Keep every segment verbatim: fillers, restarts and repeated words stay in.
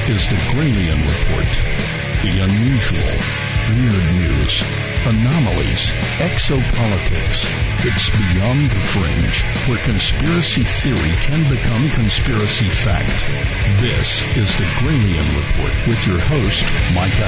is the Gralien Report. The unusual, weird news, anomalies, exopolitics. It's beyond the fringe, where conspiracy theory can become conspiracy fact. This is the Gralien Report with your host, Micah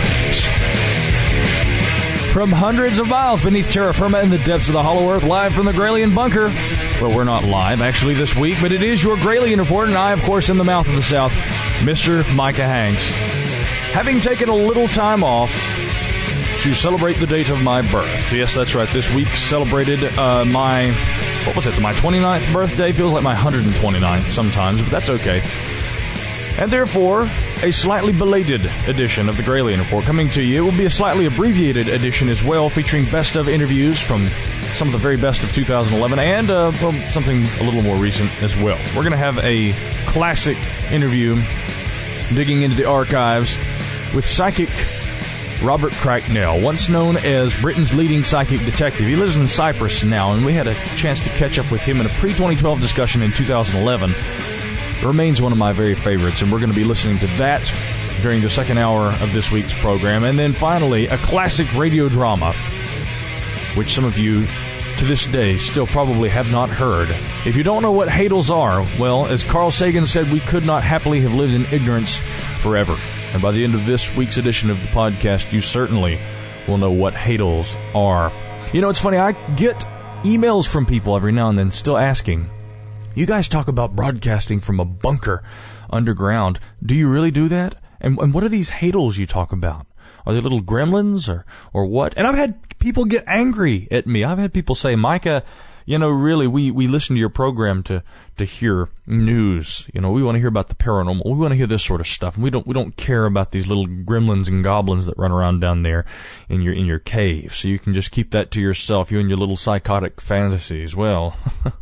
Hanks. From hundreds of miles beneath terra firma in the depths of the hollow earth, live from the Gralien bunker. Well, we're not live, actually, this week, but it is your Gralien Report, and I, of course, in the mouth of the South, Mister Micah Hanks. Having taken a little time off to celebrate the date of my birth. Yes, that's right. This week celebrated uh, my, what was it, my twenty-ninth birthday? Feels like my one hundred twenty-ninth sometimes, but that's okay. And therefore, a slightly belated edition of the Gralien Report coming to you. It will be a slightly abbreviated edition as well, featuring best of interviews from some of the very best of two thousand eleven and uh, well, something a little more recent as well. We're going to have a classic interview digging into the archives with psychic Robert Cracknell, once known as Britain's leading psychic detective. He lives in Cyprus now, and we had a chance to catch up with him in a pre twenty twelve discussion in two thousand eleven. It remains one of my very favorites, and we're going to be listening to that during the second hour of this week's program. And then finally, a classic radio drama, which some of you to this day still probably have not heard. If you don't know what Hadels are, well, as Carl Sagan said, we could not happily have lived in ignorance forever. And by the end of this week's edition of the podcast, you certainly will know what Hadels are. You know, it's funny, I get emails from people every now and then still asking, you guys talk about broadcasting from a bunker underground. Do you really do that? And, and what are these Hadels you talk about? Are they little gremlins or, or what? And I've had people get angry at me. I've had people say, Micah, you know, really, we, we listen to your program to, to hear news. You know, we want to hear about the paranormal. We want to hear this sort of stuff. And we don't, we don't care about these little gremlins and goblins that run around down there in your, in your cave. So you can just keep that to yourself, you and your little psychotic fantasies. Well,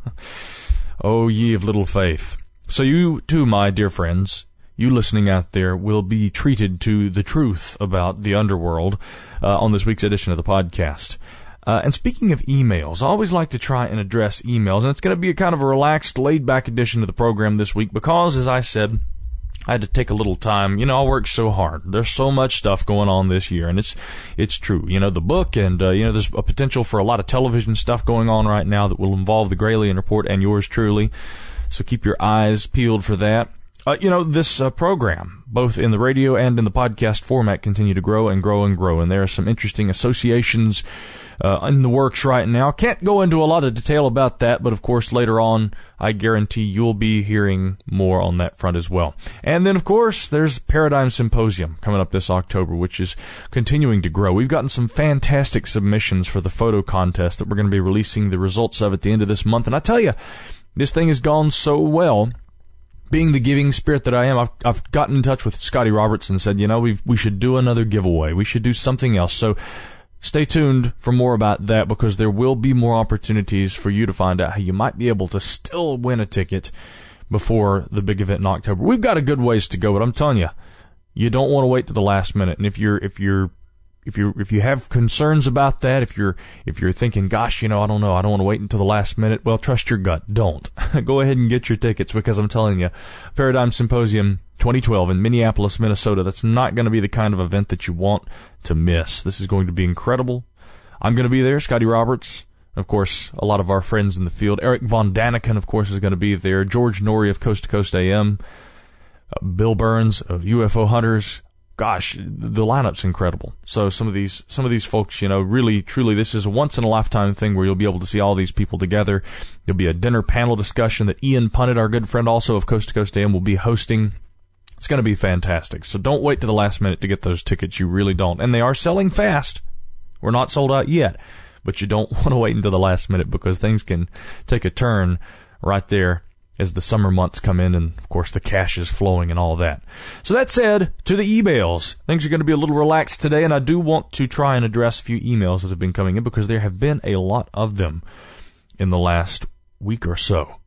oh, ye of little faith. So you too, my dear friends, you listening out there, will be treated to the truth about the underworld uh, on this week's edition of the podcast. Uh, and speaking of emails, I always like to try and address emails, and it's going to be a kind of a relaxed, laid-back edition of the program this week because, as I said, I had to take a little time. You know, I worked so hard. There's so much stuff going on this year, and it's it's true. You know, the book, and, uh, you know, there's a potential for a lot of television stuff going on right now that will involve the Gralien Report and yours truly, so keep your eyes peeled for that. Uh, you know, this uh, program, both in the radio and in the podcast format, continue to grow and grow and grow, and there are some interesting associations uh, in the works right now. Can't go into a lot of detail about that, but of course later on, I guarantee you'll be hearing more on that front as well. And then, of course, there's Paradigm Symposium coming up this October, which is continuing to grow. We've gotten some fantastic submissions for the photo contest that we're going to be releasing the results of at the end of this month, and I tell you, this thing has gone so well. Being the giving spirit that I am, I've, I've gotten in touch with Scotty Roberts and said, you know, we we should do another giveaway. We should do something else. So stay tuned for more about that because there will be more opportunities for you to find out how you might be able to still win a ticket before the big event in October. We've got a good ways to go, but I'm telling you, you don't want to wait to the last minute. And if you're if you're If you if you have concerns about that, if you're if you're thinking, gosh, you know, I don't know, I don't want to wait until the last minute, well, trust your gut. Don't. Go ahead and get your tickets because I'm telling you, Paradigm Symposium twenty twelve in Minneapolis, Minnesota, that's not going to be the kind of event that you want to miss. This is going to be incredible. I'm going to be there, Scotty Roberts. Of course, a lot of our friends in the field. Eric Von Daniken, of course, is going to be there. George Norrie of Coast to Coast A M. Uh, Bill Burns of U F O Hunters. Gosh, the lineup's incredible. So some of these, some of these folks, you know, really, truly, this is a once-in-a-lifetime thing where you'll be able to see all these people together. There'll be a dinner panel discussion that Ian Punnett, our good friend also of Coast to Coast A M, will be hosting. It's going to be fantastic. So don't wait to the last minute to get those tickets. You really don't. And they are selling fast. We're not sold out yet. But you don't want to wait until the last minute because things can take a turn right there as the summer months come in and, of course, the cash is flowing and all that. So that said, to the emails, things are going to be a little relaxed today, and I do want to try and address a few emails that have been coming in because there have been a lot of them in the last week or so.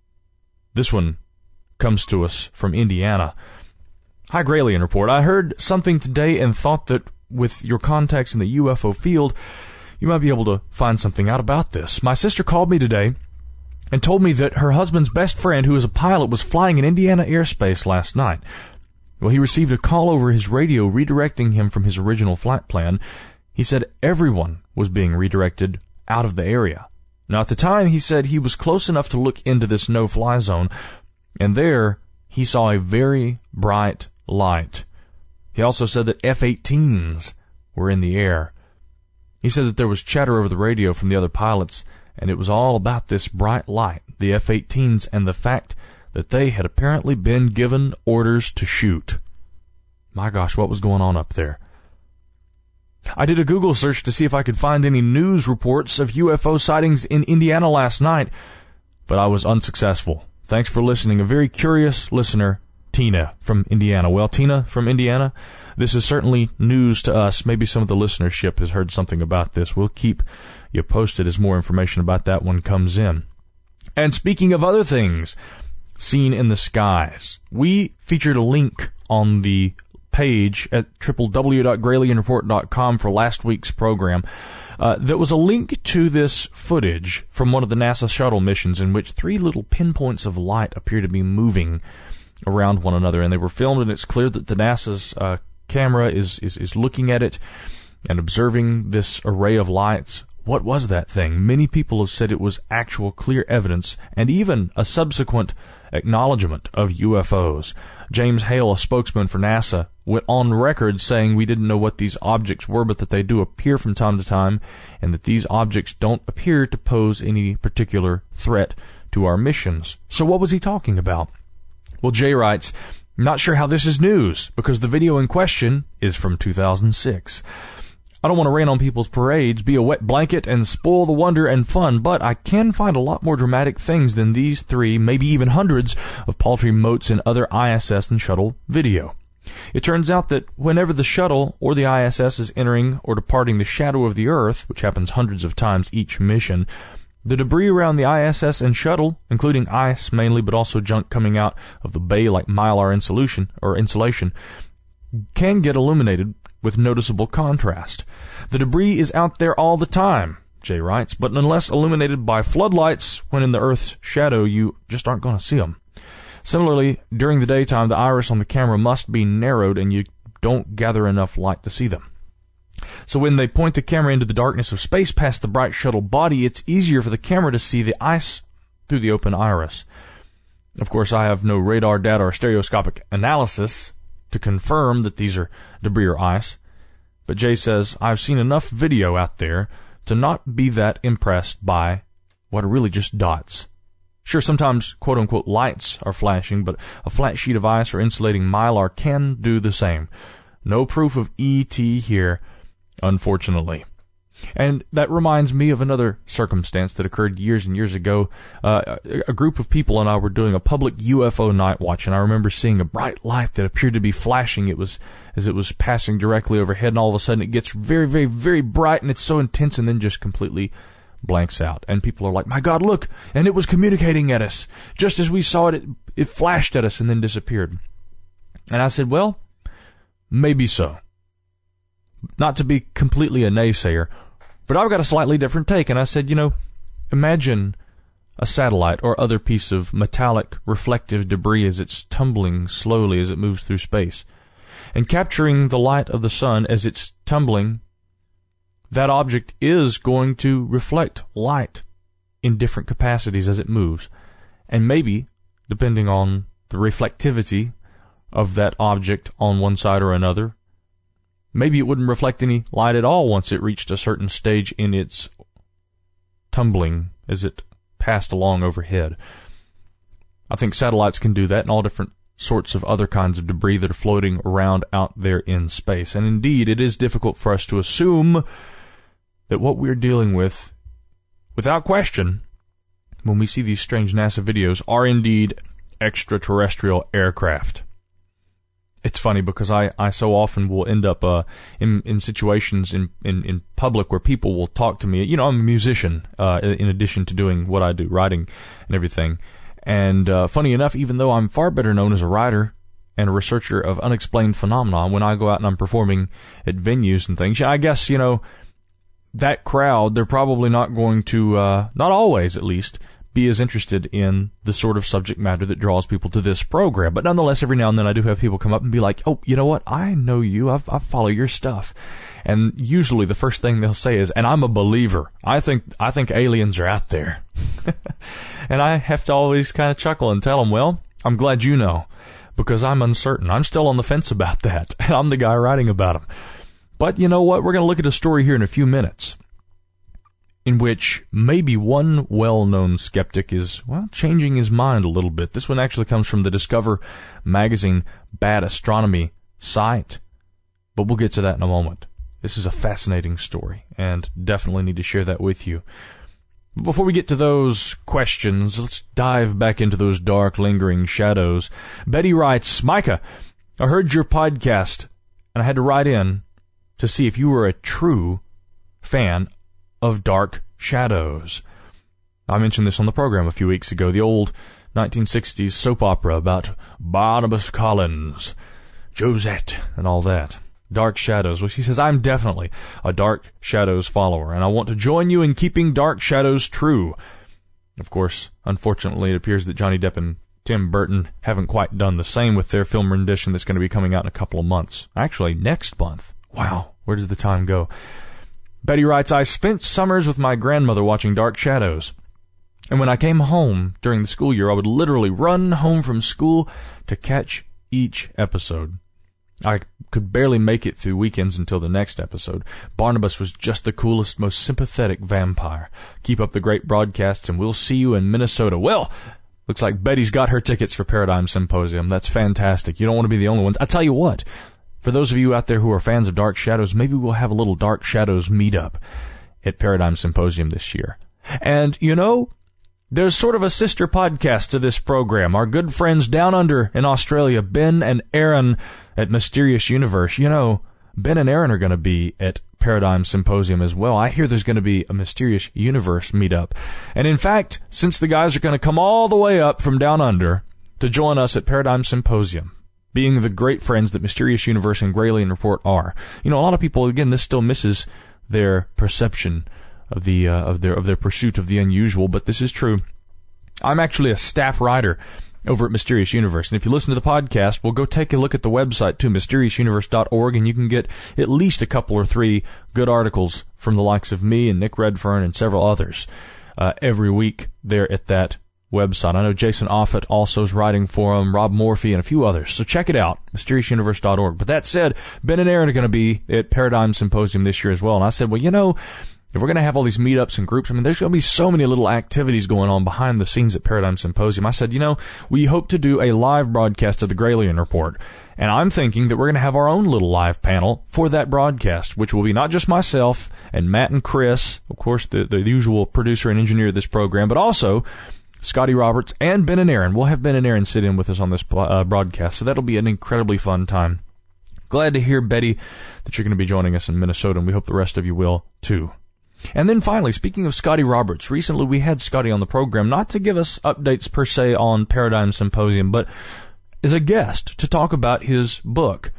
This one comes to us from Indiana. Hi, Gralien Report. I heard something today and thought that with your contacts in the U F O field, you might be able to find something out about this. My sister called me today and told me that her husband's best friend, who is a pilot, was flying in Indiana airspace last night. Well, he received a call over his radio redirecting him from his original flight plan. He said everyone was being redirected out of the area. Now, at the time, he said he was close enough to look into this no-fly zone, and there he saw a very bright light. He also said that F eighteens were in the air. He said that there was chatter over the radio from the other pilots, and it was all about this bright light, the F eighteens, and the fact that they had apparently been given orders to shoot. My gosh, what was going on up there? I did a Google search to see if I could find any news reports of U F O sightings in Indiana last night, but I was unsuccessful. Thanks for listening. A very curious listener, Tina from Indiana. Well, Tina from Indiana, this is certainly news to us. Maybe some of the listenership has heard something about this. We'll keep you posted as more information about that one comes in. And speaking of other things seen in the skies, we featured a link on the page at w w w dot gralien report dot com for last week's program. Uh, there was a link to this footage from one of the NASA shuttle missions in which three little pinpoints of light appear to be moving around one another, and they were filmed, and it's clear that the NASA's uh, camera is, is, is looking at it and observing this array of lights. What was that thing? Many people have said it was actual clear evidence and even a subsequent acknowledgement of U F Os. James Hale, a spokesman for NASA, went on record saying we didn't know what these objects were, but that they do appear from time to time, and that these objects don't appear to pose any particular threat to our missions. So what was he talking about? Well, Jay writes, not sure how this is news, because the video in question is from two thousand six. I don't want to rain on people's parades, be a wet blanket, and spoil the wonder and fun, but I can find a lot more dramatic things than these three, maybe even hundreds, of paltry motes in other I S S and shuttle video. It turns out that whenever the shuttle or the I S S is entering or departing the shadow of the Earth, which happens hundreds of times each mission, the debris around the I S S and shuttle, including ice mainly, but also junk coming out of the bay like mylar insulation or insulation, can get illuminated with noticeable contrast. The debris is out there all the time, Jay writes, but unless illuminated by floodlights when in the Earth's shadow, you just aren't going to see them. Similarly, during the daytime, the iris on the camera must be narrowed and you don't gather enough light to see them. So when they point the camera into the darkness of space past the bright shuttle body, it's easier for the camera to see the ice through the open iris. Of course, I have no radar data or stereoscopic analysis to confirm that these are debris or ice, but Jay says, I've seen enough video out there to not be that impressed by what are really just dots. Sure, sometimes quote-unquote lights are flashing, but a flat sheet of ice or insulating mylar can do the same. No proof of E T here, unfortunately. And that reminds me of another circumstance that occurred years and years ago. Uh, a group of people and I were doing a public U F O night watch, and I remember seeing a bright light that appeared to be flashing. It was as it was passing directly overhead, and all of a sudden it gets very, very, very bright, and it's so intense, and then just completely blanks out. And people are like, my God, look, and it was communicating at us. Just as we saw it, it, it flashed at us and then disappeared. And I said, well, maybe so. Not to be completely a naysayer, but I've got a slightly different take, and I said, you know, imagine a satellite or other piece of metallic reflective debris as it's tumbling slowly as it moves through space. And capturing the light of the sun as it's tumbling, that object is going to reflect light in different capacities as it moves. And maybe, depending on the reflectivity of that object on one side or another, maybe it wouldn't reflect any light at all once it reached a certain stage in its tumbling as it passed along overhead. I think satellites can do that, and all different sorts of other kinds of debris that are floating around out there in space. And indeed, it is difficult for us to assume that what we're dealing with, without question, when we see these strange NASA videos, are indeed extraterrestrial aircraft. It's funny because I, I so often will end up uh, in in situations in, in, in public where people will talk to me. You know, I'm a musician uh, in addition to doing what I do, writing and everything. And uh, funny enough, even though I'm far better known as a writer and a researcher of unexplained phenomena, when I go out and I'm performing at venues and things, I guess, you know, that crowd, they're probably not going to, uh, not always at least, be as interested in the sort of subject matter that draws people to this program. But nonetheless, every now and then I do have people come up and be like, oh, you know what? I know you. I've, I follow your stuff. And usually the first thing they'll say is, and I'm a believer. I think, I think aliens are out there. And I have to always kind of chuckle and tell them, well, I'm glad you know, because I'm uncertain. I'm still on the fence about that. And I'm the guy writing about them. But you know what? We're going to look at a story here in a few minutes in which maybe one well-known skeptic is, well, changing his mind a little bit. This one actually comes from the Discover Magazine Bad Astronomy site, but we'll get to that in a moment. This is a fascinating story, and definitely need to share that with you. Before we get to those questions, let's dive back into those dark, lingering shadows. Betty writes, Micah, I heard your podcast, and I had to write in to see if you were a true fan of Dark Shadows. I mentioned this on the program a few weeks ago, the old nineteen sixties soap opera about Barnabas Collins, Josette, and all that. Dark Shadows. Well, she says, I'm definitely a Dark Shadows follower, and I want to join you in keeping Dark Shadows true. Of course, unfortunately, it appears that Johnny Depp and Tim Burton haven't quite done the same with their film rendition that's going to be coming out in a couple of months. Actually, next month. Wow, where does the time go? Betty writes, I spent summers with my grandmother watching Dark Shadows. And when I came home during the school year, I would literally run home from school to catch each episode. I could barely make it through weekends until the next episode. Barnabas was just the coolest, most sympathetic vampire. Keep up the great broadcasts, and we'll see you in Minnesota. Well, looks like Betty's got her tickets for Paradigm Symposium. That's fantastic. You don't want to be the only ones. I'll tell you what. For those of you out there who are fans of Dark Shadows, maybe we'll have a little Dark Shadows meetup at Paradigm Symposium this year. And, you know, there's sort of a sister podcast to this program. Our good friends down under in Australia, Ben and Aaron at Mysterious Universe. You know, Ben and Aaron are going to be at Paradigm Symposium as well. I hear there's going to be a Mysterious Universe meetup. And in fact, since the guys are going to come all the way up from down under to join us at Paradigm Symposium, being the great friends that Mysterious Universe and Gralien Report are. You know, a lot of people, again, this still misses their perception of the uh, of their of their pursuit of the unusual, but this is true. I'm actually a staff writer over at Mysterious Universe, and if you listen to the podcast, well, go take a look at the website too, mysterious universe dot org, and you can get at least a couple or three good articles from the likes of me and Nick Redfern and several others uh, every week there at that website. I know Jason Offutt also is writing for them, Rob Morphy, and a few others. So check it out, mysterious universe dot org. But that said, Ben and Aaron are going to be at Paradigm Symposium this year as well. And I said, well, you know, if we're going to have all these meetups and groups, I mean, there's going to be so many little activities going on behind the scenes at Paradigm Symposium. I said, you know, we hope to do a live broadcast of the Gralien Report. And I'm thinking that we're going to have our own little live panel for that broadcast, which will be not just myself and Matt and Chris, of course, the, the usual producer and engineer of this program, but also Scotty Roberts and Ben and Aaron. We'll have Ben and Aaron sit in with us on this uh, broadcast, so that'll be an incredibly fun time. Glad to hear, Betty, that you're going to be joining us in Minnesota, and we hope the rest of you will, too. And then finally, speaking of Scotty Roberts, recently we had Scotty on the program, not to give us updates per se on Paradigm Symposium, but as a guest to talk about his book.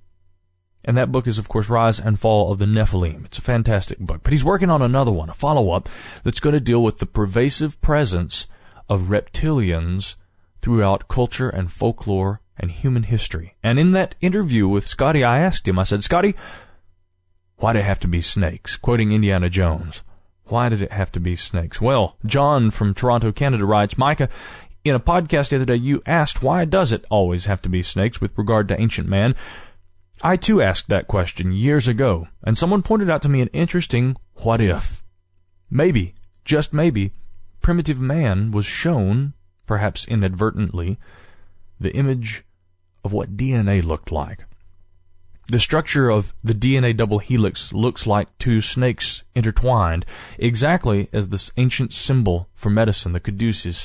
And that book is, of course, Rise and Fall of the Nephilim. It's a fantastic book. But he's working on another one, a follow-up, that's going to deal with the pervasive presence of reptilians throughout culture and folklore and human history. And in that interview with Scotty, I asked him, I said, Scotty, why did it have to be snakes? Quoting Indiana Jones. Why did it have to be snakes? Well, John from Toronto, Canada writes, Micah, in a podcast the other day, you asked why does it always have to be snakes with regard to ancient man. I too asked that question years ago, and someone pointed out to me an interesting what if. Maybe, just maybe, primitive man was shown, perhaps inadvertently, the image of what D N A looked like. The structure of the D N A double helix looks like two snakes intertwined, exactly as this ancient symbol for medicine, the caduceus.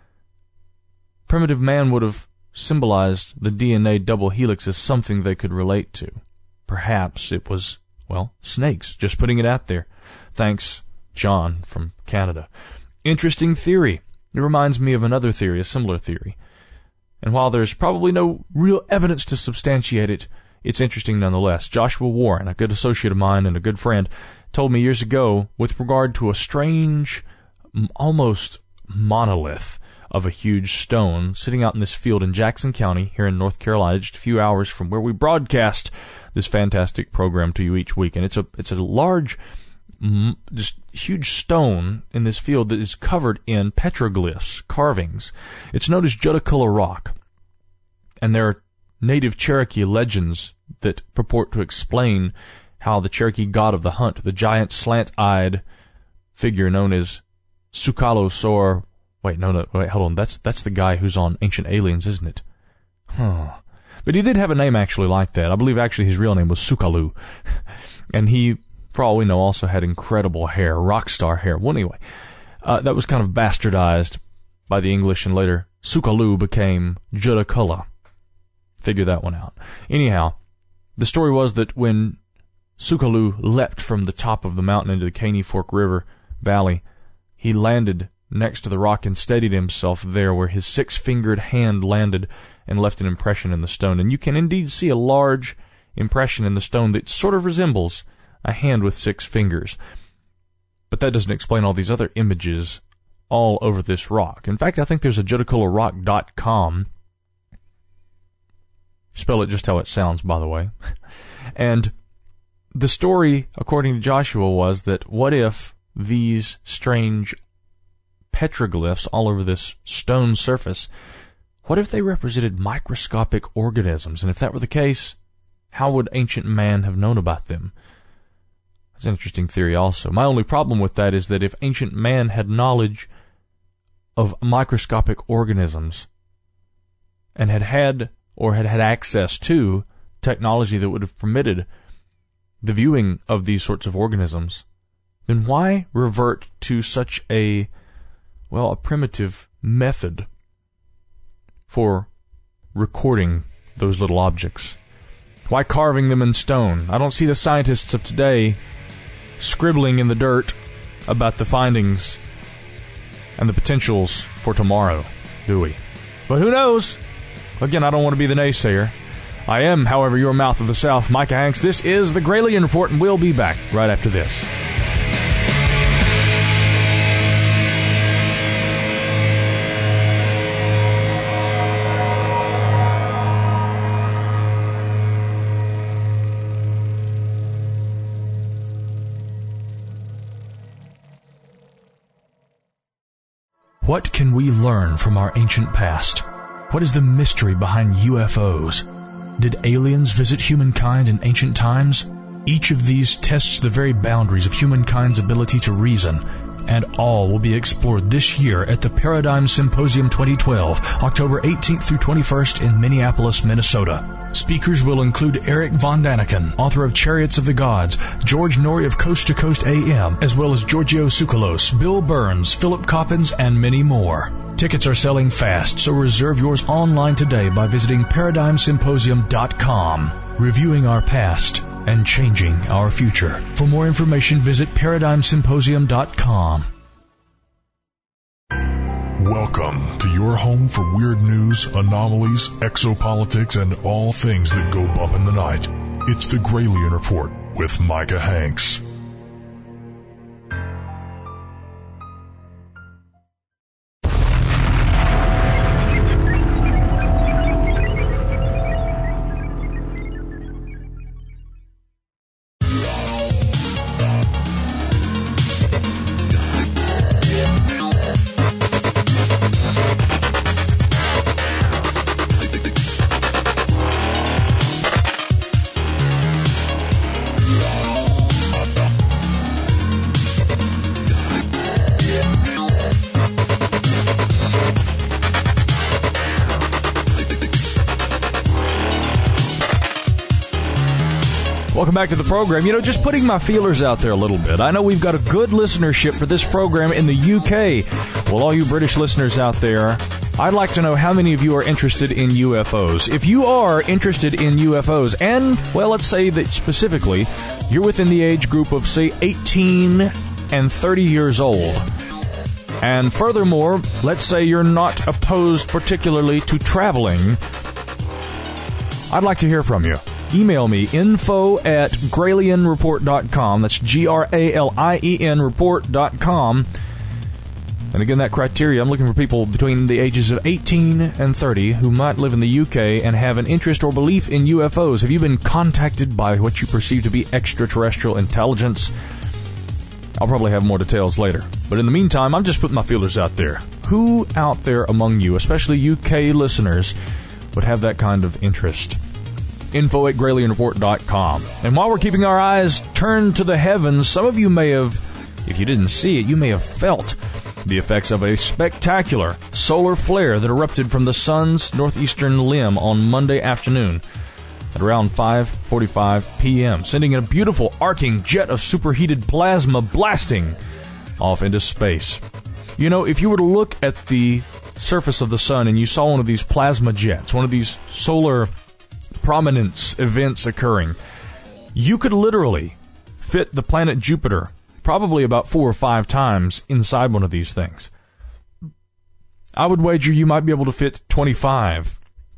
Primitive man would have symbolized the D N A double helix as something they could relate to. Perhaps it was, well, snakes, just putting it out there. Thanks, John from Canada. Interesting theory. It reminds me of another theory, a similar theory. And while there's probably no real evidence to substantiate it, it's interesting nonetheless. Joshua Warren, a good associate of mine and a good friend, told me years ago with regard to a strange, almost monolith of a huge stone sitting out in this field in Jackson County here in North Carolina, just a few hours from where we broadcast this fantastic program to you each week. And it's a it's a large, just huge stone in this field that is covered in petroglyphs, carvings. It's known as Judaculla Rock. And there are native Cherokee legends that purport to explain how the Cherokee god of the hunt, the giant slant-eyed figure known as Sukalo Sor, wait, no, no, wait, hold on, that's that's the guy who's on Ancient Aliens, isn't it? Huh. But he did have a name actually like that. I believe actually his real name was Sukalu. And he, for all we know, also had incredible hair, rock star hair. Well, anyway, uh, that was kind of bastardized by the English, and later Sukalu became Judaculla. Figure that one out. Anyhow, the story was that when Sukalu leapt from the top of the mountain into the Caney Fork River Valley, he landed next to the rock and steadied himself there where his six-fingered hand landed and left an impression in the stone. And you can indeed see a large impression in the stone that sort of resembles a hand with six fingers. But that doesn't explain all these other images all over this rock. In fact, I think there's a Judaculla Rock dot com. Spell it just how it sounds, by the way. And the story, according to Joshua, was that what if these strange petroglyphs all over this stone surface, what if they represented microscopic organisms? And if that were the case, how would ancient man have known about them? That's an interesting theory also. My only problem with that is that if ancient man had knowledge of microscopic organisms and had had or had had access to technology that would have permitted the viewing of these sorts of organisms, then why revert to such a, well, a primitive method for recording those little objects? Why carving them in stone? I don't see the scientists of today scribbling in the dirt about the findings and the potentials for tomorrow, do we? But who knows? Again, I don't want to be the naysayer. I am, however, your mouth of the South, Micah Hanks. This is the Gralien Report, and we'll be back right after this. What can we learn from our ancient past? What is the mystery behind U F Os? Did aliens visit humankind in ancient times? Each of these tests the very boundaries of humankind's ability to reason, and all will be explored this year at the Paradigm Symposium twenty twelve, October eighteenth through twenty-first in Minneapolis, Minnesota. Speakers will include Eric Von Daniken, author of Chariots of the Gods, George Norrie of Coast to Coast A M, as well as Giorgio Tsoukalos, Bill Burns, Philip Coppens, and many more. Tickets are selling fast, so reserve yours online today by visiting paradigm symposium dot com. Reviewing our past and changing our future. For more information, visit paradigm symposium dot com. Welcome to your home for weird news, anomalies, exopolitics, and all things that go bump in the night. It's the Gralien Report with Micah Hanks. Welcome back to the program. You know, just putting my feelers out there a little bit. I know we've got a good listenership for this program in the U K. Well, all you British listeners out there, I'd like to know how many of you are interested in U F Os. If you are interested in U F Os, and, well, let's say that specifically, you're within the age group of, say, eighteen and thirty years old. And furthermore, let's say you're not opposed particularly to traveling, I'd like to hear from you. Email me, info at gralien report dot com. That's G R A L I E N report dot com. And again, that criteria, I'm looking for people between the ages of eighteen and thirty who might live in the U K and have an interest or belief in U F Os. Have you been contacted by what you perceive to be extraterrestrial intelligence? I'll probably have more details later. But in the meantime, I'm just putting my feelers out there. Who out there among you, especially U K listeners, would have that kind of interest? Info at Gralien Report dot com. And while we're keeping our eyes turned to the heavens, some of you may have, if you didn't see it, you may have felt the effects of a spectacular solar flare that erupted from the sun's northeastern limb on Monday afternoon at around five forty-five p.m., sending a beautiful arcing jet of superheated plasma blasting off into space. You know, if you were to look at the surface of the sun and you saw one of these plasma jets, one of these solar prominence events occurring, you could literally fit the planet Jupiter probably about four or five times inside one of these things. I would wager you might be able to fit twenty-five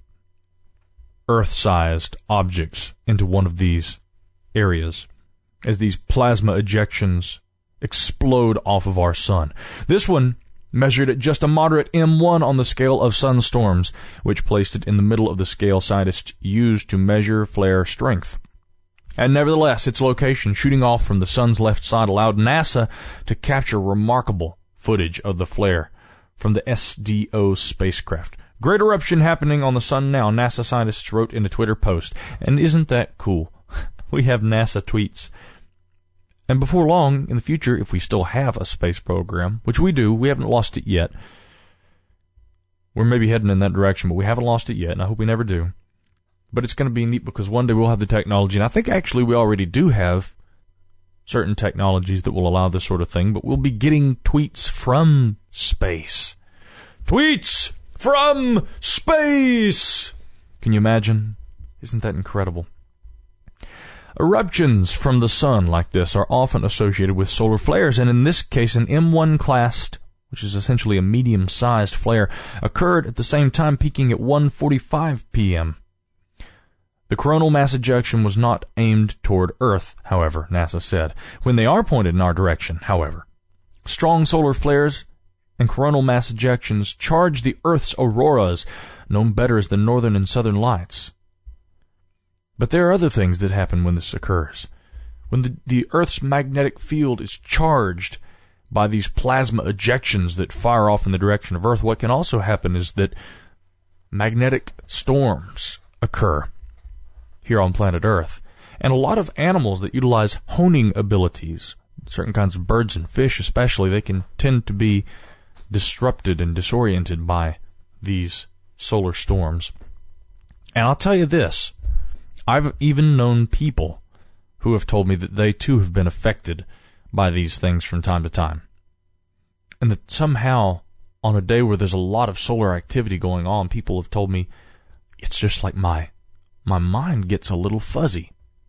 Earth-sized objects into one of these areas as these plasma ejections explode off of our sun. This one measured at just a moderate M one on the scale of sunstorms, which placed it in the middle of the scale scientists used to measure flare strength. And nevertheless, its location, shooting off from the sun's left side, allowed NASA to capture remarkable footage of the flare from the S D O spacecraft. Great eruption happening on the sun now, NASA scientists wrote in a Twitter post. And isn't that cool? We have NASA tweets. And before long, in the future, if we still have a space program, which we do, we haven't lost it yet. We're maybe heading in that direction, but we haven't lost it yet, and I hope we never do. But it's going to be neat because one day we'll have the technology, and I think actually we already do have certain technologies that will allow this sort of thing, but we'll be getting tweets from space. Tweets from space! Can you imagine? Isn't that incredible? Eruptions from the sun like this are often associated with solar flares, and in this case an M one classed, which is essentially a medium-sized flare, occurred at the same time, peaking at one forty-five p.m. The coronal mass ejection was not aimed toward Earth, however, NASA said. When they are pointed in our direction, however, strong solar flares and coronal mass ejections charge the Earth's auroras, known better as the northern and southern lights. But there are other things that happen when this occurs. When the, the Earth's magnetic field is charged by these plasma ejections that fire off in the direction of Earth, what can also happen is that magnetic storms occur here on planet Earth. And a lot of animals that utilize honing abilities, certain kinds of birds and fish especially, they can tend to be disrupted and disoriented by these solar storms. And I'll tell you this, I've even known people who have told me that they too have been affected by these things from time to time. And that somehow, on a day where there's a lot of solar activity going on, people have told me, it's just like my my mind gets a little fuzzy.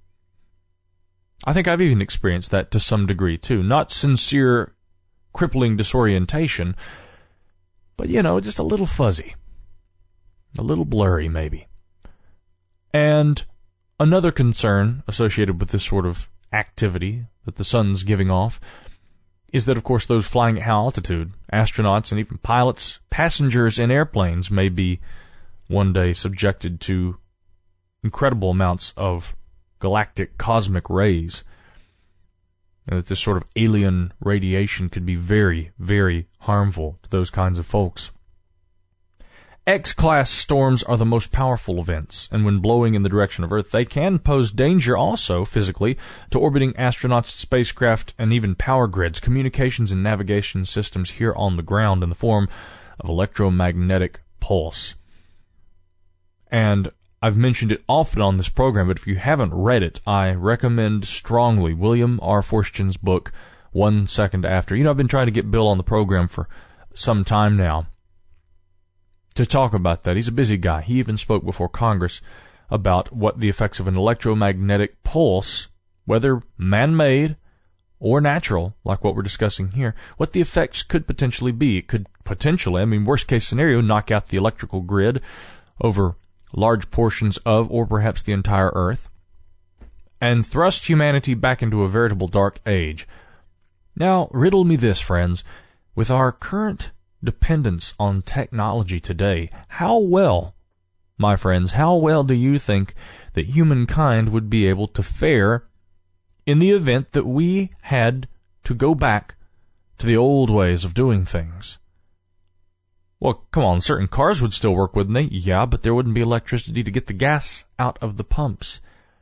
I think I've even experienced that to some degree too. Not sincere, crippling disorientation, but, you know, just a little fuzzy. A little blurry, maybe. And another concern associated with this sort of activity that the sun's giving off is that, of course, those flying at high altitude, astronauts and even pilots, passengers in airplanes may be one day subjected to incredible amounts of galactic cosmic rays, and that this sort of alien radiation could be very, very harmful to those kinds of folks. X-class storms are the most powerful events, and when blowing in the direction of Earth, they can pose danger also, physically, to orbiting astronauts, spacecraft, and even power grids, communications and navigation systems here on the ground in the form of electromagnetic pulse. And I've mentioned it often on this program, but if you haven't read it, I recommend strongly William R. Forstchen's book, One Second After. You know, I've been trying to get Bill on the program for some time now to talk about that. He's a busy guy. He even spoke before Congress about what the effects of an electromagnetic pulse, whether man-made or natural, like what we're discussing here, what the effects could potentially be. It could potentially, I mean, worst-case scenario, knock out the electrical grid over large portions of, or perhaps the entire Earth, and thrust humanity back into a veritable dark age. Now, riddle me this, friends. with our current dependence on technology today, how well, my friends, how well do you think that humankind would be able to fare in the event that we had to go back to the old ways of doing things? Well, come on, certain cars would still work, wouldn't they? Yeah, but there wouldn't be electricity to get the gas out of the pumps.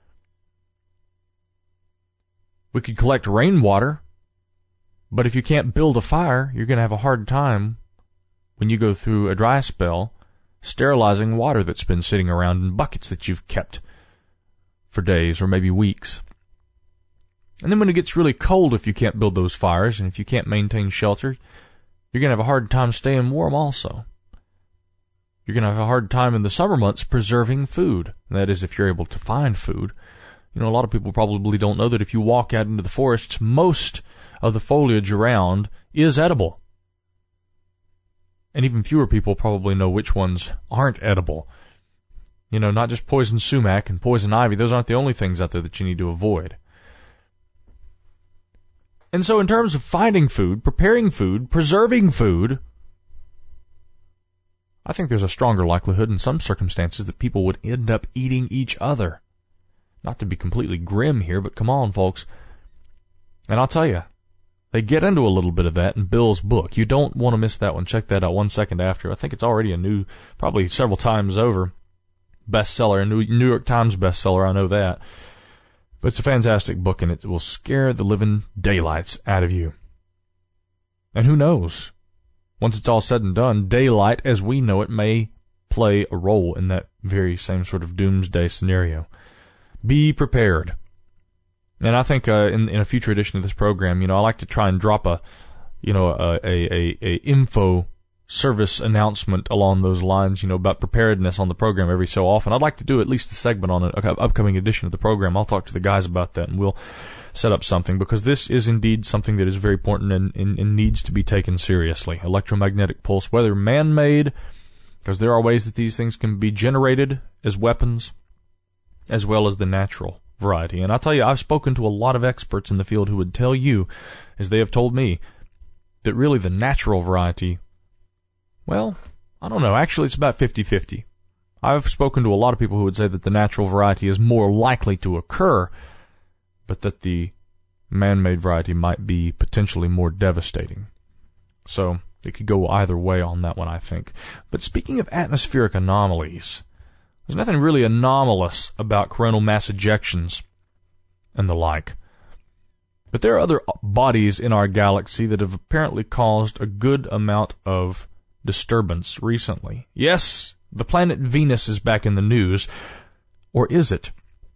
We could collect rainwater, but if you can't build a fire, you're going to have a hard time when you go through a dry spell sterilizing water that's been sitting around in buckets that you've kept for days or maybe weeks. And then when it gets really cold, if you can't build those fires and if you can't maintain shelter, you're going to have a hard time staying warm also. You're going to have a hard time in the summer months preserving food. That is, if you're able to find food. You know, a lot of people probably don't know that if you walk out into the forests, most of the foliage around is edible. And even fewer people probably know which ones aren't edible. You know, not just poison sumac and poison ivy. Those aren't the only things out there that you need to avoid. And so in terms of finding food, preparing food, preserving food, I think there's a stronger likelihood in some circumstances that people would end up eating each other. Not to be completely grim here, but come on, folks. And I'll tell you, they get into a little bit of that in Bill's book. You don't want to miss that one. Check that out one second after. I think it's already a new, probably several times over, bestseller, a New York Times bestseller, I know that. But it's a fantastic book, and it will scare the living daylights out of you. And who knows? Once it's all said and done, daylight as we know it may play a role in that very same sort of doomsday scenario. Be prepared. And I think uh, in, in a future edition of this program, you know, I like to try and drop a, you know, a, a, a, a info service announcement along those lines, you know, about preparedness on the program every so often. I'd like to do at least a segment on an upcoming edition of the program. I'll talk to the guys about that, and we'll set up something, because this is indeed something that is very important and, and, and needs to be taken seriously. Electromagnetic pulse, whether man-made, because there are ways that these things can be generated as weapons, as well as the natural variety. And I'll tell you, I've spoken to a lot of experts in the field who would tell you, as they have told me, that really the natural variety, well, I don't know. Actually, it's about fifty-fifty. I've spoken to a lot of people who would say that the natural variety is more likely to occur, but that the man-made variety might be potentially more devastating. So it could go either way on that one, I think. But speaking of atmospheric anomalies, there's nothing really anomalous about coronal mass ejections and the like. But there are other bodies in our galaxy that have apparently caused a good amount of disturbance recently. Yes, the planet Venus is back in the news. Or is it?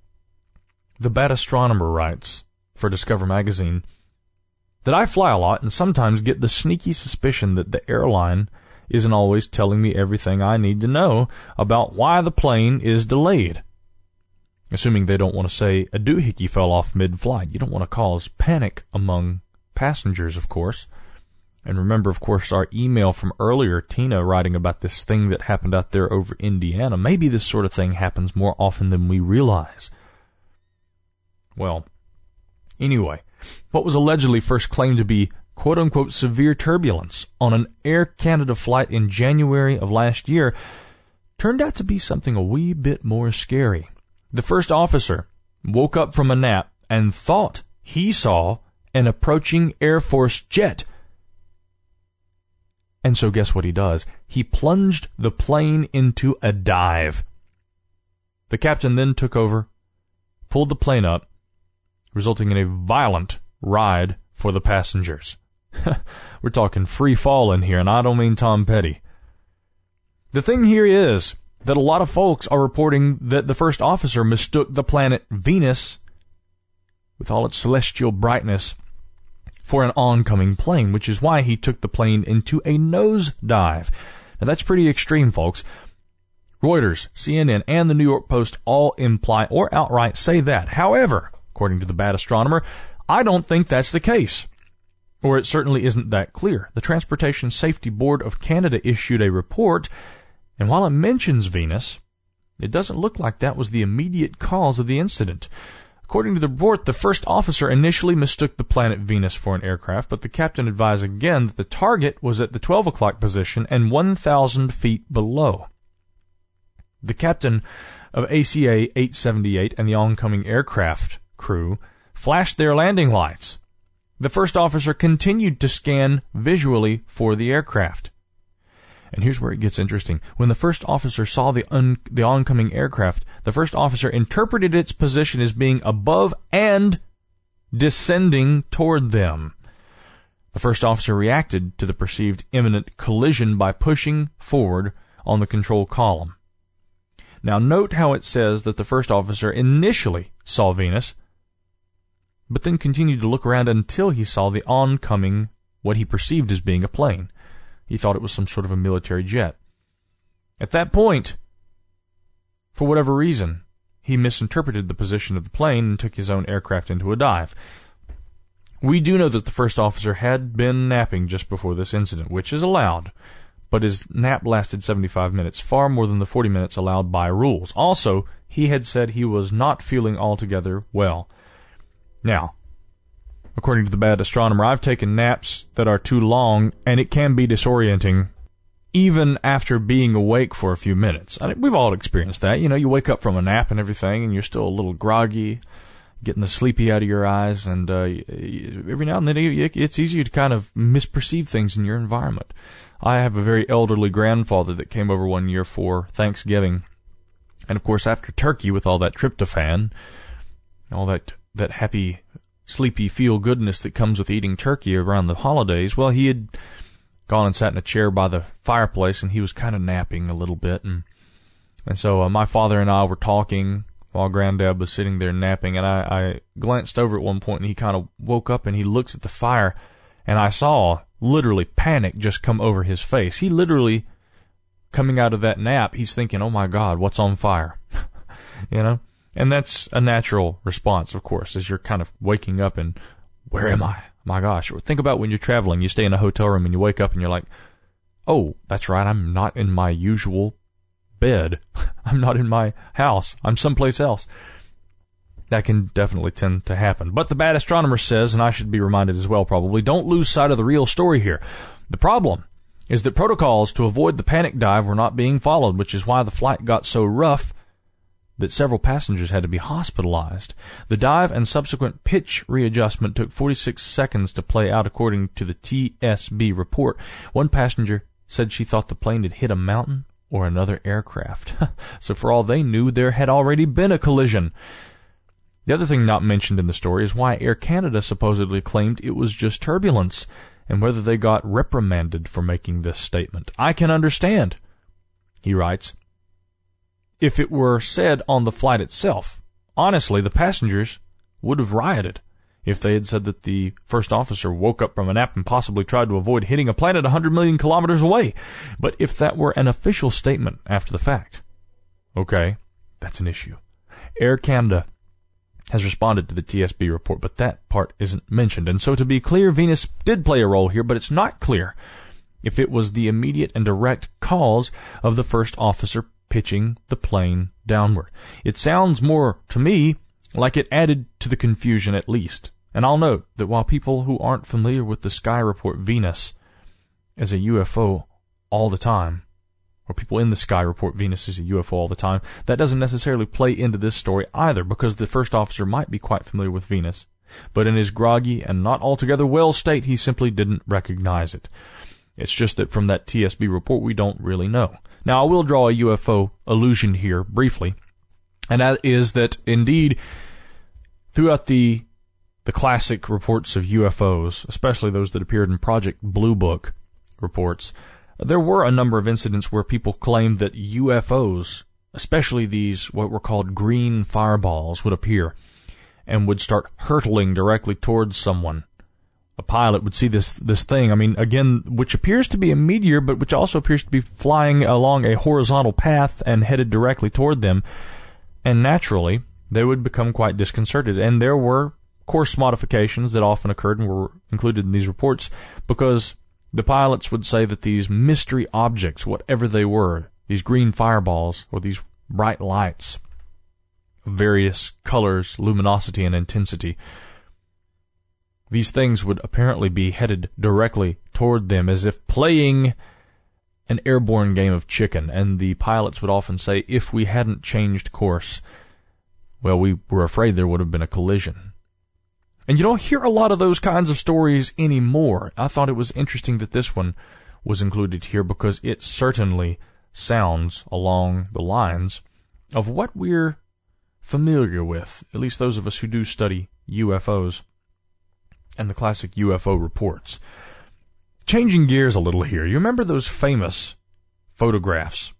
The Bad Astronomer writes for Discover Magazine that I fly a lot and sometimes get the sneaky suspicion that the airline isn't always telling me everything I need to know about why the plane is delayed. Assuming they don't want to say a doohickey fell off mid-flight. You don't want to cause panic among passengers, of course. And remember, of course, our email from earlier, Tina writing about this thing that happened out there over Indiana. Maybe this sort of thing happens more often than we realize. Well, anyway, what was allegedly first claimed to be quote-unquote severe turbulence on an Air Canada flight in January of last year turned out to be something a wee bit more scary. The first officer woke up from a nap and thought he saw an approaching Air Force jet. And so guess what he does? He plunged the plane into a dive. The captain then took over, pulled the plane up, resulting in a violent ride for the passengers. We're talking free fall in here, and I don't mean Tom Petty. The thing here is that a lot of folks are reporting that the first officer mistook the planet Venus, with all its celestial brightness, for an oncoming plane, which is why he took the plane into a nosedive. Now, that's pretty extreme, folks. Reuters, C N N, and the New York Post all imply or outright say that. However, according to the Bad Astronomer, I don't think that's the case. Or it certainly isn't that clear. The Transportation Safety Board of Canada issued a report, and while it mentions Venus, it doesn't look like that was the immediate cause of the incident. According to the report, the first officer initially mistook the planet Venus for an aircraft, but the captain advised again that the target was at the twelve o'clock position and one thousand feet below. The captain of A C A eight seventy-eight and the oncoming aircraft crew flashed their landing lights. The first officer continued to scan visually for the aircraft. And here's where it gets interesting. When the first officer saw the un- the oncoming aircraft, the first officer interpreted its position as being above and descending toward them. The first officer reacted to the perceived imminent collision by pushing forward on the control column. Now note how it says that the first officer initially saw Venus, but then continued to look around until he saw the oncoming, what he perceived as being a plane. He thought it was some sort of a military jet. At that point, for whatever reason, he misinterpreted the position of the plane and took his own aircraft into a dive. We do know that the first officer had been napping just before this incident, which is allowed, but his nap lasted seventy-five minutes, far more than the forty minutes allowed by rules. Also, he had said he was not feeling altogether well. Now, according to the bad astronomer, I've taken naps that are too long, and it can be disorienting, even after being awake for a few minutes. I mean, we've all experienced that. You know, you wake up from a nap and everything, and you're still a little groggy, getting the sleepy out of your eyes, and uh, every now and then it's easy to kind of misperceive things in your environment. I have a very elderly grandfather that came over one year for Thanksgiving, and of course after turkey with all that tryptophan, all that, that happy sleepy feel-goodness that comes with eating turkey around the holidays, well, he had gone and sat in a chair by the fireplace, and he was kind of napping a little bit. And and so uh, my father and I were talking while Granddad was sitting there napping, and I, I glanced over at one point, and he kind of woke up, and he looks at the fire, and I saw literally panic just come over his face. He literally, coming out of that nap, he's thinking, oh my God, what's on fire? You know? And that's a natural response, of course, as you're kind of waking up and, where am I? My gosh. Or think about when you're traveling, you stay in a hotel room and you wake up and you're like, oh, that's right, I'm not in my usual bed. I'm not in my house. I'm someplace else. That can definitely tend to happen. But the bad astronomer says, and I should be reminded as well probably, don't lose sight of the real story here. The problem is that protocols to avoid the panic dive were not being followed, which is why the flight got so rough that several passengers had to be hospitalized. The dive and subsequent pitch readjustment took forty-six seconds to play out, according to the T S B report. One passenger said she thought the plane had hit a mountain or another aircraft. So for all they knew, there had already been a collision. The other thing not mentioned in the story is why Air Canada supposedly claimed it was just turbulence, and whether they got reprimanded for making this statement. I can understand, he writes, if it were said on the flight itself. Honestly, the passengers would have rioted if they had said that the first officer woke up from a nap and possibly tried to avoid hitting a planet one hundred million kilometers away. But if that were an official statement after the fact, okay, that's an issue. Air Canada has responded to the T S B report, but that part isn't mentioned. And so to be clear, Venus did play a role here, but it's not clear if it was the immediate and direct cause of the first officer pitching the plane downward. It sounds more to me like it added to the confusion at least. And I'll note that while people who aren't familiar with the sky report Venus as a U F O all the time, or people in the sky report Venus as a U F O all the time, that doesn't necessarily play into this story either, because the first officer might be quite familiar with Venus, but in his groggy and not altogether well state, he simply didn't recognize it. It's just that from that T S B report, we don't really know. Now, I will draw a U F O allusion here briefly, and that is that, indeed, throughout the the classic reports of U F Os, especially those that appeared in Project Blue Book reports, there were a number of incidents where people claimed that U F Os, especially these what were called green fireballs, would appear and would start hurtling directly towards someone. A pilot would see this this thing, I mean, again, which appears to be a meteor, but which also appears to be flying along a horizontal path and headed directly toward them. And naturally, they would become quite disconcerted. And there were course modifications that often occurred and were included in these reports, because the pilots would say that these mystery objects, whatever they were, these green fireballs or these bright lights, various colors, luminosity, and intensity. These things would apparently be headed directly toward them as if playing an airborne game of chicken, and the pilots would often say, if we hadn't changed course, well, we were afraid there would have been a collision. And you don't hear a lot of those kinds of stories anymore. I thought it was interesting that this one was included here because it certainly sounds along the lines of what we're familiar with, at least those of us who do study U F Os and the classic U F O reports. Changing gears a little here, you remember those famous photographs?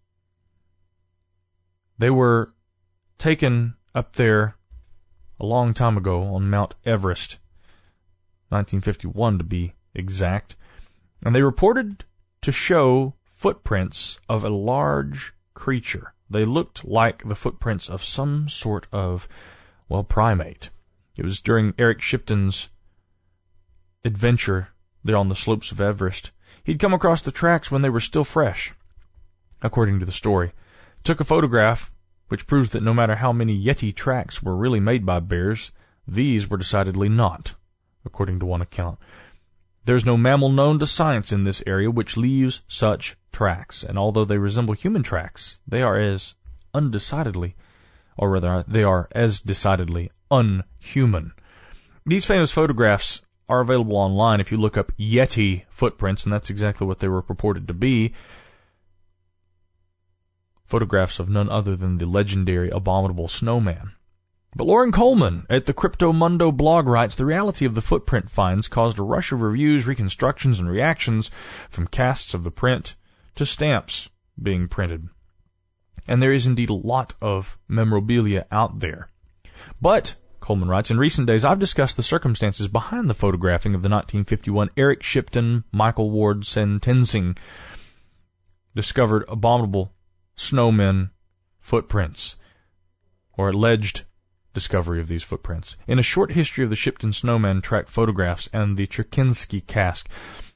They were taken up there a long time ago on Mount Everest, nineteen fifty-one to be exact, and they reported to show footprints of a large creature. They looked like the footprints of some sort of, well, primate. It was during Eric Shipton's adventure there on the slopes of Everest. He'd come across the tracks when they were still fresh, according to the story. Took a photograph, which proves that no matter how many Yeti tracks were really made by bears, these were decidedly not, according to one account. There's no mammal known to science in this area which leaves such tracks, and although they resemble human tracks, they are as undecidedly, or rather, they are as decidedly unhuman. These famous photographs are available online if you look up Yeti footprints, and that's exactly what they were purported to be. Photographs of none other than the legendary Abominable Snowman. But Loren Coleman at the Cryptomundo blog writes, the reality of the footprint finds caused a rush of reviews, reconstructions, and reactions, from casts of the print to stamps being printed. And there is indeed a lot of memorabilia out there. But, Coleman writes, in recent days I've discussed the circumstances behind the photographing of the nineteen fifty-one Eric Shipton, Michael Ward Sentensing discovered abominable snowmen footprints, or alleged discovery of these footprints. In a short history of the Shipton snowman track photographs and the Cherkinsky cask,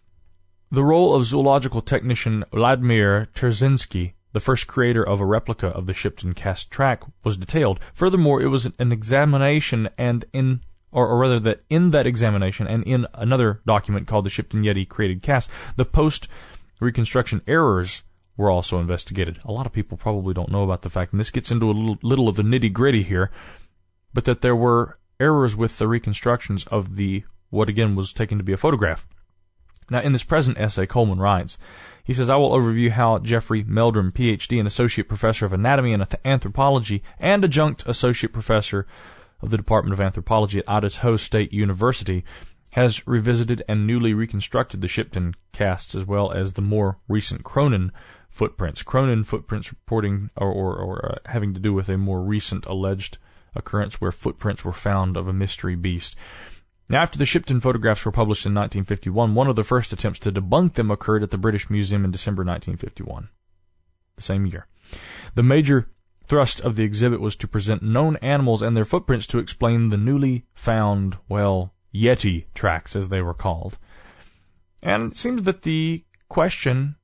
the role of zoological technician Vladimir Terzinski, the first creator of a replica of the Shipton cast track, was detailed. Furthermore, it was an examination and in, or, or rather that in that examination and in another document called the Shipton Yeti Created Cast, the post-reconstruction errors were also investigated. A lot of people probably don't know about the fact, and this gets into a little, little of the nitty-gritty here, but that there were errors with the reconstructions of the, what again was taken to be a photograph. Now, in this present essay, Coleman writes, he says, I will overview how Jeffrey Meldrum, P H D and Associate Professor of Anatomy and Anthropology and Adjunct Associate Professor of the Department of Anthropology at Idaho State University, has revisited and newly reconstructed the Shipton casts as well as the more recent Cronin footprints. Cronin footprints reporting or, or, or uh, having to do with a more recent alleged occurrence where footprints were found of a mystery beast. Now, after the Shipton photographs were published in nineteen fifty-one, one of the first attempts to debunk them occurred at the British Museum in December nineteen fifty-one, the same year. The major thrust of the exhibit was to present known animals and their footprints to explain the newly found, well, Yeti tracks, as they were called. And it seems that the question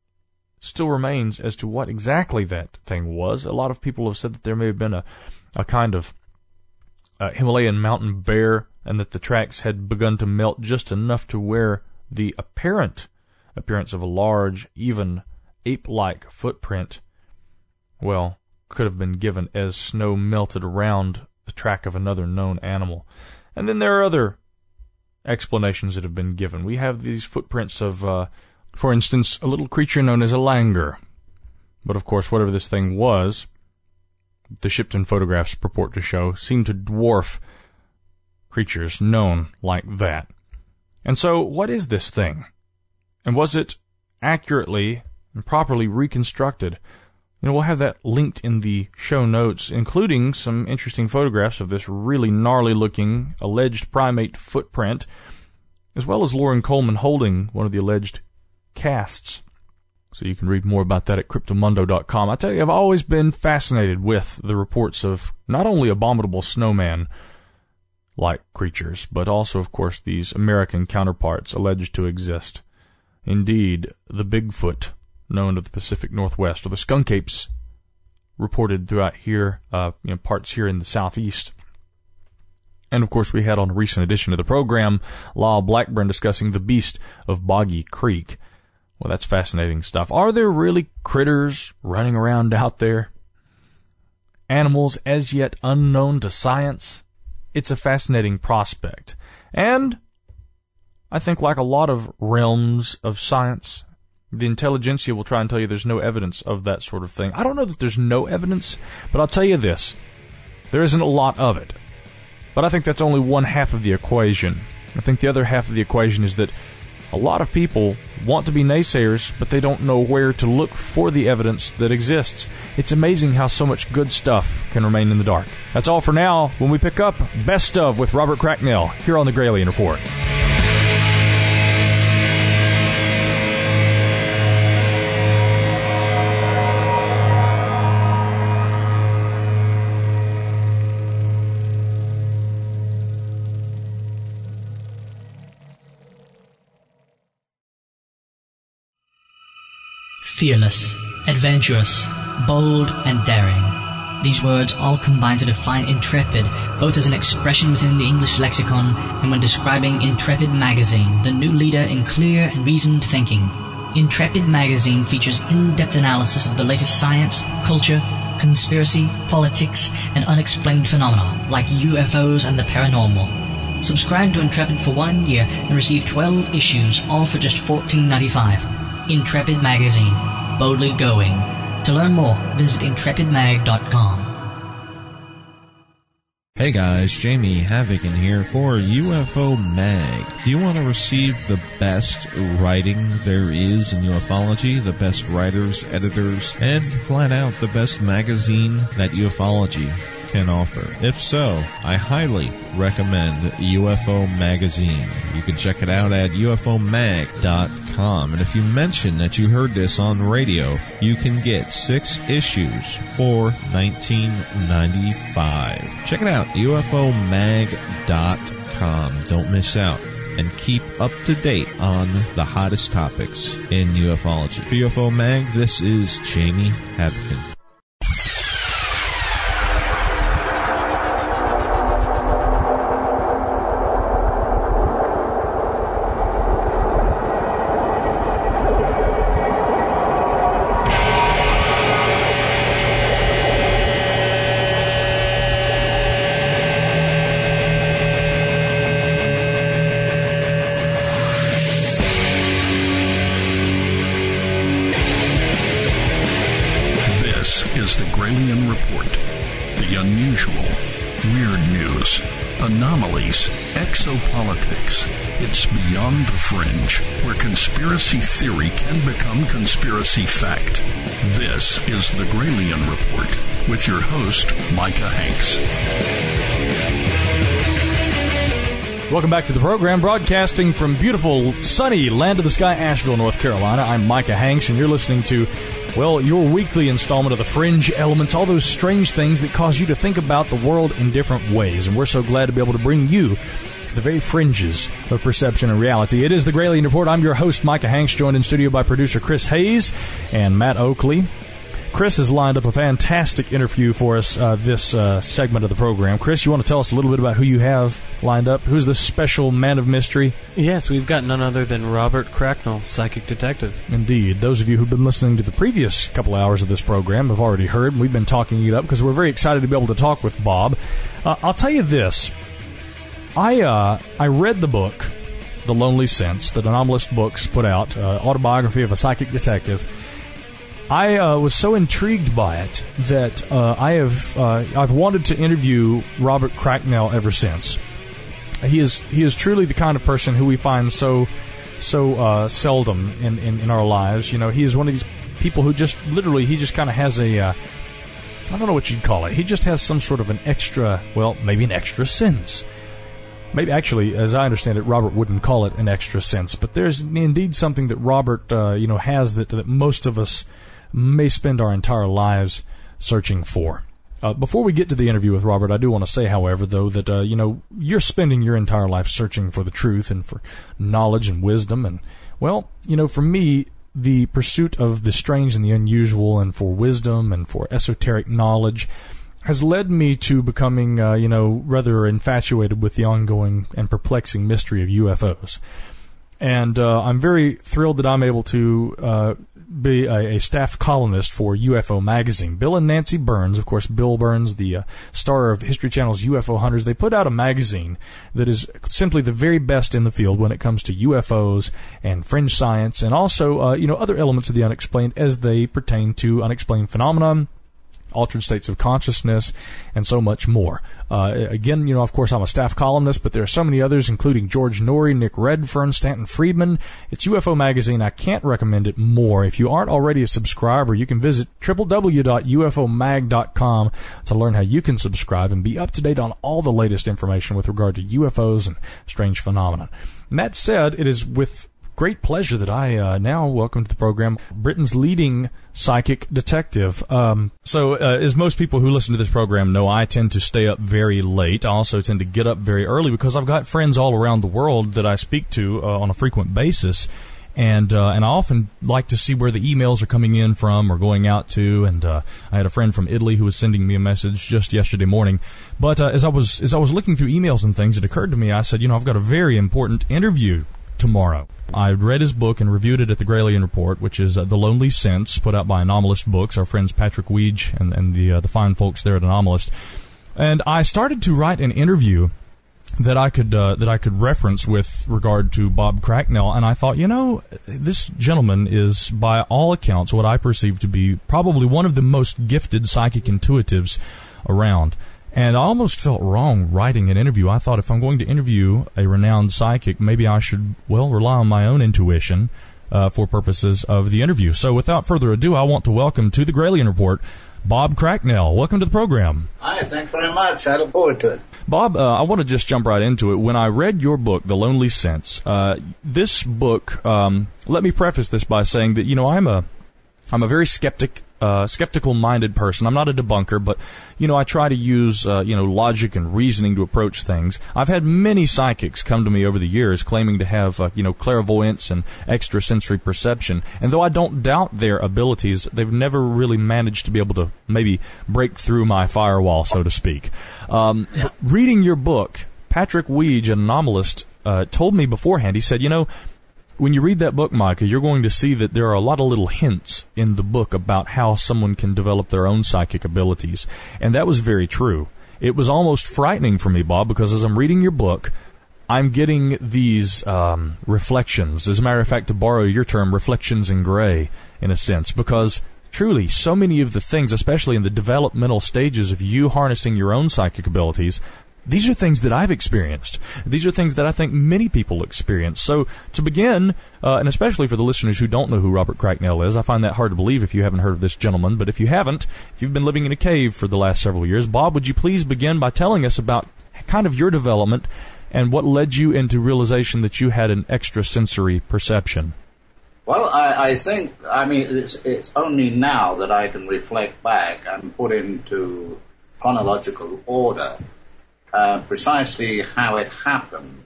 still remains as to what exactly that thing was. A lot of people have said that there may have been a, a kind of uh, Himalayan mountain bear, and that the tracks had begun to melt just enough to where the apparent appearance of a large, even ape-like footprint, well, could have been given as snow melted around the track of another known animal. And then there are other explanations that have been given. We have these footprints of, uh, for instance, a little creature known as a langur. But of course, whatever this thing was, the Shipton photographs purport to show, seemed to dwarf creatures known like that. And so, what is this thing? And was it accurately and properly reconstructed? You know, we'll have that linked in the show notes, including some interesting photographs of this really gnarly-looking alleged primate footprint, as well as Loren Coleman holding one of the alleged casts. So you can read more about that at cryptomundo dot com. I tell you, I've always been fascinated with the reports of not only abominable snowman-like creatures, but also, of course, these American counterparts alleged to exist. Indeed, the Bigfoot, known to the Pacific Northwest, or the skunk apes reported throughout here, uh, you know, parts here in the southeast. And, of course, we had on a recent edition of the program, Lyle Blackburn discussing the beast of Boggy Creek. Well, that's fascinating stuff. Are there really critters running around out there? Animals as yet unknown to science? It's a fascinating prospect. And I think like a lot of realms of science, the intelligentsia will try and tell you there's no evidence of that sort of thing. I don't know that there's no evidence, but I'll tell you this. There isn't a lot of it. But I think that's only one half of the equation. I think the other half of the equation is that a lot of people want to be naysayers, but they don't know where to look for the evidence that exists. It's amazing how so much good stuff can remain in the dark. That's all for now. When we pick up, Best Of with Robert Cracknell here on the Gralien Report. Fearless, adventurous, bold, and daring. These words all combine to define Intrepid, both as an expression within the English lexicon and when describing Intrepid Magazine, the new leader in clear and reasoned thinking. Intrepid Magazine features in-depth analysis of the latest science, culture, conspiracy, politics, and unexplained phenomena like U F Os and the paranormal. Subscribe to Intrepid for one year and receive twelve issues, all for just fourteen ninety-five. Intrepid Magazine. Boldly going. To learn more, visit intrepid mag dot com. Hey guys, Jamie Havoc in here for U F O Mag. Do you want to receive the best writing there is in ufology, the best writers, editors, and flat out the best magazine that ufology can offer? If so, I highly recommend U F O Magazine. You can check it out at U F O mag dot com. And if you mention that you heard this on radio, you can get six issues for nineteen ninety-five. Check it out, U F O mag dot com. Don't miss out. And keep up to date on the hottest topics in ufology. For U F O Mag, this is Jamie Havoc. Exopolitics. It's beyond the fringe, where conspiracy theory can become conspiracy fact. This is the Gralien Report with your host, Micah Hanks. Welcome back to the program, broadcasting from beautiful, sunny, land-of-the-sky Asheville, North Carolina. I'm Micah Hanks, and you're listening to, well, your weekly installment of the Fringe Elements, all those strange things that cause you to think about the world in different ways. And we're so glad to be able to bring you to the very fringes of perception and reality. It is the Gralien Report. I'm your host, Micah Hanks, joined in studio by producer Chris Hayes and Matt Oakley. Chris has lined up a fantastic interview for us uh, this uh, segment of the program. Chris, you want to tell us a little bit about who you have lined up? Who's this special man of mystery? Yes, we've got none other than Robert Cracknell, psychic detective. Indeed. Those of you who've been listening to the previous couple hours of this program have already heard. We've been talking it up because we're very excited to be able to talk with Bob. Uh, I'll tell you this. I uh, I read the book, The Lonely Sense, that Anomalist Books put out, uh, autobiography of a psychic detective. I uh, was so intrigued by it that uh, I have uh, I've wanted to interview Robert Cracknell ever since. He is he is truly the kind of person who we find so so uh, seldom in, in, in our lives. You know, he is one of these people who just literally he just kind of has a uh, I don't know what you'd call it. He just has some sort of an extra, well, maybe an extra sense. Maybe, actually, as I understand it, Robert wouldn't call it an extra sense, but there's indeed something that Robert, uh, you know, has that, that most of us may spend our entire lives searching for. Uh, before we get to the interview with Robert, I do want to say, however, though, that, uh, you know, you're spending your entire life searching for the truth and for knowledge and wisdom, and, well, you know, for me, the pursuit of the strange and the unusual, and for wisdom and for esoteric knowledge, has led me to becoming, uh, you know, rather infatuated with the ongoing and perplexing mystery of U F Os. And uh, I'm very thrilled that I'm able to uh, be a, a staff columnist for U F O Magazine. Bill and Nancy Burns, of course, Bill Burns, the uh, star of History Channel's U F O Hunters, they put out a magazine that is simply the very best in the field when it comes to U F Os and fringe science, and also, uh, you know, other elements of the unexplained as they pertain to unexplained phenomenon, altered states of consciousness, and so much more. Uh, again, you know, of course, I'm a staff columnist, but there are so many others, including George Norrie, Nick Redfern, Stanton Friedman. It's U F O Magazine. I can't recommend it more. If you aren't already a subscriber, you can visit w w w dot u f o mag dot com to learn how you can subscribe and be up to date on all the latest information with regard to U F Os and strange phenomena. And that said, it is with great pleasure that I uh, now welcome to the program Britain's leading psychic detective. Um, so, uh, as most people who listen to this program know, I tend to stay up very late. I also tend to get up very early because I've got friends all around the world that I speak to uh, on a frequent basis. And uh, and I often like to see where the emails are coming in from or going out to. And uh, I had a friend from Italy who was sending me a message just yesterday morning. But uh, as I was as I was looking through emails and things, it occurred to me, I said, you know, I've got a very important interview tomorrow. I read his book and reviewed it at the Gralien Report, which is uh, The Lonely Sense, put out by Anomalist Books, our friends Patrick Weege and, and the uh, the fine folks there at Anomalist. And I started to write an interview that I could uh, that I could reference with regard to Bob Cracknell, and I thought, you know, this gentleman is, by all accounts, what I perceive to be probably one of the most gifted psychic intuitives around. And I almost felt wrong writing an interview. I thought if I'm going to interview a renowned psychic, maybe I should, well, rely on my own intuition uh, for purposes of the interview. So without further ado, I want to welcome to the Gralien Report, Bob Cracknell. Welcome to the program. Hi, thanks very much. I look forward to it. Bob, uh, I want to just jump right into it. When I read your book, The Lonely Sense, uh, this book, um, let me preface this by saying that, you know, I'm a, I'm a very skeptic, uh, skeptical-minded person. I'm not a debunker, but, you know, I try to use, uh, you know, logic and reasoning to approach things. I've had many psychics come to me over the years claiming to have, uh, you know, clairvoyance and extrasensory perception. And though I don't doubt their abilities, they've never really managed to be able to maybe break through my firewall, so to speak. Um, reading your book, Patrick Weege, an anomalist, uh, told me beforehand, he said, you know, when you read that book, Micah, you're going to see that there are a lot of little hints in the book about how someone can develop their own psychic abilities. And that was very true. It was almost frightening for me, Bob, because as I'm reading your book, I'm getting these um, reflections. As a matter of fact, to borrow your term, reflections in gray, in a sense, because truly, so many of the things, especially in the developmental stages of you harnessing your own psychic abilities, these are things that I've experienced. These are things that I think many people experience. So to begin, uh, and especially for the listeners who don't know who Robert Cracknell is, I find that hard to believe if you haven't heard of this gentleman. But if you haven't, if you've been living in a cave for the last several years, Bob, would you please begin by telling us about kind of your development and what led you into realization that you had an extrasensory perception? Well, I, I think, I mean, it's, it's only now that I can reflect back and put into chronological order Uh, precisely how it happened.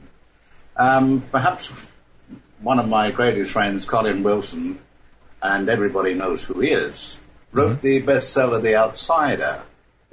Um, perhaps one of my greatest friends, Colin Wilson, and everybody knows who he is, wrote mm-hmm. the bestseller The Outsider.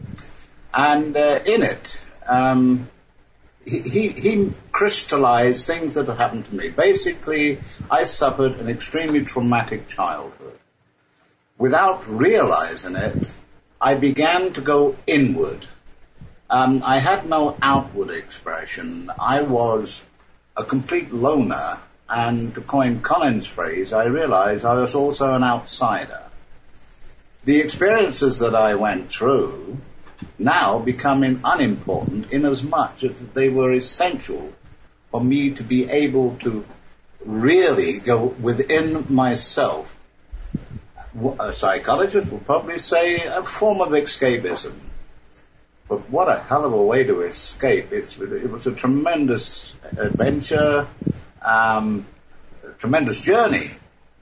And uh, in it, um, he, he, he crystallized things that had happened to me. Basically, I suffered an extremely traumatic childhood. Without realizing it, I began to go inward. Um, I had no outward expression. I was a complete loner, and to coin Colin's phrase, I realized I was also an outsider. The experiences that I went through now becoming unimportant in as much as they were essential for me to be able to really go within myself. A psychologist would probably say a form of escapism. But what a hell of a way to escape. It's, it was a tremendous adventure, um, a tremendous journey.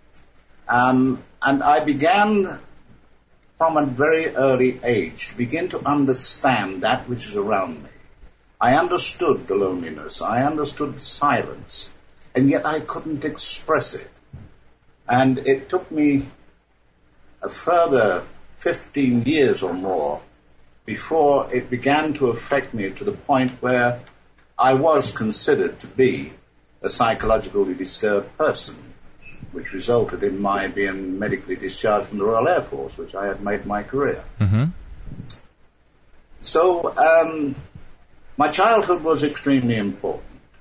Um, and I began from a very early age to begin to understand that which is around me. I understood the loneliness. I understood silence. And yet I couldn't express it. And it took me a further fifteen years or more before it began to affect me to the point where I was considered to be a psychologically disturbed person, which resulted in my being medically discharged from the Royal Air Force, which I had made my career. Mm-hmm. So um, my childhood was extremely important.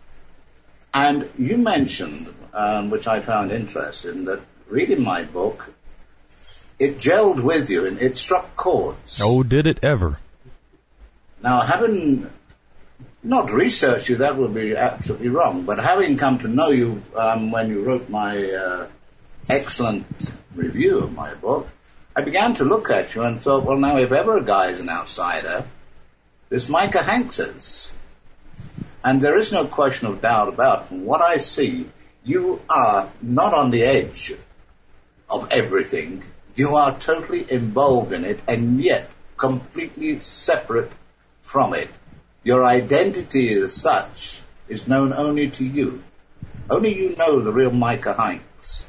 And you mentioned, um, which I found interesting, that reading my book, it gelled with you and it struck chords. Oh, did it ever? Now, having not researched you, that would be absolutely wrong, but having come to know you um, when you wrote my uh, excellent review of my book, I began to look at you and thought, well, now if ever a guy is an outsider, this Micah Hanks is. And there is no question of doubt about it. From what I see, you are not on the edge of everything. You are totally involved in it and yet completely separate from it. Your identity as such is known only to you. Only you know the real Micah Hanks.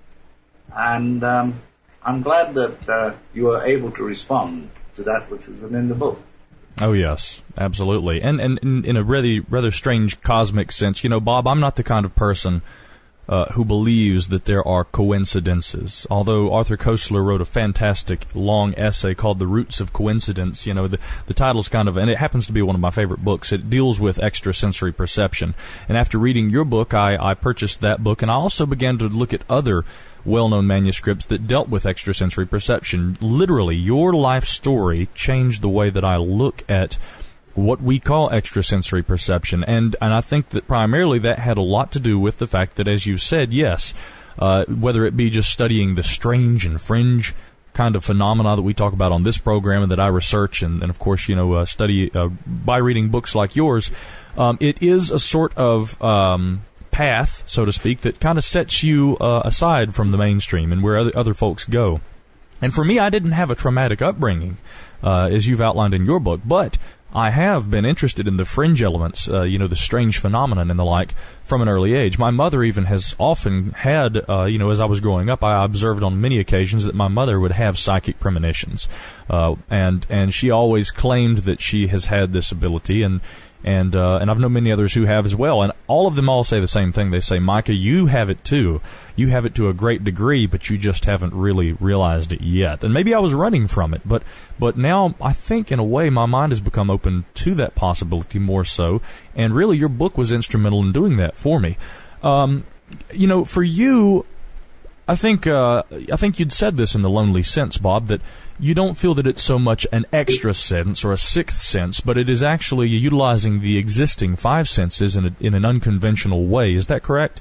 And um, I'm glad that uh, you were able to respond to that which was within the book. Oh, yes, absolutely. And, and, and in a rather, rather strange cosmic sense, you know, Bob, I'm not the kind of person uh, who believes that there are coincidences. Although Arthur Koestler wrote a fantastic long essay called The Roots of Coincidence, you know, the, the title's kind of, and it happens to be one of my favorite books. It deals with extrasensory perception. And after reading your book, I, I purchased that book, and I also began to look at other well-known manuscripts that dealt with extrasensory perception. Literally, your life story changed the way that I look at what we call extrasensory perception, and and I think that primarily that had a lot to do with the fact that, as you said, yes, uh, whether it be just studying the strange and fringe kind of phenomena that we talk about on this program and that I research, and, and of course, you know, uh, study uh, by reading books like yours, um, it is a sort of um, path, so to speak, that kind of sets you uh, aside from the mainstream and where other, other folks go. And for me, I didn't have a traumatic upbringing, uh, as you've outlined in your book, but I have been interested in the fringe elements, uh, you know, the strange phenomenon and the like, from an early age. My mother even has often had, uh, you know, as I was growing up, I observed on many occasions that my mother would have psychic premonitions, uh, and and she always claimed that she has had this ability, and and uh, and I've known many others who have as well, and all of them all say the same thing. They say, Micah, you have it too. You have it to a great degree, but you just haven't really realized it yet. And maybe I was running from it, but but now I think in a way my mind has become open to that possibility more so, and really your book was instrumental in doing that for me. Um, you know, for you, I think uh, I think you'd said this in The Lonely Sense, Bob, that you don't feel that it's so much an extra sense or a sixth sense, but it is actually utilizing the existing five senses in a, in an unconventional way. Is that correct?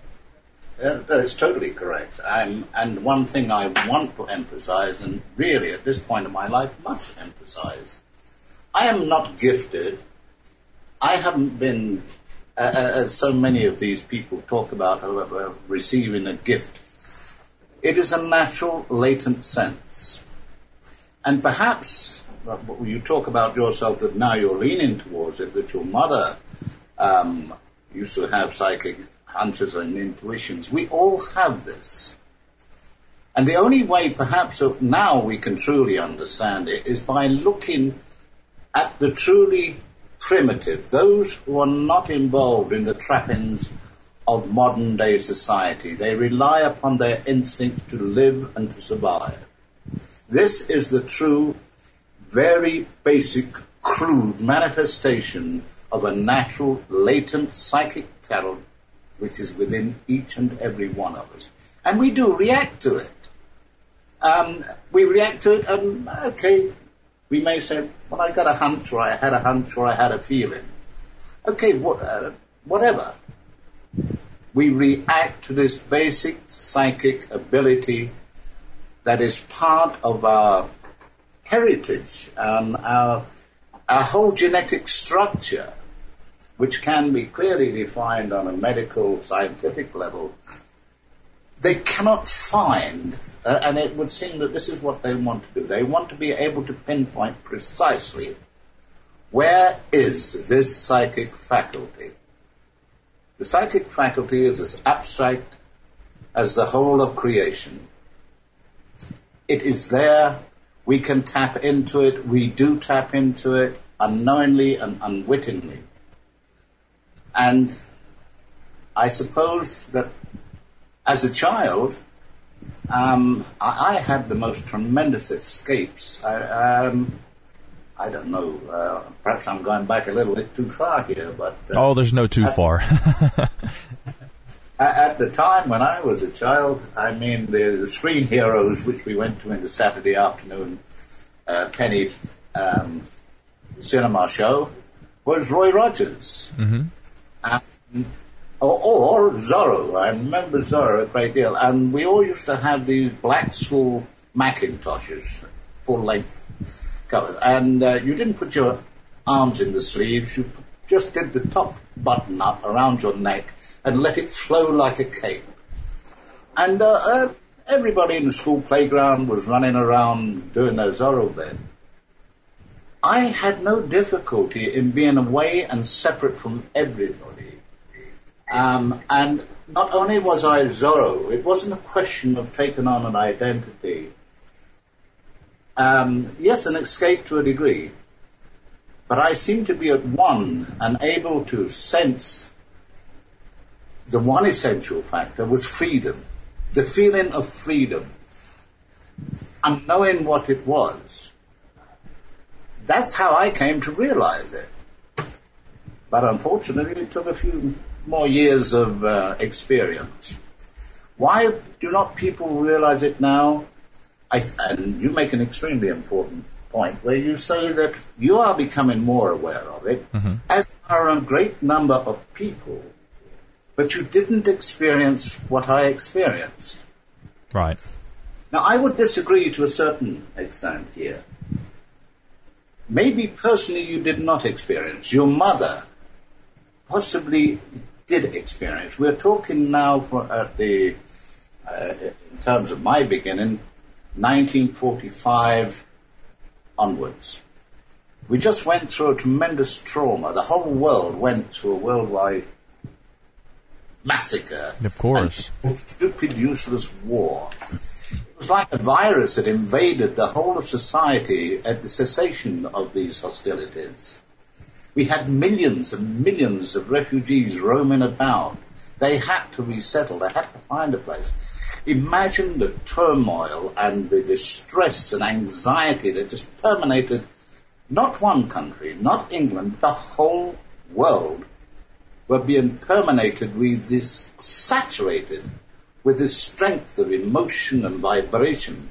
Uh, that's totally correct. Um, and one thing I want to emphasize, and really at this point in my life must emphasize, I am not gifted. I haven't been, uh, as so many of these people talk about, uh, receiving a gift. It is a natural, latent sense. And perhaps, well, you talk about yourself that now you're leaning towards it, that your mother um, used to have psychic hunches and intuitions. We all have this. And the only way perhaps of now we can truly understand it is by looking at the truly primitive, those who are not involved in the trappings of modern-day society. They rely upon their instinct to live and to survive. This is the true, very basic, crude manifestation of a natural, latent psychic talent which is within each and every one of us. And we do react to it. Um, we react to it and, okay, we may say, well, I got a hunch, or I had a hunch, or I had a feeling. Okay, what, uh, whatever. We react to this basic psychic ability that is part of our heritage, um, our, our whole genetic structure, which can be clearly defined on a medical, scientific level. They cannot find, uh, and it would seem that this is what they want to do. They want to be able to pinpoint precisely where is this psychic faculty. The psychic faculty is as abstract as the whole of creation. It is there. We can tap into it. We do tap into it unknowingly and unwittingly. And I suppose that as a child, um, I, I had the most tremendous escapes. I, um, I don't know, uh, perhaps I'm going back a little bit too far here, but... Uh, oh, there's no too at, far. At the time when I was a child, I mean, the, the screen heroes which we went to in the Saturday afternoon uh, penny um, cinema show was Roy Rogers. Mm-hmm. Um, or, or Zorro. I remember Zorro a great deal. And we all used to have these black school Macintoshes, full-length covers. And uh, you didn't put your arms in the sleeves. You just did the top button up around your neck and let it flow like a cape. And uh, uh, everybody in the school playground was running around doing their Zorro bit. I had no difficulty in being away and separate from everybody. Um, and not only was I Zorro, it wasn't a question of taking on an identity. Um, yes, an escape to a degree. But I seemed to be at one and able to sense the one essential factor was freedom, the feeling of freedom, and knowing what it was. That's how I came to realize it. But unfortunately, it took a few more years of uh, experience. Why do not people realize it now? I th- and you make an extremely important point where you say that you are becoming more aware of it, mm-hmm. as are a great number of people. But you didn't experience what I experienced. Right. Now, I would disagree to a certain extent here. Maybe personally you did not experience. Your mother possibly did experience. We're talking now for, at the, uh, in terms of my beginning, nineteen forty-five onwards. We just went through a tremendous trauma. The whole world went through a worldwide massacre. Of course. And stupid, useless war. It was like a virus that invaded the whole of society at the cessation of these hostilities. We had millions and millions of refugees roaming about. They had to resettle. They had to find a place. Imagine the turmoil and the distress and anxiety that just permeated not one country, not England, the whole world were being permeated with this, saturated with this strength of emotion and vibration.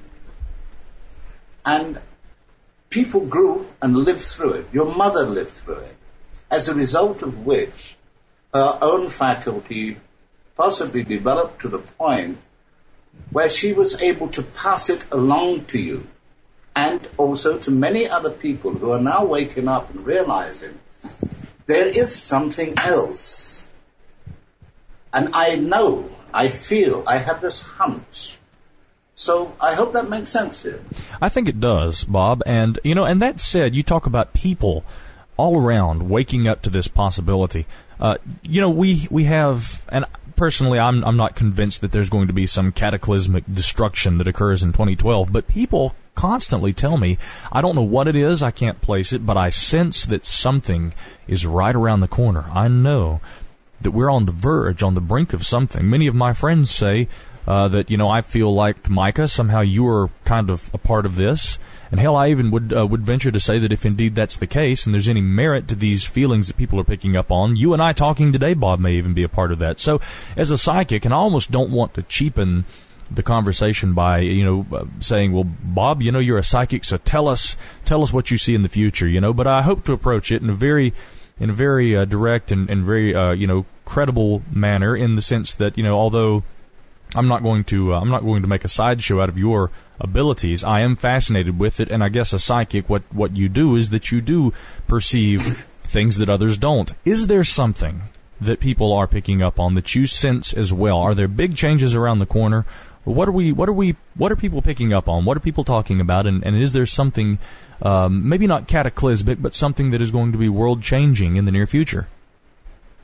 And people grew and lived through it. Your mother lived through it. As a result of which, her own faculty possibly developed to the point where she was able to pass it along to you, and also to many other people who are now waking up and realizing there is something else. And I know, I feel, I have this hunch. So I hope that makes sense to you. I think it does, Bob. And, you know, and that said, you talk about people all around waking up to this possibility. Uh, you know, we, we have, and personally, I'm, I'm not convinced that there's going to be some cataclysmic destruction that occurs in twenty twelve, but people constantly tell me, I don't know what it is, I can't place it, but I sense that something is right around the corner. I know that we're on the verge, on the brink of something. Many of my friends say uh, that, you know, I feel like, Micah, somehow you are kind of a part of this. And hell, I even would uh, would venture to say that if indeed that's the case, and there's any merit to these feelings that people are picking up on, you and I talking today, Bob, may even be a part of that. So as a psychic, and I almost don't want to cheapen the conversation by, you know, uh, saying, well, Bob, you know, you're a psychic, so tell us, tell us what you see in the future, you know. But I hope to approach it in a very, in a very uh, direct and, and very, uh, you know, credible manner, in the sense that, you know, although I'm not going to, uh, I'm not going to make a sideshow out of your abilities, I am fascinated with it, and I guess a psychic, what what you do is that you do perceive things that others don't. Is there something that people are picking up on that you sense as well? Are there big changes around the corner? What are we? What are we? What are people picking up on? What are people talking about? And, and is there something, um, maybe not cataclysmic, but something that is going to be world changing in the near future?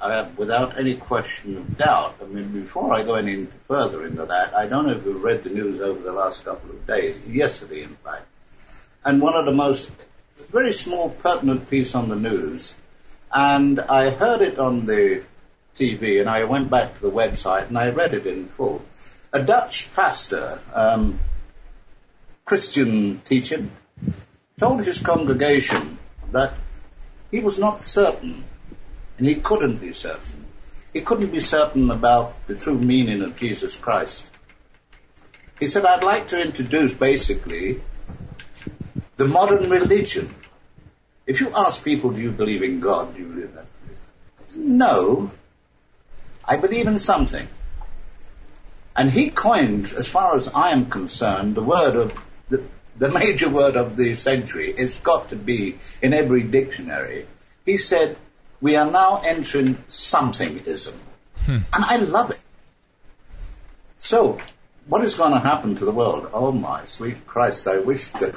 uh, without any question of doubt. I mean, before I go any further into that, I don't know if you've read the news over the last couple of days, yesterday in fact, and one of the most, very small, pertinent piece on the news, and I heard it on the T V, and I went back to the website, and I read it in full. A Dutch pastor, um, Christian teacher, told his congregation that he was not certain, and he couldn't be certain. He couldn't be certain about the true meaning of Jesus Christ. He said, I'd like to introduce, basically, the modern religion. If you ask people, do you believe in God? Do you believe that? No. I believe in something. And he coined, as far as I am concerned, the word of the, the major word of the century. It's got to be in every dictionary. He said, we are now entering somethingism. Hmm. And I love it. So, what is going to happen to the world? Oh my sweet Christ, I wish to.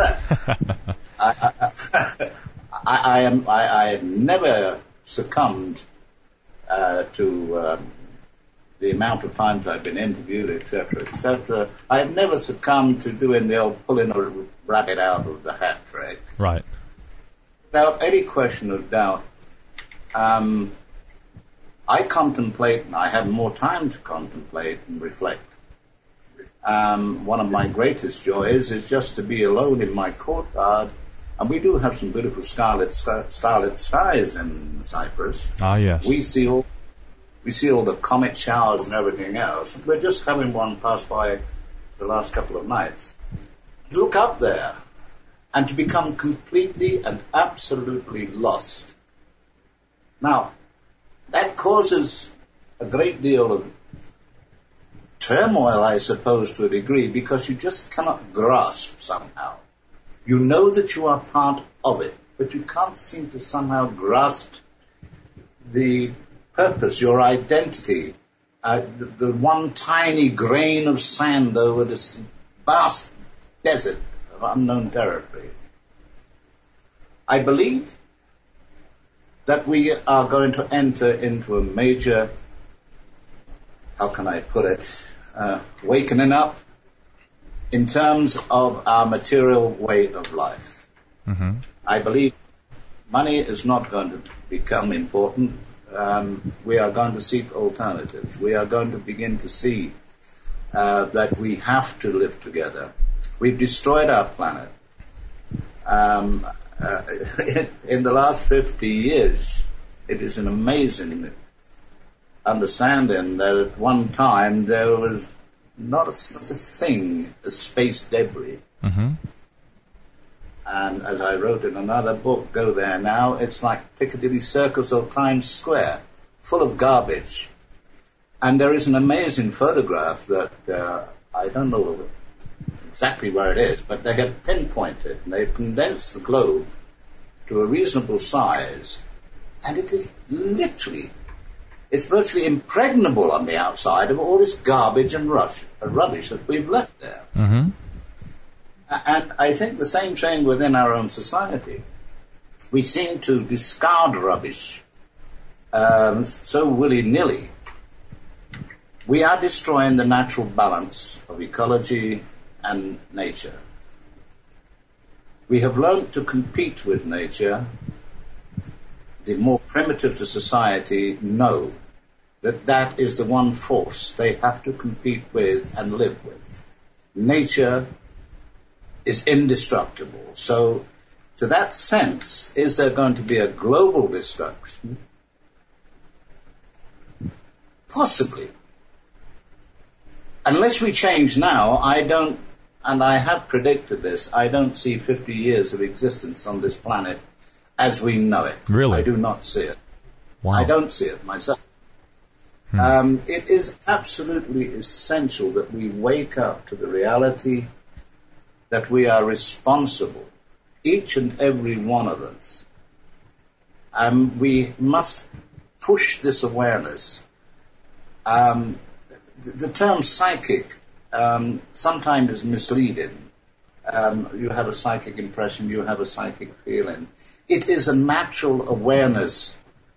I, I, I, I am. I, I have never succumbed uh, to um, the amount of times I've been interviewed, et cetera, et cetera. I have never succumbed to doing the old pulling a rabbit out of the hat trick. Right. Without any question of doubt, um, I contemplate, and I have more time to contemplate and reflect. Um, one of my greatest joys is just to be alone in my courtyard, and we do have some beautiful starlit, starlit skies in Cyprus. Ah, yes. We see all, we see all the comet showers and everything else. We're just having one pass by the last couple of nights. Look up there, and to become completely and absolutely lost. Now, that causes a great deal of turmoil, I suppose, to a degree, because you just cannot grasp somehow. You know that you are part of it, but you can't seem to somehow grasp the purpose, your identity, uh, the, the one tiny grain of sand over this vast desert of unknown territory. I believe that we are going to enter into a major, how can I put it, uh, wakening up in terms of our material way of life. Mm-hmm. I believe money is not going to become important. Um, we are going to seek alternatives. We are going to begin to see uh, that we have to live together. We've destroyed our planet. Um, uh, in, in the last fifty years, it is an amazing understanding that at one time there was not a, such a thing as space debris. Mm-hmm. And as I wrote in another book, Go There Now, it's like Piccadilly Circus or Times Square, full of garbage. And there is an amazing photograph that, uh, I don't know exactly where it is, but they have pinpointed and they've condensed the globe to a reasonable size, and it is literally, it's virtually impregnable on the outside of all this garbage and rush, uh, rubbish that we've left there. Mm-hmm. And I think the same thing within our own society. We seem to discard rubbish um, so willy-nilly. We are destroying the natural balance of ecology and nature. We have learned to compete with nature. The more primitive to society know that that is the one force they have to compete with and live with. Nature is indestructible. So, to that sense, is there going to be a global destruction? Possibly. Unless we change now, I don't, and I have predicted this, I don't see fifty years of existence on this planet as we know it. Really? I do not see it. Wow. I don't see it myself. Hmm. Um, it is absolutely essential that we wake up to the reality that we are responsible, each and every one of us. Um, we must push this awareness. Um, the, the term psychic um, sometimes is misleading. Um, you have a psychic impression, you have a psychic feeling. It is a natural awareness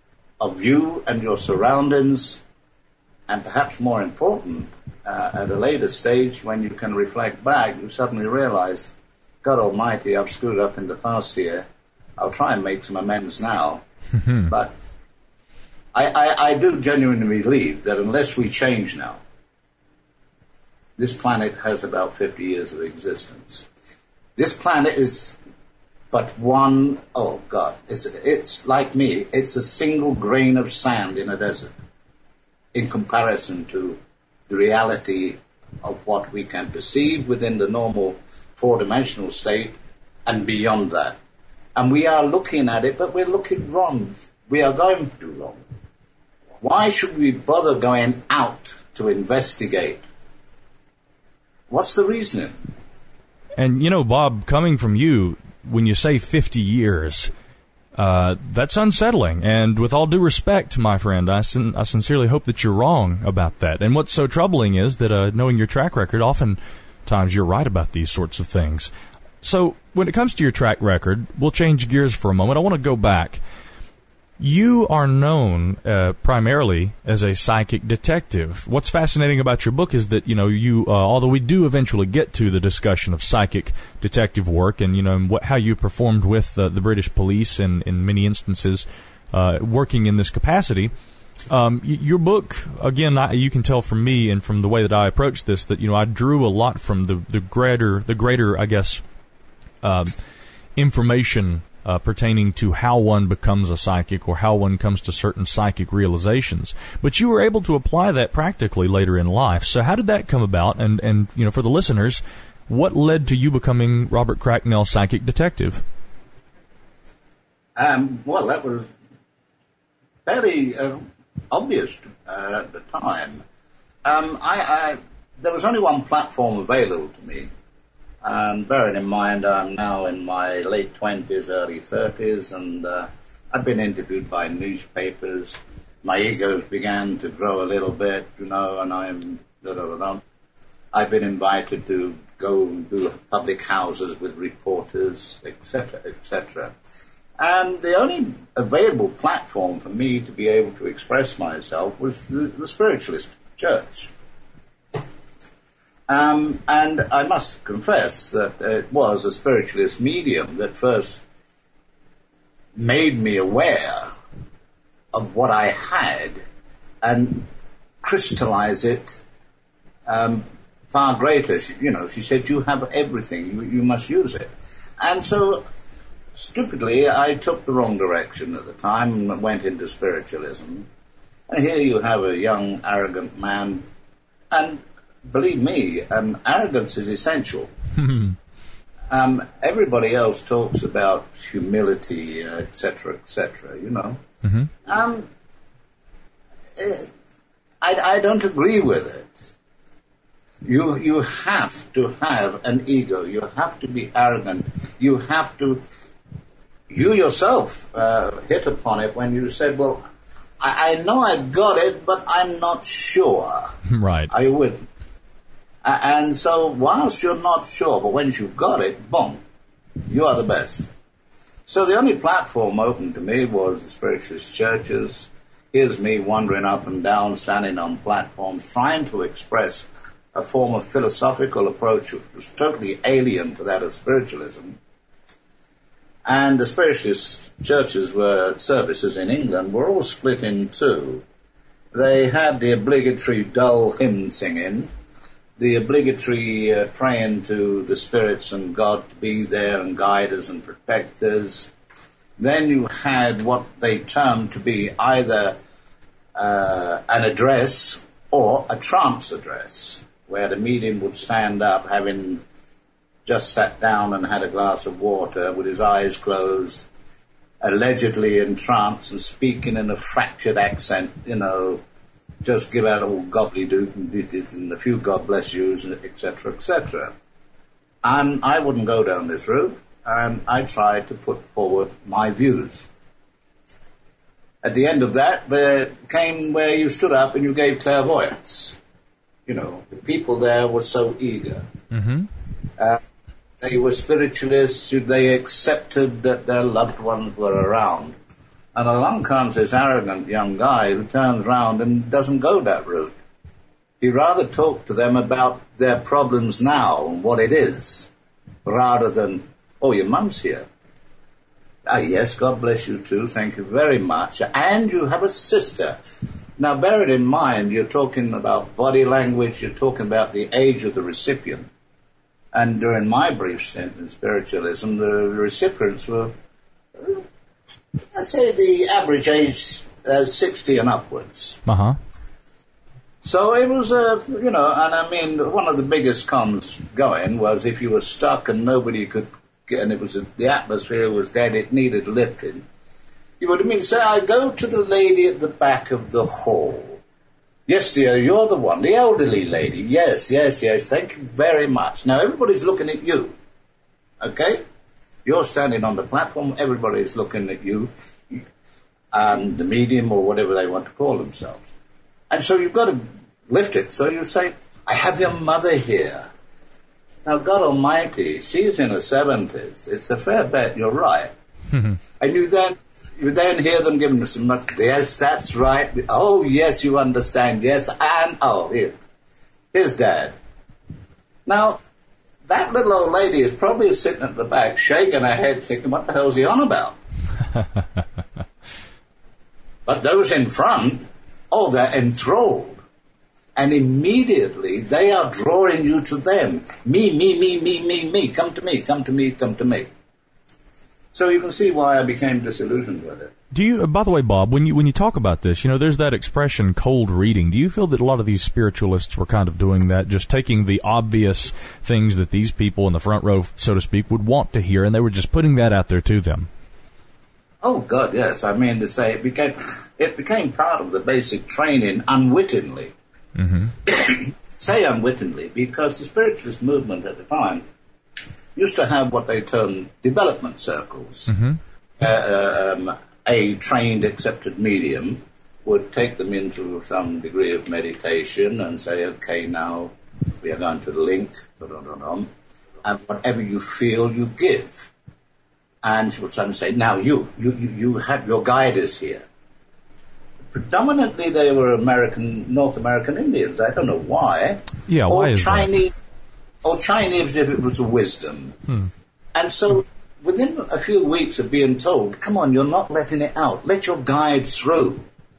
of you and your surroundings, and perhaps more important, uh, at a later stage when you can reflect back, you suddenly realize, God Almighty, I've screwed up in the past here. I'll try and make some amends now. But I, I, I do genuinely believe that unless we change now, this planet has about fifty years of existence. This planet is but one, oh God, it's, it's like me, it's a single grain of sand in a desert in comparison to the reality of what we can perceive within the normal four-dimensional state and beyond that. And we are looking at it, but we're looking wrong. We are going to do wrong. Why should we bother going out to investigate? What's the reasoning? And, you know, Bob, coming from you, when you say fifty years, uh, that's unsettling. And with all due respect, my friend, I, sin- I sincerely hope that you're wrong about that. And what's so troubling is that, uh, knowing your track record, oftentimes you're right about these sorts of things. So when it comes to your track record, we'll change gears for a moment. I want to go back. You are known uh, primarily as a psychic detective. What's fascinating about your book is that, you know, you, uh, although we do eventually get to the discussion of psychic detective work and, you know, and what, how you performed with uh, the British police in, in many instances uh, working in this capacity, um, y- your book, again, I, you can tell from me and from the way that I approach this that, you know, I drew a lot from the, the greater, the greater, I guess, uh, information Uh, pertaining to how one becomes a psychic or how one comes to certain psychic realizations. But you were able to apply that practically later in life. So how did that come about? And, and you know, for the listeners, what led to you becoming Robert Cracknell, psychic detective? Um, well, that was fairly uh, obvious uh, at the time. Um, I, I, there was only one platform available to me. Um, bearing in mind I'm now in my late twenties, early thirties, and uh, I've been interviewed by newspapers. My egos began to grow a little bit, you know, and I'm, da, da, da, da. I've been invited to go and do public houses with reporters, et cetera, et cetera. And the only available platform for me to be able to express myself was the, the spiritualist church. Um, and I must confess that it was a spiritualist medium that first made me aware of what I had and crystallize it um, far greater. She, you know, she said, you have everything, you, you must use it. And so, stupidly, I took the wrong direction at the time and went into spiritualism. And here you have a young, arrogant man, and believe me, um, arrogance is essential. um, everybody else talks about humility, uh, et cetera, et cetera, you know. Mm-hmm. Um, I, I don't agree with it. You, you have to have an ego. You have to be arrogant. You have to... You yourself uh, hit upon it when you said, well, I, I know I've got it, but I'm not sure. Right. Are you with me? Uh, and so, whilst you're not sure, but once you've got it, boom, you are the best. So the only platform open to me was the spiritualist churches. Here's me wandering up and down, standing on platforms, trying to express a form of philosophical approach which was totally alien to that of spiritualism. And the spiritualist churches were, services in England were all split in two. They had the obligatory dull hymn singing, the obligatory uh, praying to the spirits and God to be there and guide us and protect us. Then you had what they termed to be either uh, an address or a trance address, where the medium would stand up having just sat down and had a glass of water with his eyes closed, allegedly in trance and speaking in a fractured accent, you know, just give out all gobbledygook and ditties and a few God bless yous, et cetera, et cetera. And I wouldn't go down this route, and I tried to put forward my views. At the end of that, there came where you stood up and you gave clairvoyance. You know, the people there were so eager. Mm-hmm. Uh, they were spiritualists. They accepted that their loved ones were around. And along comes this arrogant young guy who turns round and doesn't go that route. He rather talked to them about their problems now and what it is, rather than, oh, your mum's here. Ah, yes, God bless you too, thank you very much. And you have a sister. Now, bear it in mind, you're talking about body language, you're talking about the age of the recipient. And during my brief stint in spiritualism, the recipients were, I'd say the average age, uh, sixty and upwards. Uh-huh. So it was, uh, you know, and I mean, one of the biggest cons going was if you were stuck and nobody could get, and it was, a, the atmosphere was dead, it needed lifting. You would have mean, say, I go to the lady at the back of the hall. Yes, dear, you're the one, the elderly lady. Yes, yes, yes, thank you very much. Now, everybody's looking at you, okay? You're standing on the platform, everybody's looking at you, um, the medium or whatever they want to call themselves. And so you've got to lift it. So you say, I have your mother here. Now, God Almighty, she's in her seventies. It's a fair bet, you're right. And you then you then hear them giving some, yes, that's right. Oh, yes, you understand. Yes, and, oh, here, here's Dad. Now, that little old lady is probably sitting at the back, shaking her head, thinking, what the hell's he on about? But those in front, oh, they're enthralled. And immediately they are drawing you to them. Me, me, me, me, me, me. Come to me, come to me, come to me. So you can see why I became disillusioned with it. Do you, by the way, Bob, when you when you talk about this, you know, there's that expression, cold reading. Do you feel that a lot of these spiritualists were kind of doing that, just taking the obvious things that these people in the front row, so to speak, would want to hear, and they were just putting that out there to them? Oh, God, yes. I mean to say, it became it became part of the basic training unwittingly. Mm-hmm. Say unwittingly, because the spiritualist movement at the time used to have what they termed development circles. Mm-hmm. Uh, um, a trained, accepted medium would take them into some degree of meditation and say, okay, now we are going to link, and whatever you feel, you give. And she would suddenly say, now you, you, you, you have your guide is here. Predominantly they were American, North American Indians. I don't know why. Yeah, or why is Chinese, that? Or Chinese if it was a wisdom. Hmm. And so within a few weeks of being told, come on, you're not letting it out. Let your guide through.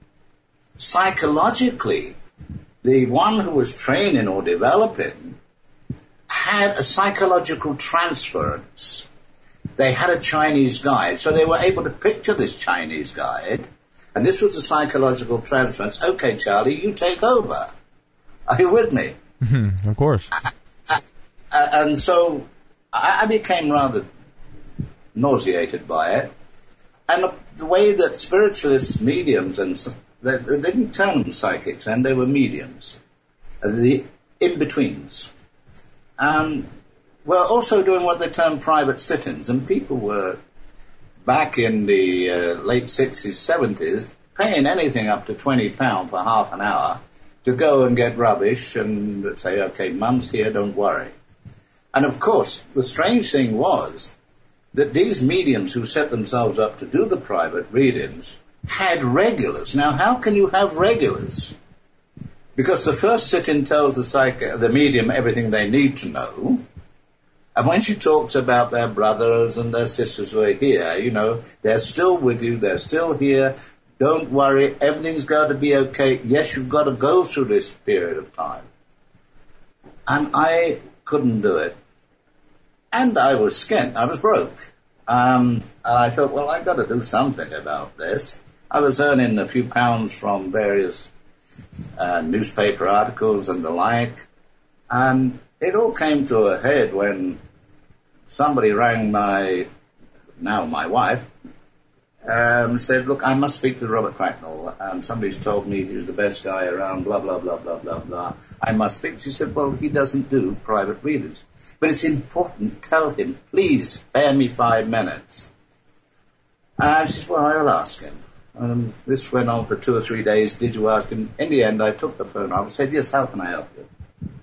Psychologically, the one who was training or developing had a psychological transference. They had a Chinese guide, so they were able to picture this Chinese guide, and this was a psychological transference. Okay, Charlie, you take over. Are you with me? Mm-hmm, of course. Uh, uh, uh, and so I, I became rather nauseated by it. And the, the way that spiritualist mediums, and they, they didn't term them psychics, and they were mediums, uh, the in-betweens, um, were also doing what they termed private sit-ins, and people were, back in the uh, late sixties, seventies, paying anything up to twenty pounds for half an hour to go and get rubbish and say, okay, Mum's here, don't worry. And of course, the strange thing was that these mediums who set themselves up to do the private readings had regulars. Now, how can you have regulars? Because the first sit-in tells the psych- the medium everything they need to know. And when she talks about their brothers and their sisters who are here, you know, they're still with you, they're still here, don't worry, everything's going to be okay. Yes, you've got to go through this period of time. And I couldn't do it. And I was skint, I was broke. Um, and I thought, well, I've got to do something about this. I was earning a few pounds from various uh, newspaper articles and the like. And it all came to a head when somebody rang my, now my wife, um, said, look, I must speak to Robert Cracknell. Um, somebody's told me he was the best guy around, blah, blah, blah, blah, blah, blah. I must speak. She said, well, he doesn't do private readings. But it's important, tell him, please spare me five minutes. And she said, well, I'll ask him. Um, this went on for two or three days. Did you ask him? In the end, I took the phone off and said, yes, how can I help you?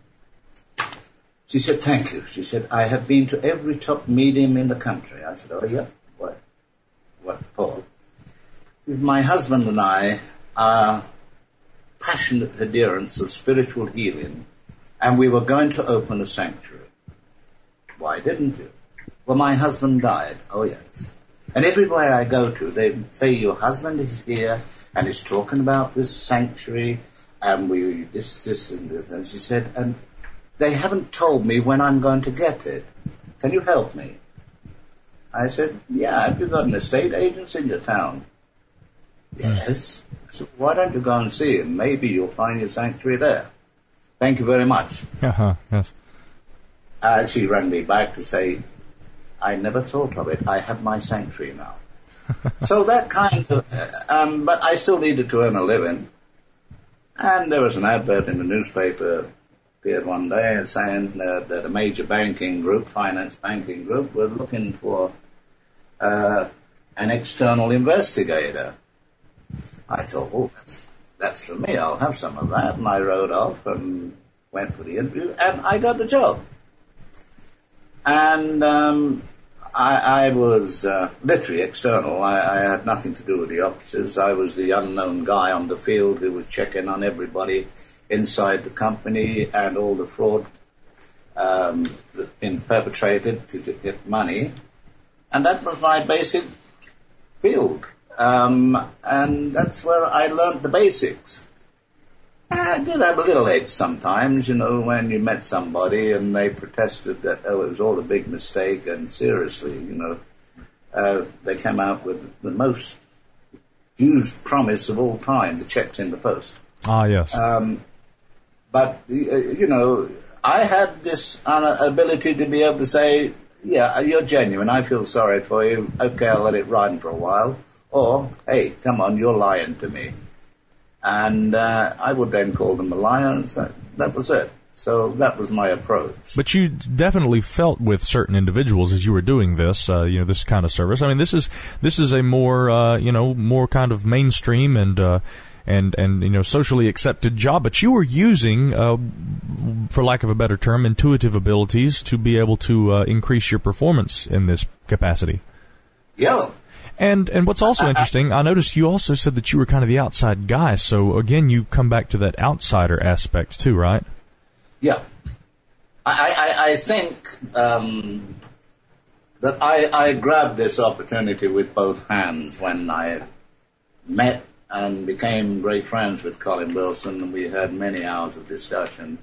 She said, thank you. She said, I have been to every top medium in the country. I said, oh, yeah? What? What, Paul? my husband and I are passionate adherents of spiritual healing, and we were going to open a sanctuary. Why didn't you? Well, my husband died. Oh, yes. And everywhere I go to, they say, your husband is here, and he's talking about this sanctuary, and we, this, this, and this. And she said, and they haven't told me when I'm going to get it. Can you help me? I said, yeah, have you got an estate agent in your town? Yes. So why don't you go and see him? Maybe you'll find your sanctuary there. Thank you very much. Uh-huh, yes. Uh, she rang me back to say, I never thought of it. I have my sanctuary now. So that kind of... Uh, um, but I still needed to earn a living. And there was an advert in the newspaper, appeared one day, saying uh, that a major banking group, finance banking group, were looking for uh, an external investigator. I thought, oh, that's, that's for me. I'll have some of that. And I rode off and went for the interview, and I got the job. And um, I, I was uh, literally external. I, I had nothing to do with the officers. I was the unknown guy on the field who was checking on everybody inside the company and all the fraud um, that's been perpetrated to get money. And that was my basic field. Um, and that's where I learned the basics. I did have a little edge sometimes, you know, when you met somebody and they protested that, oh, it was all a big mistake, and seriously, you know, uh, they came out with the most used promise of all time, the checks in the post. Ah, yes. Um, but, uh, you know, I had this uh, ability to be able to say, yeah, you're genuine, I feel sorry for you, okay, I'll let it run for a while, or, hey, come on, you're lying to me. And uh, I would then call them a liar, and so that was it. So that was my approach. But you definitely felt with certain individuals as you were doing this, uh, you know, this kind of service. I mean, this is this is a more, uh, you know, more kind of mainstream and uh, and and you know, socially accepted job. But you were using, uh, for lack of a better term, intuitive abilities to be able to uh, increase your performance in this capacity. Yeah. And and what's also interesting, I noticed you also said that you were kind of the outside guy. So, again, you come back to that outsider aspect, too, right? Yeah. I, I, I think um, that I, I grabbed this opportunity with both hands when I met and became great friends with Colin Wilson, and we had many hours of discussion.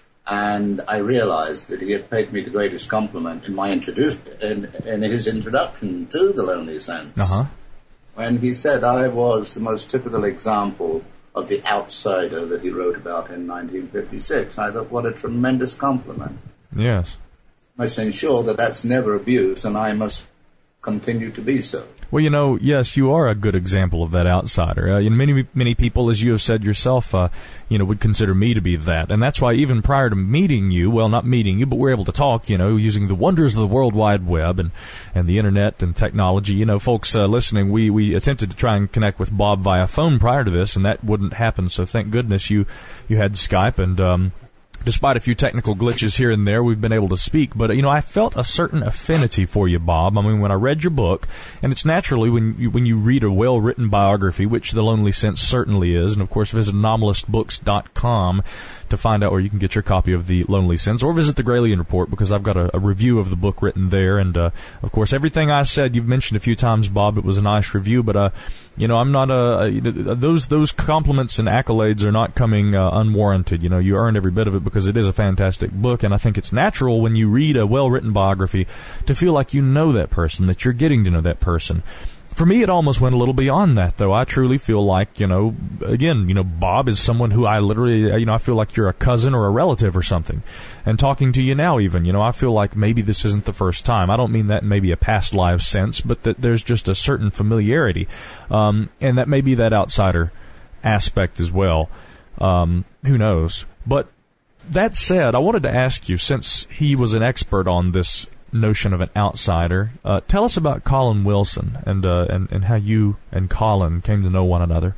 And I realized that he had paid me the greatest compliment in my introduce in, in his introduction to The Lonely Sense, uh-huh. when he said I was the most typical example of the outsider that he wrote about in nineteen fifty-six. I thought, what a tremendous compliment. Yes. I must ensure that that's never abused, and I must continue to be so. Well, you know, yes, you are a good example of that outsider. Uh, you know, many, many people, as you have said yourself, uh, you know, would consider me to be that. And that's why even prior to meeting you, well, not meeting you, but we're able to talk, you know, using the wonders of the World Wide Web and, and the Internet and technology. You know, folks uh, listening, we, we attempted to try and connect with Bob via phone prior to this, and that wouldn't happen. So thank goodness you, you had Skype, and um, despite a few technical glitches here and there, we've been able to speak. But, you know, I felt a certain affinity for you, Bob. I mean, when I read your book, and it's naturally when you, when you read a well-written biography, which The Lonely Sense certainly is, and, of course, visit anomalist books dot com to find out where you can get your copy of The Lonely Sense, or visit the Gralien Report, because I've got a, a review of the book written there. And, uh, of course, everything I said, you've mentioned a few times, Bob, it was a nice review, but, uh, you know, I'm not a, a those those compliments and accolades are not coming uh, unwarranted. You know, you earned every bit of it because it is a fantastic book, and I think it's natural when you read a well-written biography to feel like you know that person, that you're getting to know that person. For me, it almost went a little beyond that, though. I truly feel like, you know, again, you know, Bob is someone who I literally, you know, I feel like you're a cousin or a relative or something. And talking to you now even, you know, I feel like maybe this isn't the first time. I don't mean that in maybe a past life sense, but that there's just a certain familiarity. Um, and that may be that outsider aspect as well. Um, who knows? But that said, I wanted to ask you, since he was an expert on this notion of an outsider, uh, tell us about Colin Wilson and, uh, and and how you and Colin came to know one another.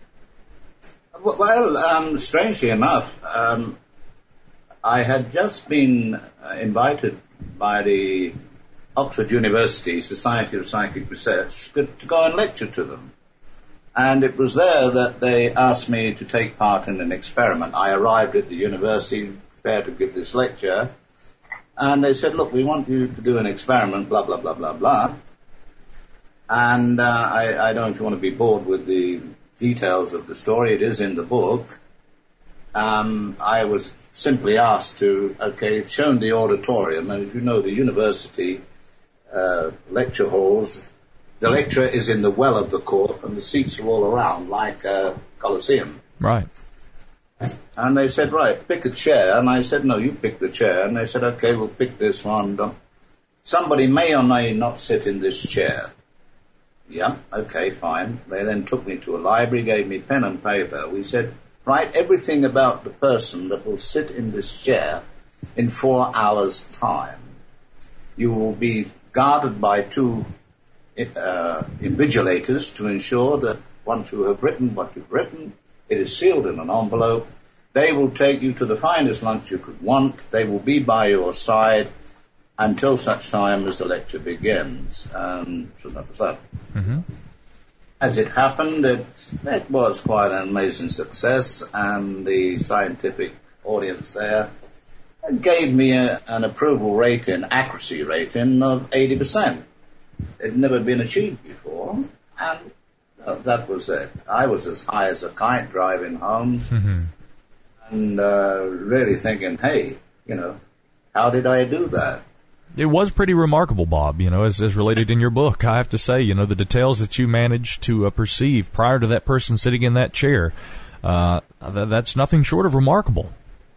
Well, um, strangely enough, um, I had just been invited by the Oxford University Society of Psychic Research to, to go and lecture to them. And it was there that they asked me to take part in an experiment. I arrived at the university, prepared to give this lecture, and they said, look, we want you to do an experiment, blah, blah, blah, blah, blah. And uh, I, I don't know if you want to be bored with the details of the story. It is in the book. Um, I was simply asked to, okay, shown the auditorium, and as you know, the university uh, lecture halls, the lecturer is in the well of the court, and the seats are all around, like a Colosseum. Right. And they said, right, pick a chair. And I said, no, you pick the chair. And they said, okay, we'll pick this one. Somebody may or may not sit in this chair. Yeah, okay, fine. They then took me to a library, gave me pen and paper. We said, write everything about the person that will sit in this chair in four hours' time. You will be guarded by two uh, invigilators to ensure that once you have written what you've written, it is sealed in an envelope. They will take you to the finest lunch you could want. They will be by your side until such time as the lecture begins. Um, so that was that. Mm-hmm. As it happened, it, it was quite an amazing success, and the scientific audience there gave me a, an approval rating, accuracy rating of eighty percent. It had never been achieved before, and uh, that was it. I was as high as a kite driving home, mm-hmm. and uh, really thinking, hey, you know, how did I do that? It was pretty remarkable, Bob, you know, as, as related in your book. I have to say, you know, the details that you managed to uh, perceive prior to that person sitting in that chair, uh, th- that's nothing short of remarkable.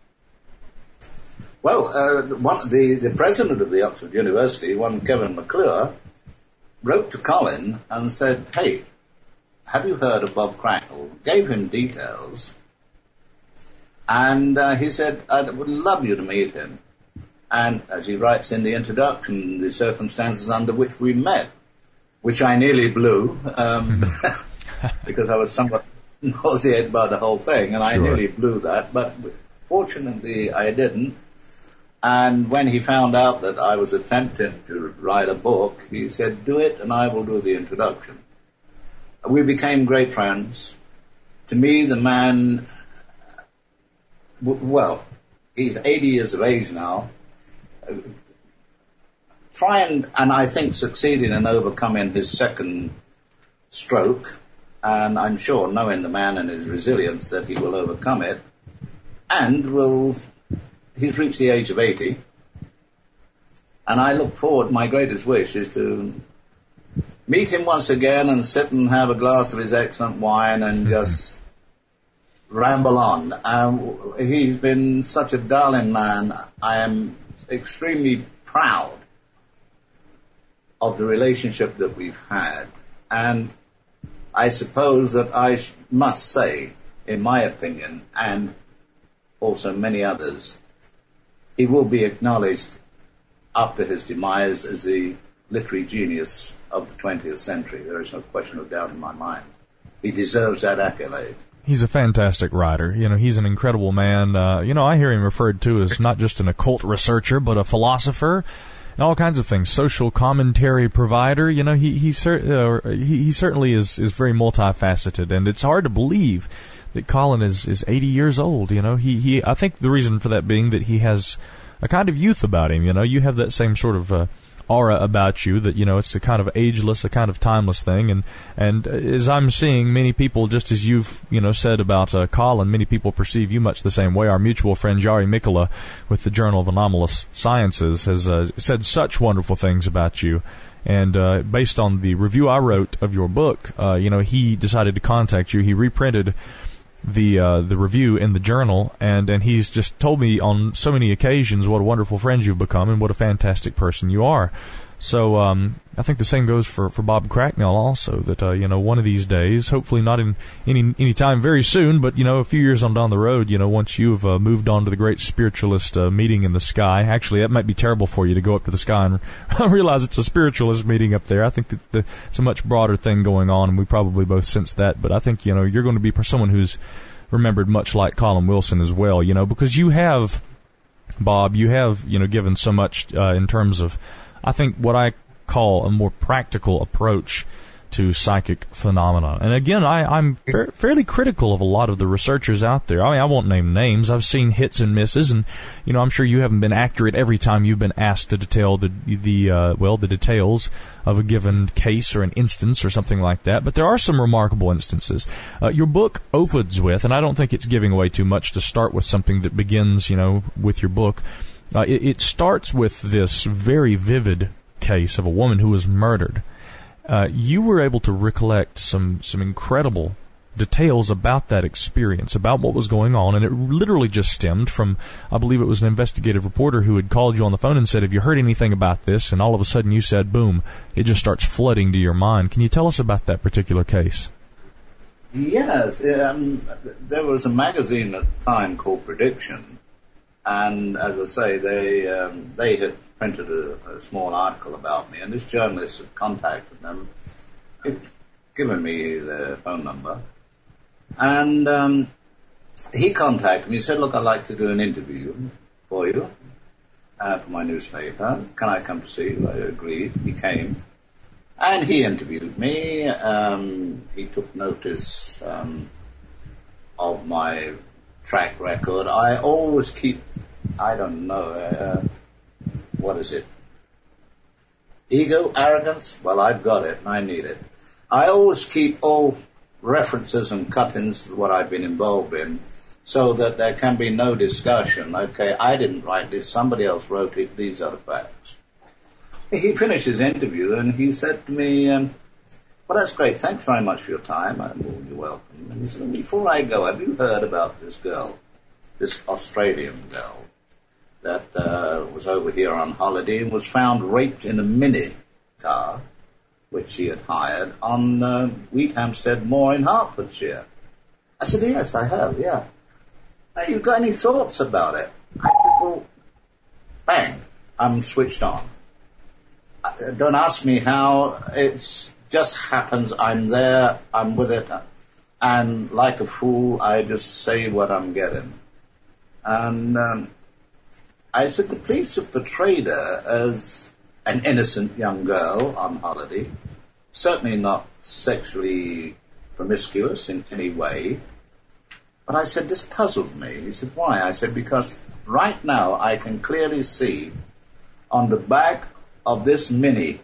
Well, uh, one, the, the president of the Oxford University, one Kevin McClure, wrote to Colin and said, hey, have you heard of Bob Cracknell? Gave him details, and uh, he said, I would love you to meet him. And as he writes in the introduction, the circumstances under which we met, which I nearly blew, um, because I was somewhat nauseated by the whole thing, and I Sure. nearly blew that, but fortunately I didn't. And when he found out that I was attempting to write a book, he said, do it and I will do the introduction. We became great friends. To me, the man, w- well, he's eighty years of age now, uh, trying, and I think succeeding in overcoming his second stroke, and I'm sure, knowing the man and his resilience, that he will overcome it, and will... He's reached the age of eighty, and I look forward, my greatest wish is to meet him once again and sit and have a glass of his excellent wine and just ramble on. Um, he's been such a darling man. I am extremely proud of the relationship that we've had, and I suppose that I sh- must say, in my opinion, and also many others, he will be acknowledged after his demise as the literary genius of the twentieth century. There is no question of doubt in my mind. He deserves that accolade. He's a fantastic writer. You know, he's an incredible man. Uh, you know, I hear him referred to as not just an occult researcher, but a philosopher, and all kinds of things. Social commentary provider. You know, he he, cer- uh, he, he certainly is, is very multifaceted, and it's hard to believe that Colin is, is eighty years old. You know, he, he, I think the reason for that being that he has a kind of youth about him. You know, you have that same sort of uh, aura about you that, you know, it's a kind of ageless, a kind of timeless thing. And, and as I'm seeing, many people, just as you've, you know, said about uh, Colin, many people perceive you much the same way. Our mutual friend Jari Mikkola with the Journal of Anomalous Sciences has uh, said such wonderful things about you. And uh, based on the review I wrote of your book, uh, you know, he decided to contact you. He reprinted the uh, the review in the journal, and, and he's just told me on so many occasions what a wonderful friend you've become and what a fantastic person you are. So um, I think the same goes for, for Bob Cracknell also, that, uh, you know, one of these days, hopefully not in any any time very soon, but, you know, a few years on down the road, you know, once you've uh, moved on to the great spiritualist uh, meeting in the sky. Actually, that might be terrible for you to go up to the sky and realize it's a spiritualist meeting up there. I think that the, it's a much broader thing going on, and we probably both sense that. But I think, you know, you're going to be someone who's remembered much like Colin Wilson as well, you know, because you have, Bob, you have, you know, given so much uh, in terms of, I think, what I call a more practical approach to psychic phenomena. And again, I, I'm fa- fairly critical of a lot of the researchers out there. I mean, I won't name names. I've seen hits and misses, and you know, I'm sure you haven't been accurate every time you've been asked to detail the the uh, well the details of a given case or an instance or something like that. But there are some remarkable instances. Uh, your book opens with, and I don't think it's giving away too much to start with something that begins, you know, with your book. Uh, it, it starts with this very vivid case of a woman who was murdered. Uh, you were able to recollect some, some incredible details about that experience, about what was going on, and it literally just stemmed from, I believe it was an investigative reporter who had called you on the phone and said, have you heard anything about this? And all of a sudden you said, boom, it just starts flooding to your mind. Can you tell us about that particular case? Yes, um, there was a magazine at the time called Prediction, and as I say, they um, they had printed a, a small article about me, and this journalist had contacted them, he'd given me their phone number, and um, he contacted me. He said, look, I'd like to do an interview for you uh, for my newspaper. Can I come to see you? I agreed. He came, and he interviewed me. Um, he took notice um, of my track record. I always keep, I don't know, uh, what is it? Ego, arrogance? Well, I've got it, and I need it. I always keep all references and cut-ins to what I've been involved in, so that there can be no discussion. Okay, I didn't write this, somebody else wrote it, these are the facts. He finished his interview, and he said to me, um, well, that's great, thanks very much for your time, I'm, you're welcome. And he said, before I go, have you heard about this girl, this Australian girl, that uh, was over here on holiday and was found raped in a mini car, which she had hired on uh, Wheathampstead Moor in Hertfordshire? I said, yes, I have, yeah. Now, you got any thoughts about it? I said, well, bang, I'm switched on. Don't ask me how, it just happens, I'm there, I'm with it, and like a fool, I just say what I'm getting. And um, I said, the police have portrayed her as an innocent young girl on holiday, certainly not sexually promiscuous in any way. But I said, this puzzled me. He said, why? I said, because right now I can clearly see on the back of this mini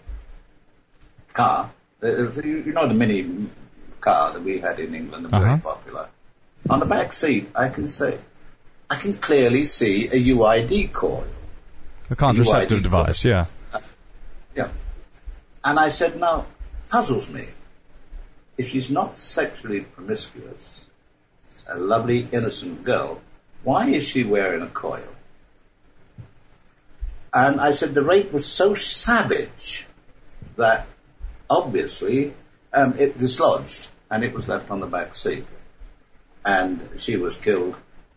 car, you know the mini car that we had in England, uh-huh. very popular. On the back seat, I can say, I can clearly see a U I D coil. A contraceptive a device, coil. yeah. Uh, yeah. And I said, now, puzzles me. If she's not sexually promiscuous, a lovely, innocent girl, why is she wearing a coil? And I said, the rape was so savage that, obviously, um, it dislodged, and it was left on the back seat. And she was killed.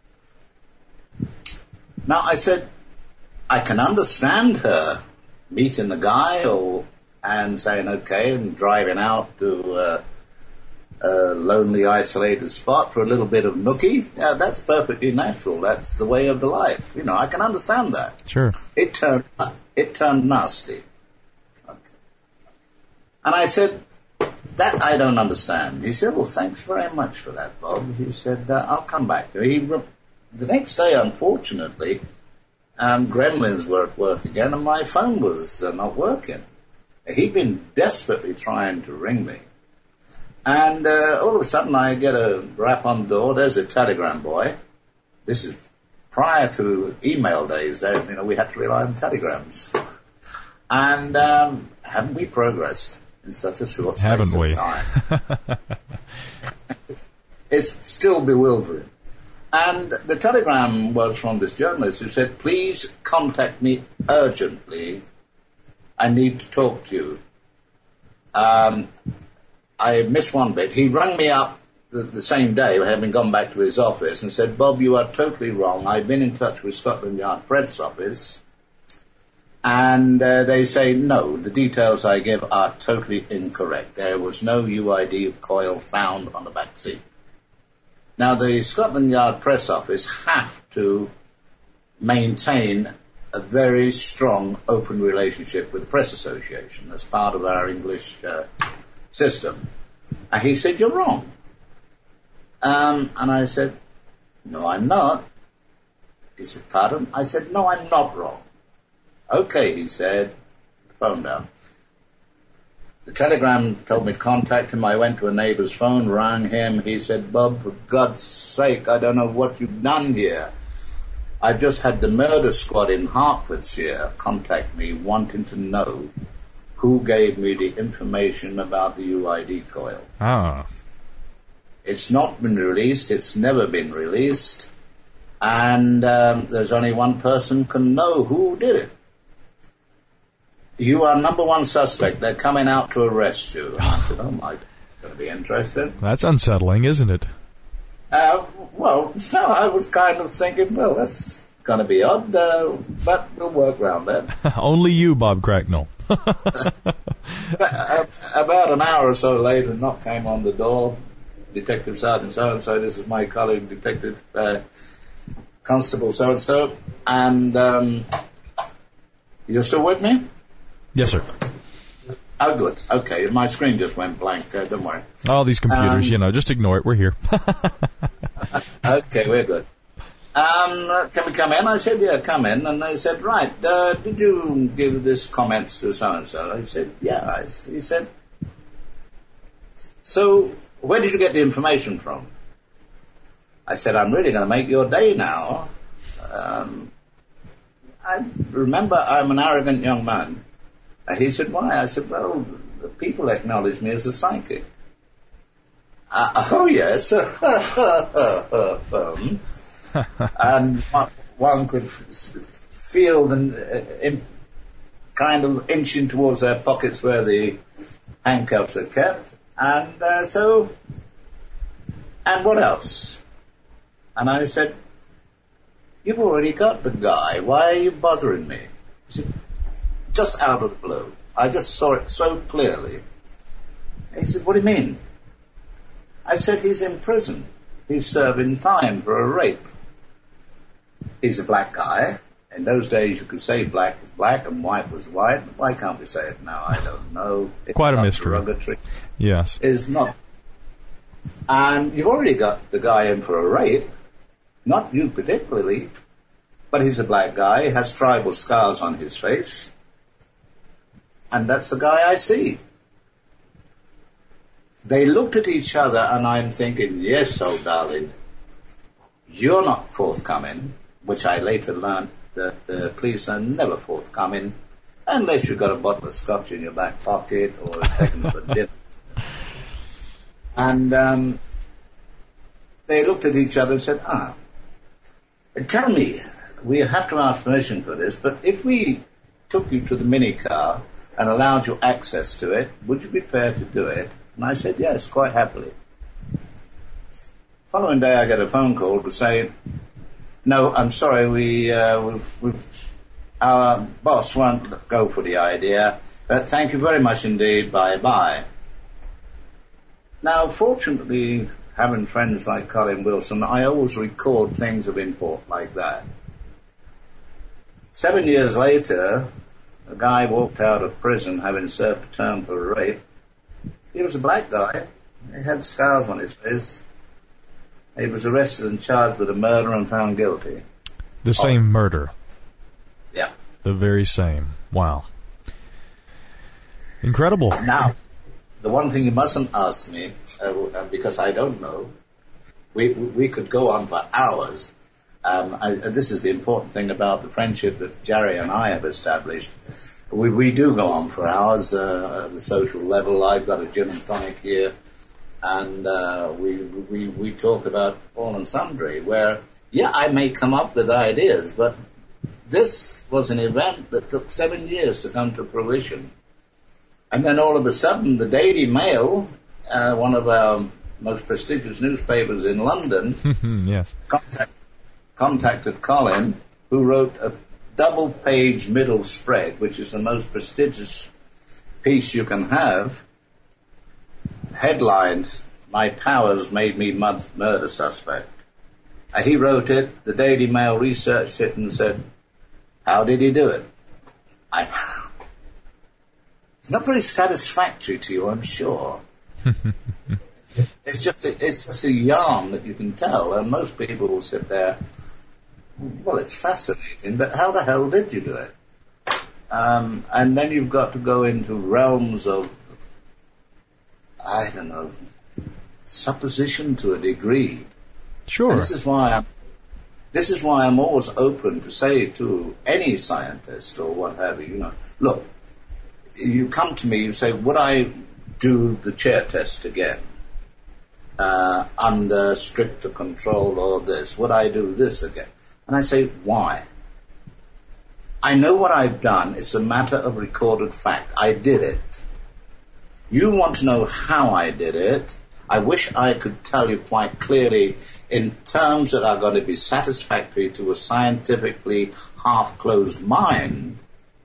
Now, I said, I can understand her meeting the guy or and saying, okay, and driving out to uh, a lonely, isolated spot for a little bit of nookie. Yeah, that's perfectly natural. That's the way of the life. You know, I can understand that. Sure. It turned, it turned nasty. Okay. And I said, that I don't understand. He said, well, thanks very much for that, Bob. He said, uh, I'll come back. He re- the next day, unfortunately, um, Gremlins were at work again, and my phone was uh, not working. He'd been desperately trying to ring me. And uh, all of a sudden, I get a rap on the door. There's a telegram boy. This is prior to email days. There, you know, we had to rely on telegrams. And um, haven't we progressed in such a short space haven't we? of time? It's still bewildering. And the telegram was from this journalist who said, please contact me urgently. I need to talk to you. Um, I missed one bit. He rang me up the, the same day, having gone back to his office, and said, Bob, you are totally wrong. I've been in touch with Scotland Yard Press Office, and uh, they say, no, the details I give are totally incorrect. There was no U I D coil found on the back seat. Now, the Scotland Yard Press Office have to maintain a very strong, open relationship with the Press Association as part of our English uh, system. And he said, you're wrong. Um, and I said, no, I'm not. He said, pardon? I said, no, I'm not wrong. Okay, he said, phone down. The telegram told me to contact him. I went to a neighbor's phone, rang him. He said, Bob, for God's sake, I don't know what you've done here. I've just had the murder squad in Hertfordshire contact me wanting to know who gave me the information about the U I D coil. Ah. It's not been released. It's never been released. And um, there's only one person can know who did it. You are number one suspect. They're coming out to arrest you. And I said, oh, my, going to be interested. That's unsettling, isn't it? Uh, well, no, I was kind of thinking, well, that's going to be odd, uh, but we'll work around that. Only you, Bob Cracknell. About an hour or so later, a knock came on the door. Detective Sergeant so-and-so, this is my colleague, Detective uh, Constable so-and-so. And um, you're still with me? Yes, sir. Oh, good. Okay, my screen just went blank. Uh, don't worry. All these computers, um, you know, just ignore it. We're here. Okay, we're good. Um, can we come in? I said, yeah, come in. And they said, right, uh, did you give this comments to so-and-so? I said, yeah. I, he said, so where did you get the information from? I said, I'm really going to make your day now. Um, I remember I'm an arrogant young man. And he said, why? I said, well, the people acknowledge me as a psychic. Uh, oh, yes. um, and one could feel them uh, in, kind of inching towards their pockets where the handcuffs are kept. And uh, so, and what else? And I said, you've already got the guy. Why are you bothering me? He said, just out of the blue. I just saw it so clearly. He said, what do you mean? I said, he's in prison. He's serving time for a rape. He's a black guy. In those days, you could say black was black and white was white. Why can't we say it now? I don't know. It's quite a mystery. Derogatory. Yes. It's not. And you've already got the guy in for a rape. Not you particularly. But he's a black guy. He has tribal scars on his face. And that's the guy I see. They looked at each other, and I'm thinking, yes, oh, darling, you're not forthcoming, which I later learned that the police are never forthcoming unless you've got a bottle of scotch in your back pocket or taken for dinner. And um, they looked at each other and said, ah, tell me, we have to ask permission for this, but if we took you to the minicar and allowed you access to it, would you be prepared to do it? And I said, yes, quite happily. Following day, I get a phone call to say, no, I'm sorry, we, uh, we've, we've, our boss won't go for the idea, but thank you very much indeed, bye-bye. Now, fortunately, having friends like Colin Wilson, I always record things of import like that. Seven years later, a guy walked out of prison having served a term for rape. He was a black guy. He had scars on his face. He was arrested and charged with a murder and found guilty. The same oh. murder? Yeah. The very same. Wow. Incredible. Now, the one thing you mustn't ask me, uh, because I don't know, we we could go on for hours. Um, I, this is the important thing about the friendship that Jerry and I have established. We we do go on for hours uh, at the social level. I've got a gin and tonic here, and uh, we we we talk about all and sundry. Where yeah, I may come up with ideas, but this was an event that took seven years to come to fruition, and then all of a sudden, the Daily Mail, uh, one of our most prestigious newspapers in London, yes, contact, contacted Colin, who wrote a double-page middle spread, which is the most prestigious piece you can have. Headlines, my powers made me mud- murder suspect. Uh, he wrote it, the Daily Mail researched it and said, how did he do it? I... It's not very satisfactory to you, I'm sure. It's just a, it's just a yarn that you can tell, and most people will sit there, well, it's fascinating, but how the hell did you do it? Um, and then you've got to go into realms of, I don't know, supposition to a degree. Sure. And this is why I'm, this is why I'm always open to say to any scientist or what have you, you know, look, you come to me, you say, would I do the chair test again? Uh, under stricter control or this? Would I do this again? And I say, why? I know what I've done. It's a matter of recorded fact. I did it. You want to know how I did it. I wish I could tell you quite clearly in terms that are going to be satisfactory to a scientifically half-closed mind.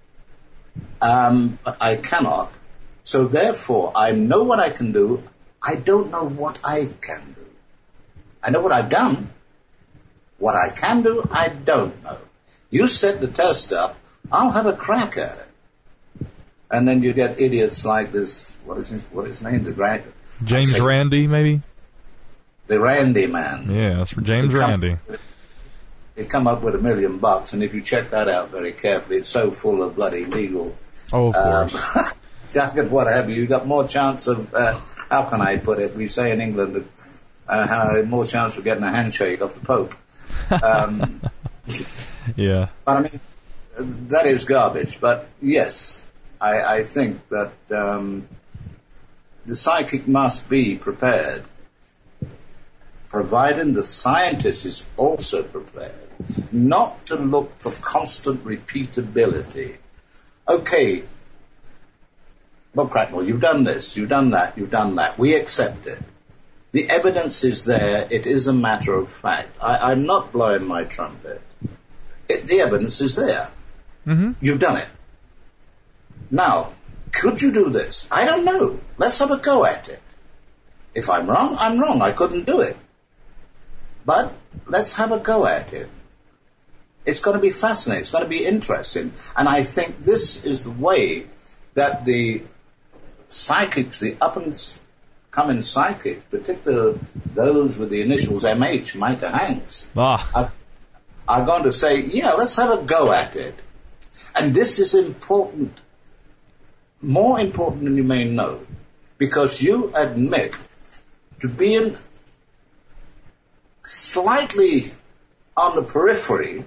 Um, but I cannot. So therefore, I know what I can do. I don't know what I can do. I know what I've done. What I can do, I don't know. You set the test up, I'll have a crack at it. And then you get idiots like this, what is his, what is his name? The Grand, James say, Randi, maybe? The Randi man. Yeah, that's for James they Randi. Come, they come up with a million bucks, and if you check that out very carefully, it's so full of bloody legal... Oh, of um, course. Jacket, what have you. You've got more chance of... Uh, how can I put it? We say in England, uh, how more chance of getting a handshake off the Pope. Um, yeah. But I mean, that is garbage. But yes, I, I think that um, the psychic must be prepared, providing the scientist is also prepared, not to look for constant repeatability. Okay, Bob Cracknell, you've done this, you've done that, you've done that. We accept it. The evidence is there. It is a matter of fact. I, I'm not blowing my trumpet. It, the evidence is there. Mm-hmm. You've done it. Now, could you do this? I don't know. Let's have a go at it. If I'm wrong, I'm wrong. I couldn't do it. But let's have a go at it. It's going to be fascinating. It's going to be interesting. And I think this is the way that the psychics, the up-and-coming psychics, particularly those with the initials M H, Micah Hanks, ah. are, are going to say, yeah, let's have a go at it. And this is important, more important than you may know, because you admit to being slightly on the periphery,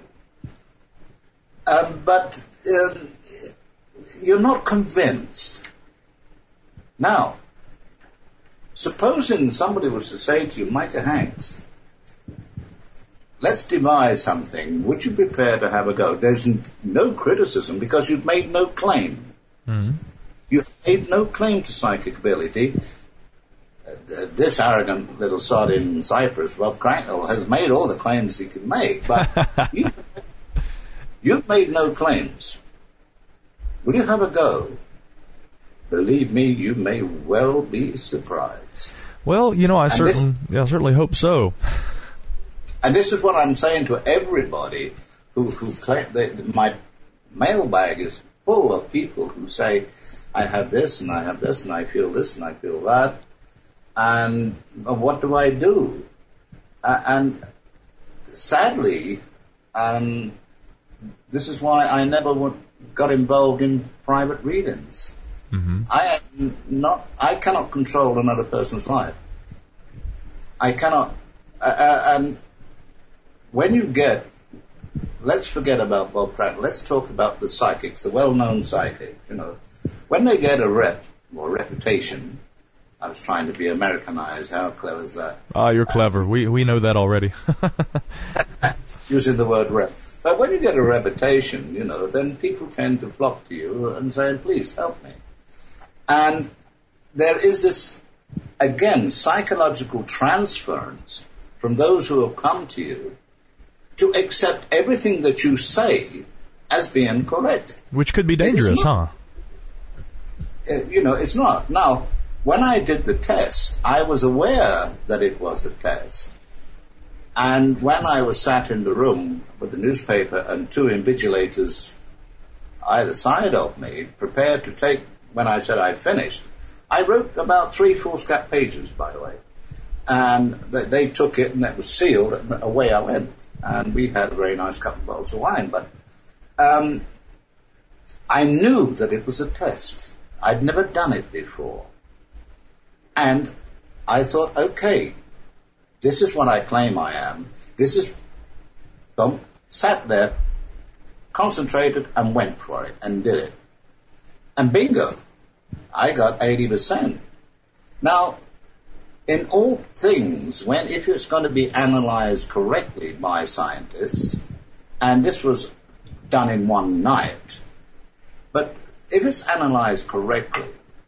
um, but um, you're not convinced. Now, supposing somebody was to say to you, Micah Hanks, let's devise something, would you prepare to have a go? There's n- no criticism because you've made no claim. Mm-hmm. You've made no claim to psychic ability. Uh, this arrogant little sod in Cyprus, Bob Cracknell, has made all the claims he can make, but you, you've made no claims. Will you have a go? Believe me, you may well be surprised. Well, you know, I and certainly, this, I certainly hope so. And this is what I'm saying to everybody who who claim that my mailbag is full of people who say, I have this and I have this and I feel this and I feel that, and uh, what do I do? Uh, and sadly, um, this is why I never w- got involved in private readings. Mm-hmm. I am not. I cannot control another person's life. I cannot. Uh, uh, and when you get, let's forget about Bob Cracknell. Let's talk about the psychics, the well-known psychics. You know, when they get a rep or reputation. I was trying to be Americanized. How clever is that? Ah, you're clever. We we know that already. Using the word rep. But when you get a reputation, you know, then people tend to flock to you and say, please help me. And there is this, again, psychological transference from those who have come to you to accept everything that you say as being correct. Which could be dangerous, huh? Uh, you know, it's not. Now, when I did the test, I was aware that it was a test. And when I was sat in the room with the newspaper and two invigilators either side of me, prepared to take when I said I'd finished, I wrote about three foolscap pages, by the way. And they, they took it, and it was sealed, and away I went. And we had a very nice couple of bottles of wine. But um, I knew that it was a test. I'd never done it before. And I thought, okay, this is what I claim I am. This is, boom, sat there, concentrated, and went for it, and did it. And bingo, I got eighty percent. Now, in all things, when if it's going to be analyzed correctly by scientists, and this was done in one night, but if it's analyzed correctly,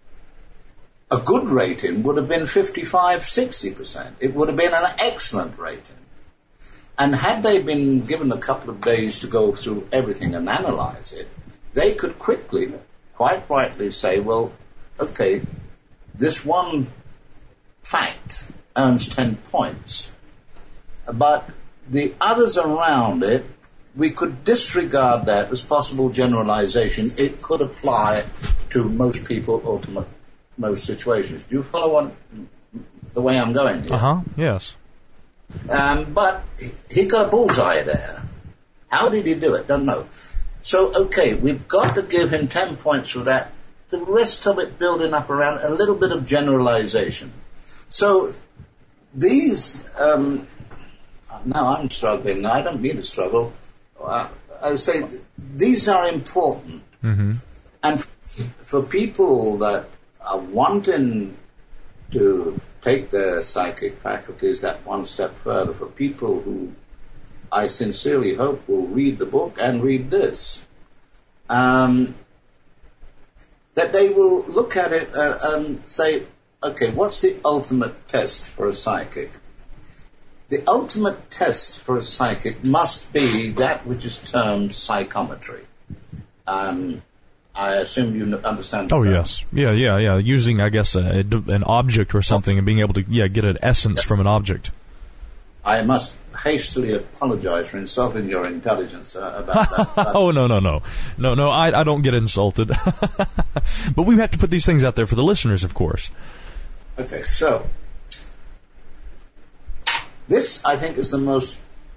a good rating would have been fifty-five, sixty percent. It would have been an excellent rating. And had they been given a couple of days to go through everything and analyze it, they could quickly, quite rightly say, well, okay, this one fact earns ten points, but the others around it, we could disregard that as possible generalization. It could apply to most people or to mo- most situations. Do you follow what, the way I'm going here? Uh-huh, yes. Um, but he got a bullseye there. How did he do it? Don't know. So, okay, we've got to give him ten points for that. The rest of it building up around a little bit of generalization. So, these, um, now I'm struggling. I don't mean to struggle. Uh, I say these are important. Mm-hmm. And f- for people that are wanting to take their psychic faculties that one step further, for people who I sincerely hope will read the book and read this, um, that they will look at it uh, and say, okay, what's the ultimate test for a psychic? The ultimate test for a psychic must be that which is termed psychometry. Um, I assume you understand the Oh, term. yes. Yeah, yeah, yeah. Using, I guess, a, an object or something and being able to, yeah, get an essence from an object. I must hastily apologize for insulting your intelligence uh, about that. But Oh, no, no, no. No, no, I, I don't get insulted. But we have to put these things out there for the listeners, of course. okay, so this, I think, is the most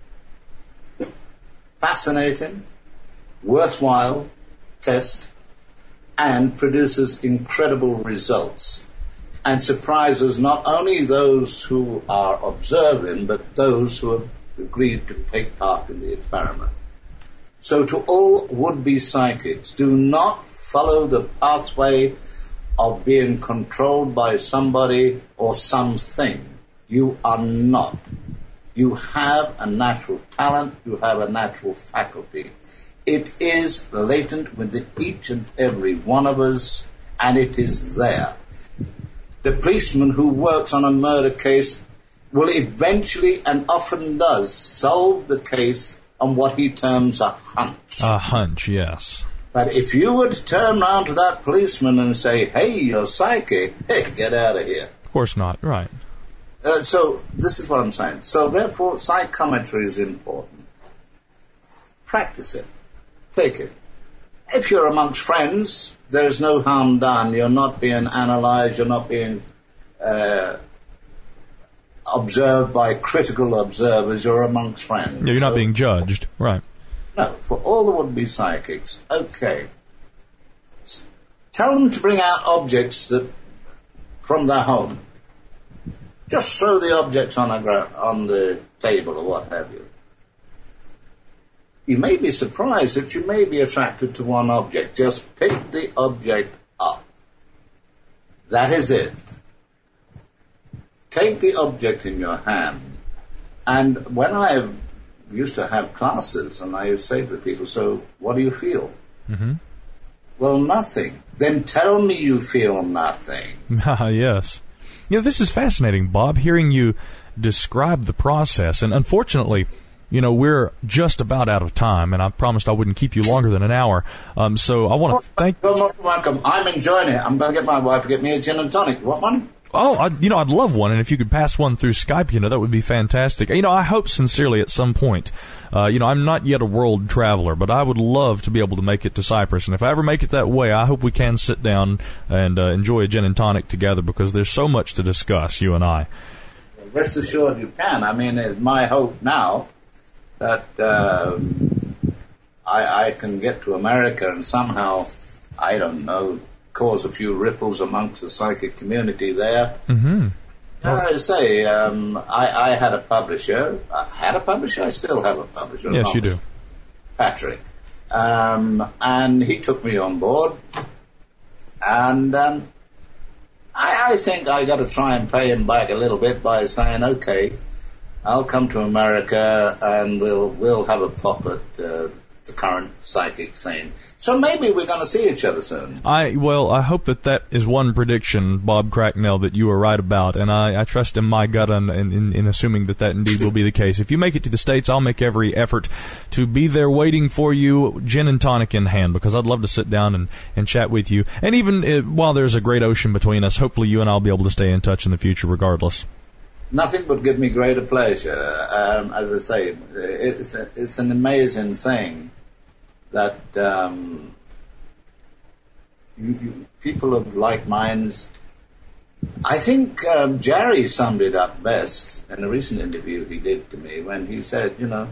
fascinating, worthwhile test, and produces incredible results and surprises not only those who are observing, but those who have agreed to take part in the experiment. So to all would-be psychics, do not follow the pathway of being controlled by somebody or something. You are not. You have a natural talent, you have a natural faculty. It is latent within each and every one of us, and it is there. The policeman who works on a murder case will eventually, and often does, solve the case on what he terms a hunch. A hunch, yes. But if you would turn around to that policeman and say, hey, you're psychic, hey, get out of here. Of course not, right. Uh, so this is what I'm saying. So therefore, psychometry is important. Practice it. Take it. If you're amongst friends, there is no harm done. You're not being analyzed. You're not being uh, observed by critical observers. You're amongst friends. Yeah, you're not So- being judged, right. No, for all the would-be psychics, okay. S- Tell them to bring out objects that from their home. Just throw the objects on, a gra- on the table or what have you. You may be surprised that you may be attracted to one object. Just pick the object up. That is it. Take the object in your hand. And when I used to have classes, and I would say to the people, so what do you feel? Mm-hmm. Well, nothing. Then tell me you feel nothing. Yes. You know, this is fascinating, Bob, hearing you describe the process. And unfortunately, you know, we're just about out of time, and I promised I wouldn't keep you longer than an hour. Um, so I want to thank... You're not welcome. I'm enjoying it. I'm going to get my wife to get me a gin and tonic. What one? Oh, I, you know, I'd love one, and if you could pass one through Skype, you know, that would be fantastic. You know, I hope sincerely at some point, uh, you know, I'm not yet a world traveler, but I would love to be able to make it to Cyprus. And if I ever make it that way, I hope we can sit down and uh, enjoy a gin and tonic together, because there's so much to discuss, you and I. Rest assured you can. I mean, it's my hope now that uh, I, I can get to America and somehow, I don't know, cause a few ripples amongst the psychic community there. Mm-hmm. Oh. I say, um, I, I had a publisher. I had a publisher. I still have a publisher. Yes, you do. Patrick. Um, and he took me on board. And um, I, I think I got to try and pay him back a little bit by saying, okay, I'll come to America and we'll we'll have a pop at uh, the current psychic scene. So maybe we're going to see each other soon. I well, I hope that that is one prediction, Bob Cracknell, that you are right about, and I, I trust in my gut in, in, in assuming that that indeed will be the case. If you make it to the States, I'll make every effort to be there waiting for you, gin and tonic in hand, because I'd love to sit down and, and chat with you. And even uh, while there's a great ocean between us, hopefully you and I will be able to stay in touch in the future regardless. Nothing would give me greater pleasure. Um, as I say, it's, a, it's an amazing thing that um, you, you, people of like minds. I think um, Jerry summed it up best in a recent interview he did to me when he said, you know,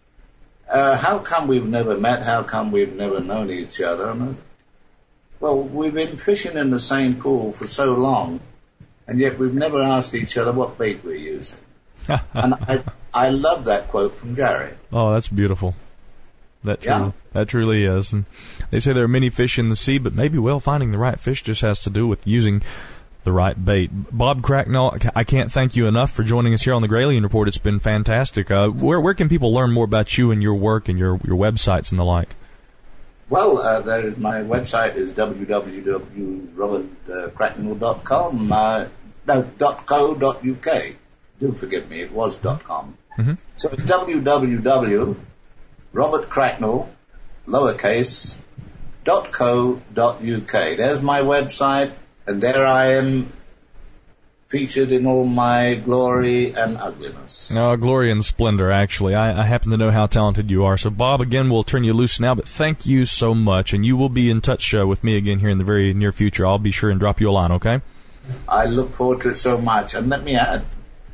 uh, how come we've never met? How come we've never known each other? And, well, we've been fishing in the same pool for so long, and yet we've never asked each other what bait we're using. And I, I love that quote from Jerry. Oh, that's beautiful. That truly, yeah. that truly is. And they say there are many fish in the sea, but maybe, well, finding the right fish just has to do with using the right bait. Bob Cracknell, I can't thank you enough for joining us here on the Gralien Report. It's been fantastic. Uh, where where can people learn more about you and your work and your, your websites and the like? Well, uh, there is, my website is w w w dot robert cracknell dot com. Uh, no, .co.uk. Do forgive me, it was .com. Mm-hmm. So it's w w w dot robert cracknell, lowercase, dot co dot uk. There's my website, and there I am, featured in all my glory and ugliness. Oh, glory and splendor, actually. I, I happen to know how talented you are. So, Bob, again, we'll turn you loose now, but thank you so much, and you will be in touch uh, with me again here in the very near future. I'll be sure and drop you a line, okay? I look forward to it so much, and let me add,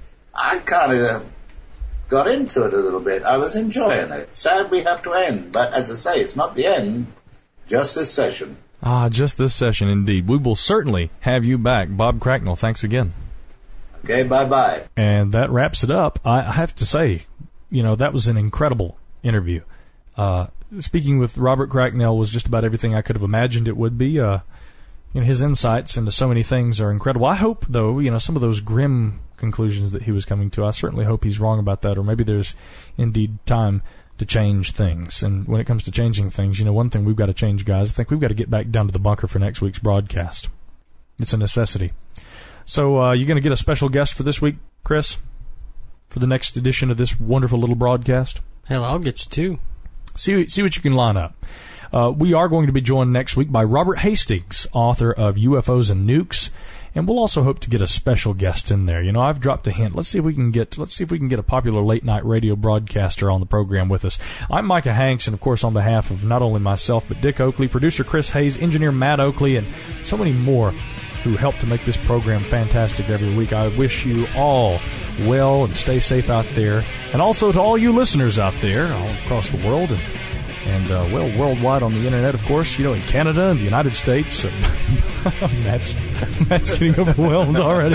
I kind of got into it a little bit. I was enjoying it. Sad we have to end, but as I say, it's not the end, just this session. Ah, just this session, indeed. We will certainly have you back. Bob Cracknell, thanks again. Okay, bye-bye. And that wraps it up. I have to say, you know, that was an incredible interview. Uh, speaking with Robert Cracknell was just about everything I could have imagined it would be. Uh, you know, his insights into so many things are incredible. I hope, though, you know, some of those grim conclusions that he was coming to, I certainly hope he's wrong about that, or maybe there's indeed time to change things. And when it comes to changing things, you know, one thing we've got to change, guys, I think we've got to get back down to the bunker for next week's broadcast. It's a necessity. So uh, you're going to get a special guest for this week, Chris, for the next edition of this wonderful little broadcast? Hell, I'll get you too. See, see what you can line up. Uh, we are going to be joined next week by Robert Hastings, author of U F Os and Nukes. And we'll also hope to get a special guest in there. You know, I've dropped a hint. Let's see if we can get let's see if we can get a popular late night radio broadcaster on the program with us. I'm Micah Hanks, and of course, on behalf of not only myself but Dick Oakley, producer Chris Hayes, engineer Matt Oakley, and so many more who help to make this program fantastic every week, I wish you all well and stay safe out there. And also to all you listeners out there all across the world and And, uh, well, worldwide on the Internet, of course, you know, in Canada and the United States. Matt's, Matt's getting overwhelmed already.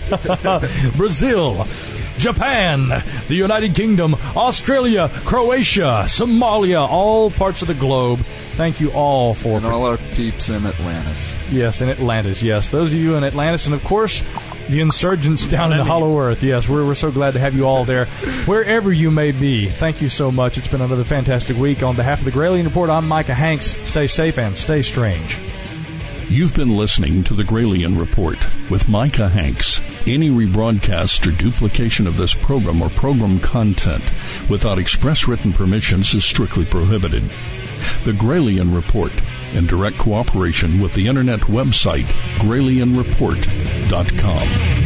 Brazil, Japan, the United Kingdom, Australia, Croatia, Somalia, all parts of the globe. Thank you all for... And all our peeps in Atlantis. Yes, in Atlantis, yes. Those of you in Atlantis, and, of course... the insurgents down in the Hollow Earth. Yes, we're we're so glad to have you all there, wherever you may be. Thank you so much. It's been another fantastic week. On behalf of the Gralien Report, I'm Micah Hanks. Stay safe and stay strange. You've been listening to the Gralien Report with Micah Hanks. Any rebroadcast or duplication of this program or program content without express written permissions is strictly prohibited. The Gralien Report, in direct cooperation with the internet website Gralien Report dot com.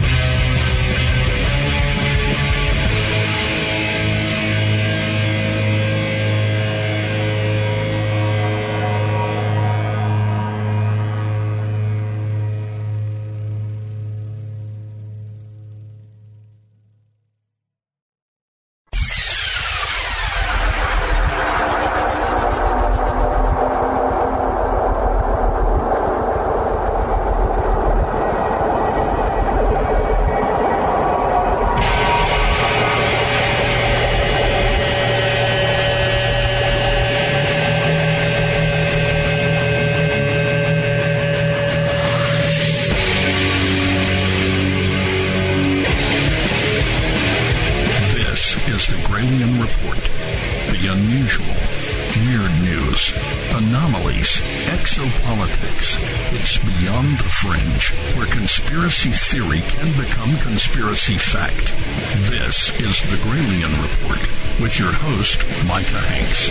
Theory can become conspiracy fact. This is the Gralien Report with your host, Micah Hanks.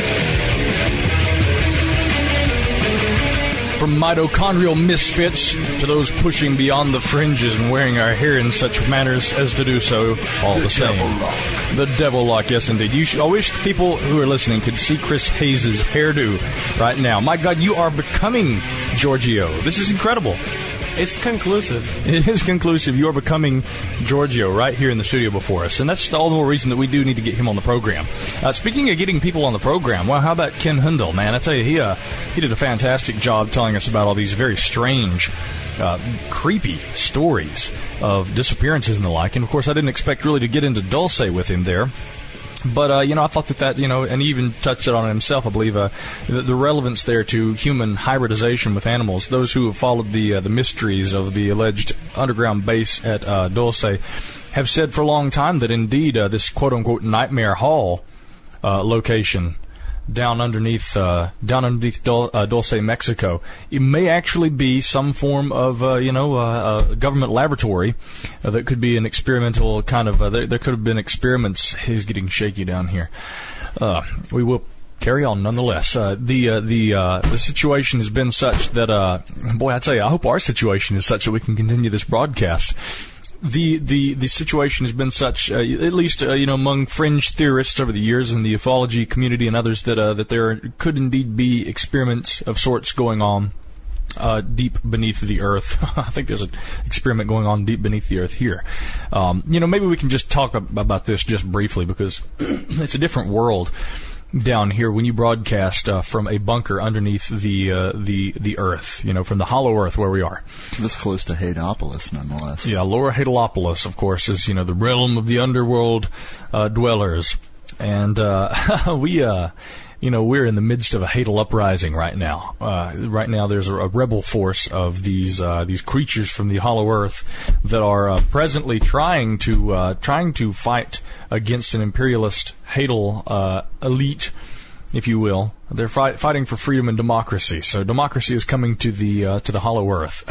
From mitochondrial misfits to those pushing beyond the fringes and wearing our hair in such manners as to do so all the, the same. Devil lock. The devil lock, yes indeed. You should, I wish people who are listening could see Chris Hayes' hairdo right now. My God, you are becoming Giorgio. This is incredible. It's conclusive. It is conclusive. You are becoming Giorgio right here in the studio before us. And that's all the more reason that we do need to get him on the program. Uh, speaking of getting people on the program, well, how about Ken Hundal, man? I tell you, he uh, he did a fantastic job telling us about all these very strange, uh, creepy stories of disappearances and the like. And, of course, I didn't expect really to get into Dulce with him there. But, uh, you know, I thought that that, you know, and he even touched it on himself, I believe, uh, the, the relevance there to human hybridization with animals. Those who have followed the uh, the mysteries of the alleged underground base at uh, Dulce have said for a long time that, indeed, uh, this quote-unquote Nightmare Hall uh, location down underneath uh, down underneath Dul- uh, Dulce, Mexico, it may actually be some form of uh, you know uh, a government laboratory uh, that could be an experimental kind of. Uh, there, there could have been experiments. He's getting shaky down here. Uh, we will carry on nonetheless. Uh, the uh, the uh, the situation has been such that uh, boy, I tell you, I hope our situation is such that we can continue this broadcast. The, the the situation has been such, uh, at least uh, you know, among fringe theorists over the years in the ufology community and others, that uh, that there could indeed be experiments of sorts going on uh, deep beneath the earth. I think there's an experiment going on deep beneath the earth here. Um, you know, maybe we can just talk ab- about this just briefly because it's a different world down here when you broadcast uh, from a bunker underneath the uh, the the earth, you know, from the hollow earth where we are. This close to Hadeopolis, nonetheless. Yeah, Lower Hadeopolis, of course, is, you know, the realm of the underworld uh, dwellers, and uh, we, uh, you know, we're in the midst of a Hadal uprising right now. Uh, right now, there's a, a rebel force of these uh, these creatures from the hollow earth that are uh, presently trying to uh, trying to fight against an imperialist Hadal uh, elite, if you will. They're fight, fighting for freedom and democracy. So democracy is coming to the uh, to the hollow earth.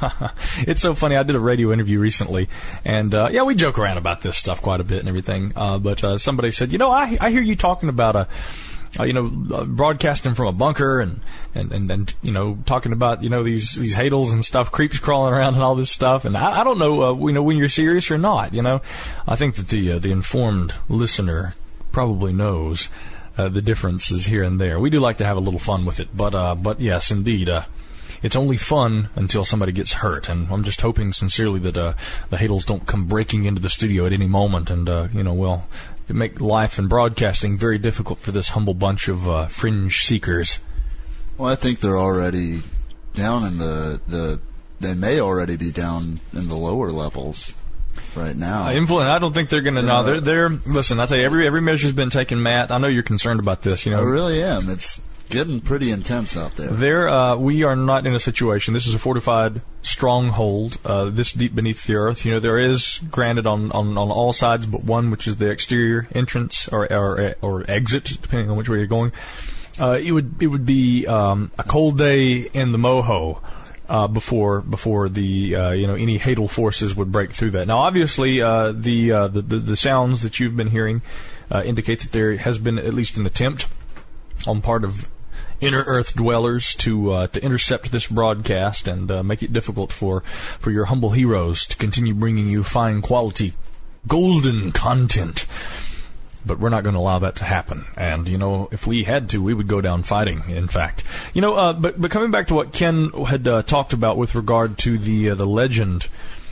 It's so funny. I did a radio interview recently, and uh, yeah, we joke around about this stuff quite a bit and everything. Uh, but uh, somebody said, you know, I I hear you talking about a. Uh, you know, uh, broadcasting from a bunker and, and, and, and, you know, talking about, you know, these, these Hadals and stuff, creeps crawling around and all this stuff. And I, I don't know, uh, you know, when you're serious or not, you know. I think that the, uh, the informed listener probably knows, uh, the differences here and there. We do like to have a little fun with it, but, uh, but yes, indeed, uh, it's only fun until somebody gets hurt, and I'm just hoping sincerely that uh, the Hadals don't come breaking into the studio at any moment, and uh, you know, well, it make life and broadcasting very difficult for this humble bunch of uh, fringe seekers. Well, I think they're already down in the the. They may already be down in the lower levels right now. Uh, influence. I don't think they're going to. No, they're they're. Listen, I tell you, every every measure's been taken, Matt. I know you're concerned about this. You know, I really am. It's getting pretty intense out there. There, uh, we are not in a situation. This is a fortified stronghold, uh, this deep beneath the earth. You know, there is, granted, on, on, on all sides but one, which is the exterior entrance or or, or exit, depending on which way you're going. Uh, it would it would be um, a cold day in the Moho uh, before before the uh, you know any Hadal forces would break through that. Now, obviously, uh, the, uh, the the the sounds that you've been hearing uh, indicate that there has been at least an attempt on part of inner Earth dwellers to uh, to intercept this broadcast and uh, make it difficult for, for your humble heroes to continue bringing you fine quality, golden content. But we're not going to allow that to happen. And, you know, if we had to, we would go down fighting, in fact. You know, uh, but, but coming back to what Ken had uh, talked about with regard to the uh, the legend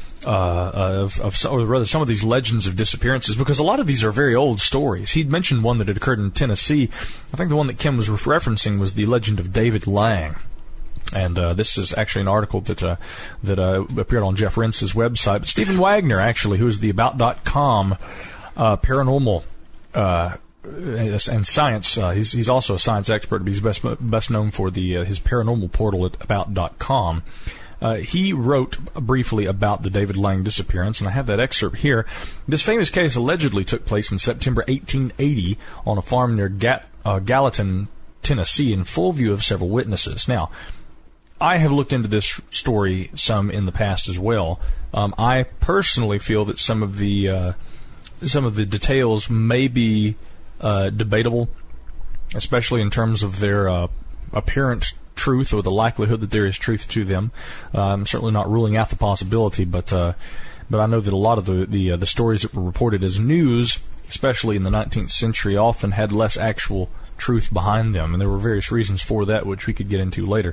uh, of, of some, or rather some of these legends of disappearances, because a lot of these are very old stories. He'd mentioned one that had occurred in Tennessee. I think the one that Ken was referencing was the legend of David Lang. And uh, this is actually an article that uh, that uh, appeared on Jeff Rense's website. But Stephen Wagner, actually, who is the About dot com uh, paranormal Uh, and science. Uh, he's he's also a science expert, but he's best best known for the uh, his paranormal portal at about dot com. Uh, he wrote briefly about the David Lang disappearance, and I have that excerpt here. This famous case allegedly took place in September eighteen eighty on a farm near Gat, uh, Gallatin, Tennessee, in full view of several witnesses. Now, I have looked into this story some in the past as well. Um, I personally feel that some of the uh, some of the details may be uh, debatable, especially in terms of their uh, apparent truth or the likelihood that there is truth to them. Uh, I'm certainly not ruling out the possibility, but uh, but I know that a lot of the the, uh, the stories that were reported as news, especially in the nineteenth century, often had less actual truth behind them, and there were various reasons for that, which we could get into later.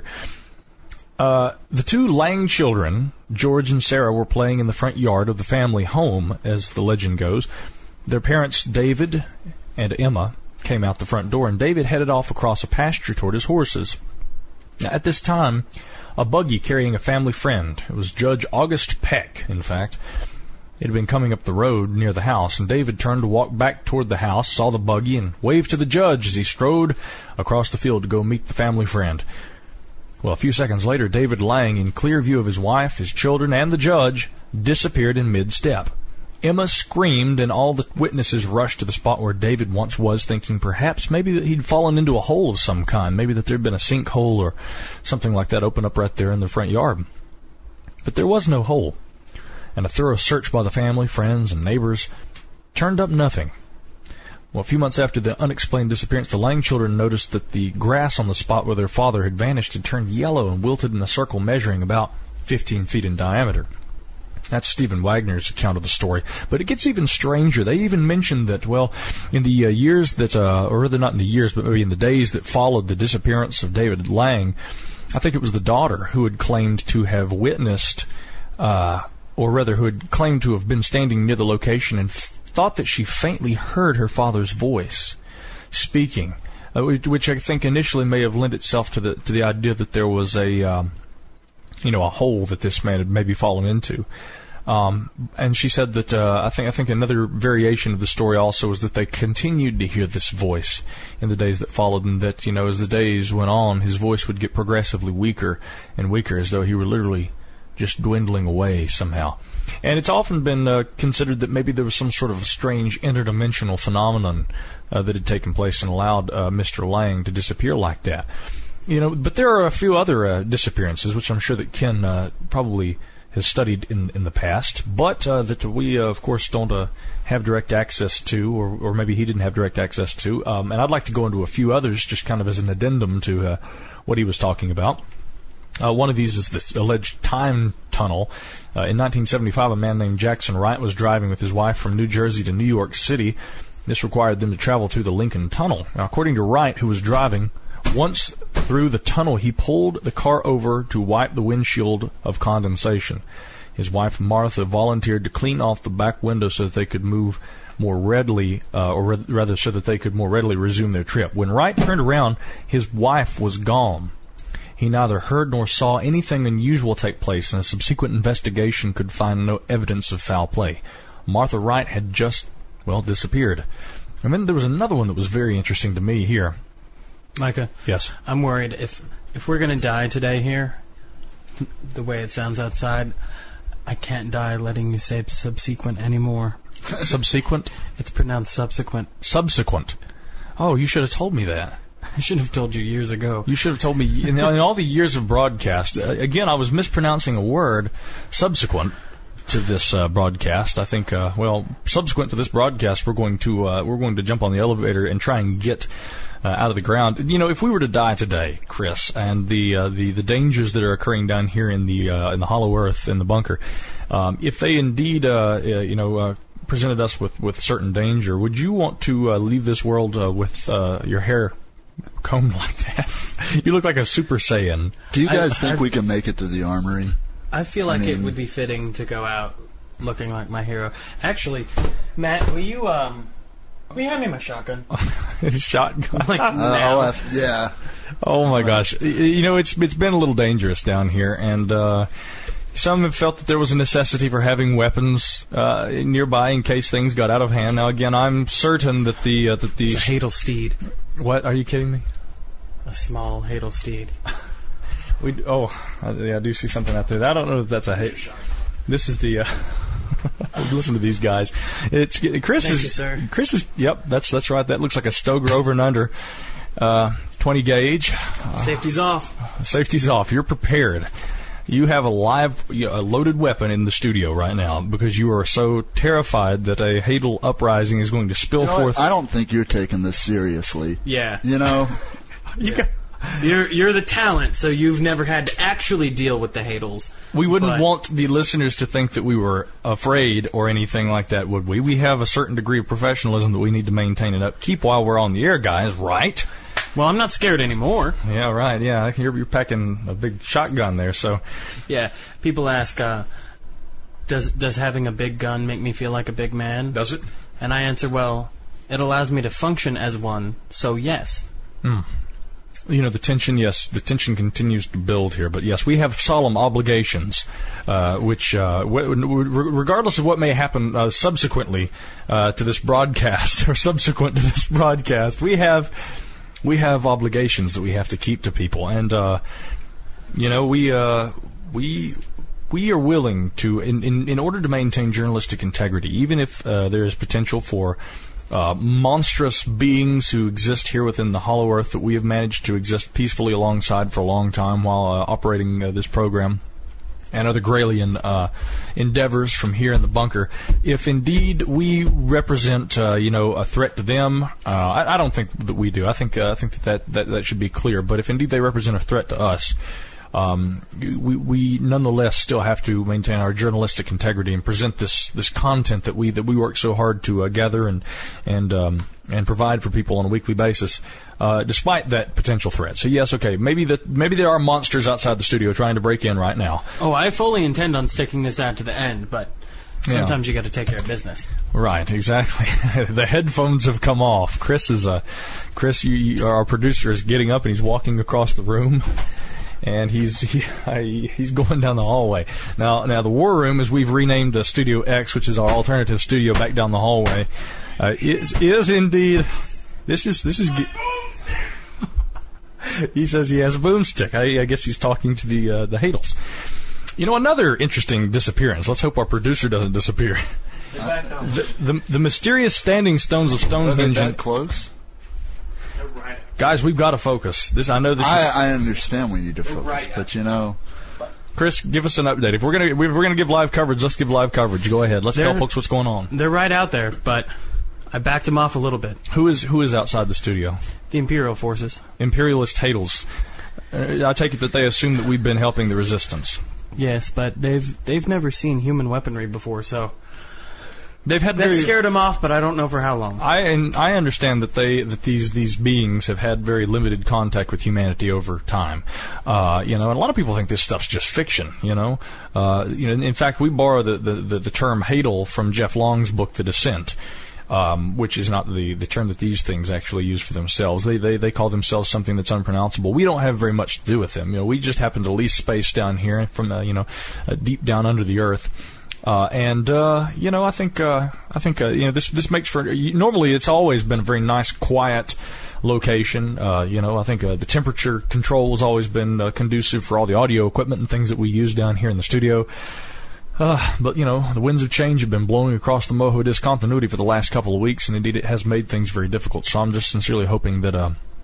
Uh, the two Lang children, George and Sarah, were playing in the front yard of the family home, as the legend goes. Their parents, David and Emma, came out the front door, and David headed off across a pasture toward his horses. Now, at this time, a buggy carrying a family friend, it was Judge August Peck, in fact, it had been coming up the road near the house, and David turned to walk back toward the house, saw the buggy, and waved to the judge as he strode across the field to go meet the family friend. Well, a few seconds later, David Lang, in clear view of his wife, his children, and the judge, disappeared in mid-step. Emma screamed, and all the witnesses rushed to the spot where David once was, thinking perhaps maybe that he'd fallen into a hole of some kind, maybe that there'd been a sinkhole or something like that open up right there in the front yard. But there was no hole, and a thorough search by the family, friends, and neighbors turned up nothing. Well, a few months after the unexplained disappearance, the Lang children noticed that the grass on the spot where their father had vanished had turned yellow and wilted in a circle measuring about fifteen feet in diameter. That's Stephen Wagner's account of the story. But it gets even stranger. They even mentioned that, well, in the uh, years that, uh, or rather not in the years, but maybe in the days that followed the disappearance of David Lang, I think it was the daughter who had claimed to have witnessed, uh, or rather who had claimed to have been standing near the location and f- thought that she faintly heard her father's voice speaking, uh, which I think initially may have lent itself to the to the idea that there was a, um, you know, a hole that this man had maybe fallen into. Um, and she said that uh, I think I think another variation of the story also is that they continued to hear this voice in the days that followed, and that, you know, as the days went on, his voice would get progressively weaker and weaker, as though he were literally just dwindling away somehow. And it's often been uh, considered that maybe there was some sort of strange interdimensional phenomenon uh, that had taken place and allowed uh, Mister Lang to disappear like that. You know, but there are a few other uh, disappearances, which I'm sure that Ken uh, probably has studied in in the past, but uh, that we, uh, of course, don't uh, have direct access to, or, or maybe he didn't have direct access to. Um, and I'd like to go into a few others, just kind of as an addendum to uh, what he was talking about. Uh, one of these is the alleged time tunnel. Uh, in nineteen seventy-five, a man named Jackson Wright was driving with his wife from New Jersey to New York City. This required them to travel through the Lincoln Tunnel. Now, according to Wright, who was driving, once through the tunnel, he pulled the car over to wipe the windshield of condensation. His wife, Martha, volunteered to clean off the back window so that they could move more readily, uh, or re- rather so that they could more readily resume their trip. When Wright turned around, his wife was gone. He neither heard nor saw anything unusual take place, and a subsequent investigation could find no evidence of foul play. Martha Wright had just, well, disappeared. And then there was another one that was very interesting to me here. Micah? Yes? I'm worried if if we're going to die today here, the way it sounds outside, I can't die letting you say subsequent anymore. Subsequent? It's pronounced subsequent. Subsequent. Oh, you should have told me that. I should have told you years ago. You should have told me in, in all the years of broadcast. Uh, again, I was mispronouncing a word, subsequent, to this uh, broadcast. I think, uh, well, subsequent to this broadcast, we're going to uh, we're going to jump on the elevator and try and get uh, out of the ground. You know, if we were to die today, Chris, and the uh, the the dangers that are occurring down here in the uh, in the hollow earth in the bunker, um, if they indeed, uh, uh, you know. Uh, presented us with, with certain danger, would you want to uh, leave this world uh, with uh, your hair combed like that? You look like a Super Saiyan. Do you guys I, think I, we can make it to the armory? I feel like I mean, it would be fitting to go out looking like my hero. Actually, Matt, will you um, will you hand me my shotgun? Shotgun, like uh, now. I'll have, yeah. Oh my gosh! You know, it's it's been a little dangerous down here, and. Uh, Some have felt that there was a necessity for having weapons uh, nearby in case things got out of hand. Now, again, I'm certain that the uh, that the It's a Hadal steed. What? Are you kidding me? A small Hadal steed. We oh, I, yeah, I do see something out there. I don't know if that's a hate. This is the. Uh, listen to these guys. It's Chris Thank is you, sir. Chris is. Yep, that's that's right. That looks like a Stoker over and under. Uh, twenty gauge. Uh, Safety's off. Safety's off. You're prepared. You have a live, a loaded weapon in the studio right now because you are so terrified that a Hadal uprising is going to spill You know forth. what? I don't think you're taking this seriously. Yeah. You know? you yeah. You're you're the talent, so you've never had to actually deal with the Hadals. We wouldn't but want the listeners to think that we were afraid or anything like that, would we? We have a certain degree of professionalism that we need to maintain and upkeep while we're on the air, guys, right? Well, I'm not scared anymore. Yeah, right. Yeah, you're, you're packing a big shotgun there, so. Yeah, people ask, uh, does does having a big gun make me feel like a big man? Does it? And I answer, well, it allows me to function as one, so yes. Hmm. You know, the tension, yes, the tension continues to build here, but yes, we have solemn obligations, uh, which, uh, w- w- regardless of what may happen uh, subsequently uh, to this broadcast, or subsequent to this broadcast, we have... We have obligations that we have to keep to people, and uh, you know we uh, we we are willing to, in, in in order to maintain journalistic integrity, even if uh, there is potential for uh, monstrous beings who exist here within the hollow earth that we have managed to exist peacefully alongside for a long time while uh, operating uh, this program. And other Graylian uh, endeavors from here in the bunker. If indeed we represent, uh, you know, a threat to them, uh, I, I don't think that we do. I think uh, I think that that, that that should be clear. But if indeed they represent a threat to us, um, we we nonetheless still have to maintain our journalistic integrity and present this this content that we that we work so hard to uh, gather and and um, and provide for people on a weekly basis. Uh, despite that potential threat. So yes, okay, maybe that maybe there are monsters outside the studio trying to break in right now. Oh, I fully intend on sticking this out to the end, but sometimes yeah. you got to take care of business. Right, exactly. The headphones have come off. Chris is uh, Chris, you, you, our producer, is getting up and he's walking across the room. And he's he, I, he's going down the hallway. Now, now the War Room, as we've renamed uh, Studio X, which is our alternative studio back down the hallway, uh, is is indeed. This is this is. He says he has a boomstick. I, I guess he's talking to the uh, the Hadals. You know, another interesting disappearance. Let's hope our producer doesn't disappear. The, the, the mysterious standing stones of Stonehenge. Are they that close? Guys, we've got to focus. This I know this. I, is, I understand we need to focus, right. But you know. Chris, give us an update. If we're gonna if we're gonna give live coverage, let's give live coverage. Go ahead. Let's they're, tell folks what's going on. They're right out there, but I backed him off a little bit. Who is who is outside the studio? The Imperial forces. Imperialist Hadals. Uh, I take it that they assume that we've been helping the resistance. Yes, but they've they've never seen human weaponry before, so they've had that very, scared them off. But I don't know for how long. I and I understand that they that these these beings have had very limited contact with humanity over time. Uh, you know, and a lot of people think this stuff's just fiction. You know, uh, you know. In fact, we borrow the the, the, the term Hadal from Jeff Long's book, The Descent. Um, which is not the, the term that these things actually use for themselves. They, they they call themselves something that's unpronounceable. We don't have very much to do with them. You know, we just happen to lease space down here from uh, you know uh, deep down under the earth. Uh, and uh, you know, I think uh, I think uh, you know this this makes for normally it's always been a very nice, quiet location. Uh, you know, I think uh, the temperature control has always been uh, conducive for all the audio equipment and things that we use down here in the studio. Uh, but, you know, the winds of change have been blowing across the Moho discontinuity for the last couple of weeks, and indeed it has made things very difficult. So I'm just sincerely hoping that uh,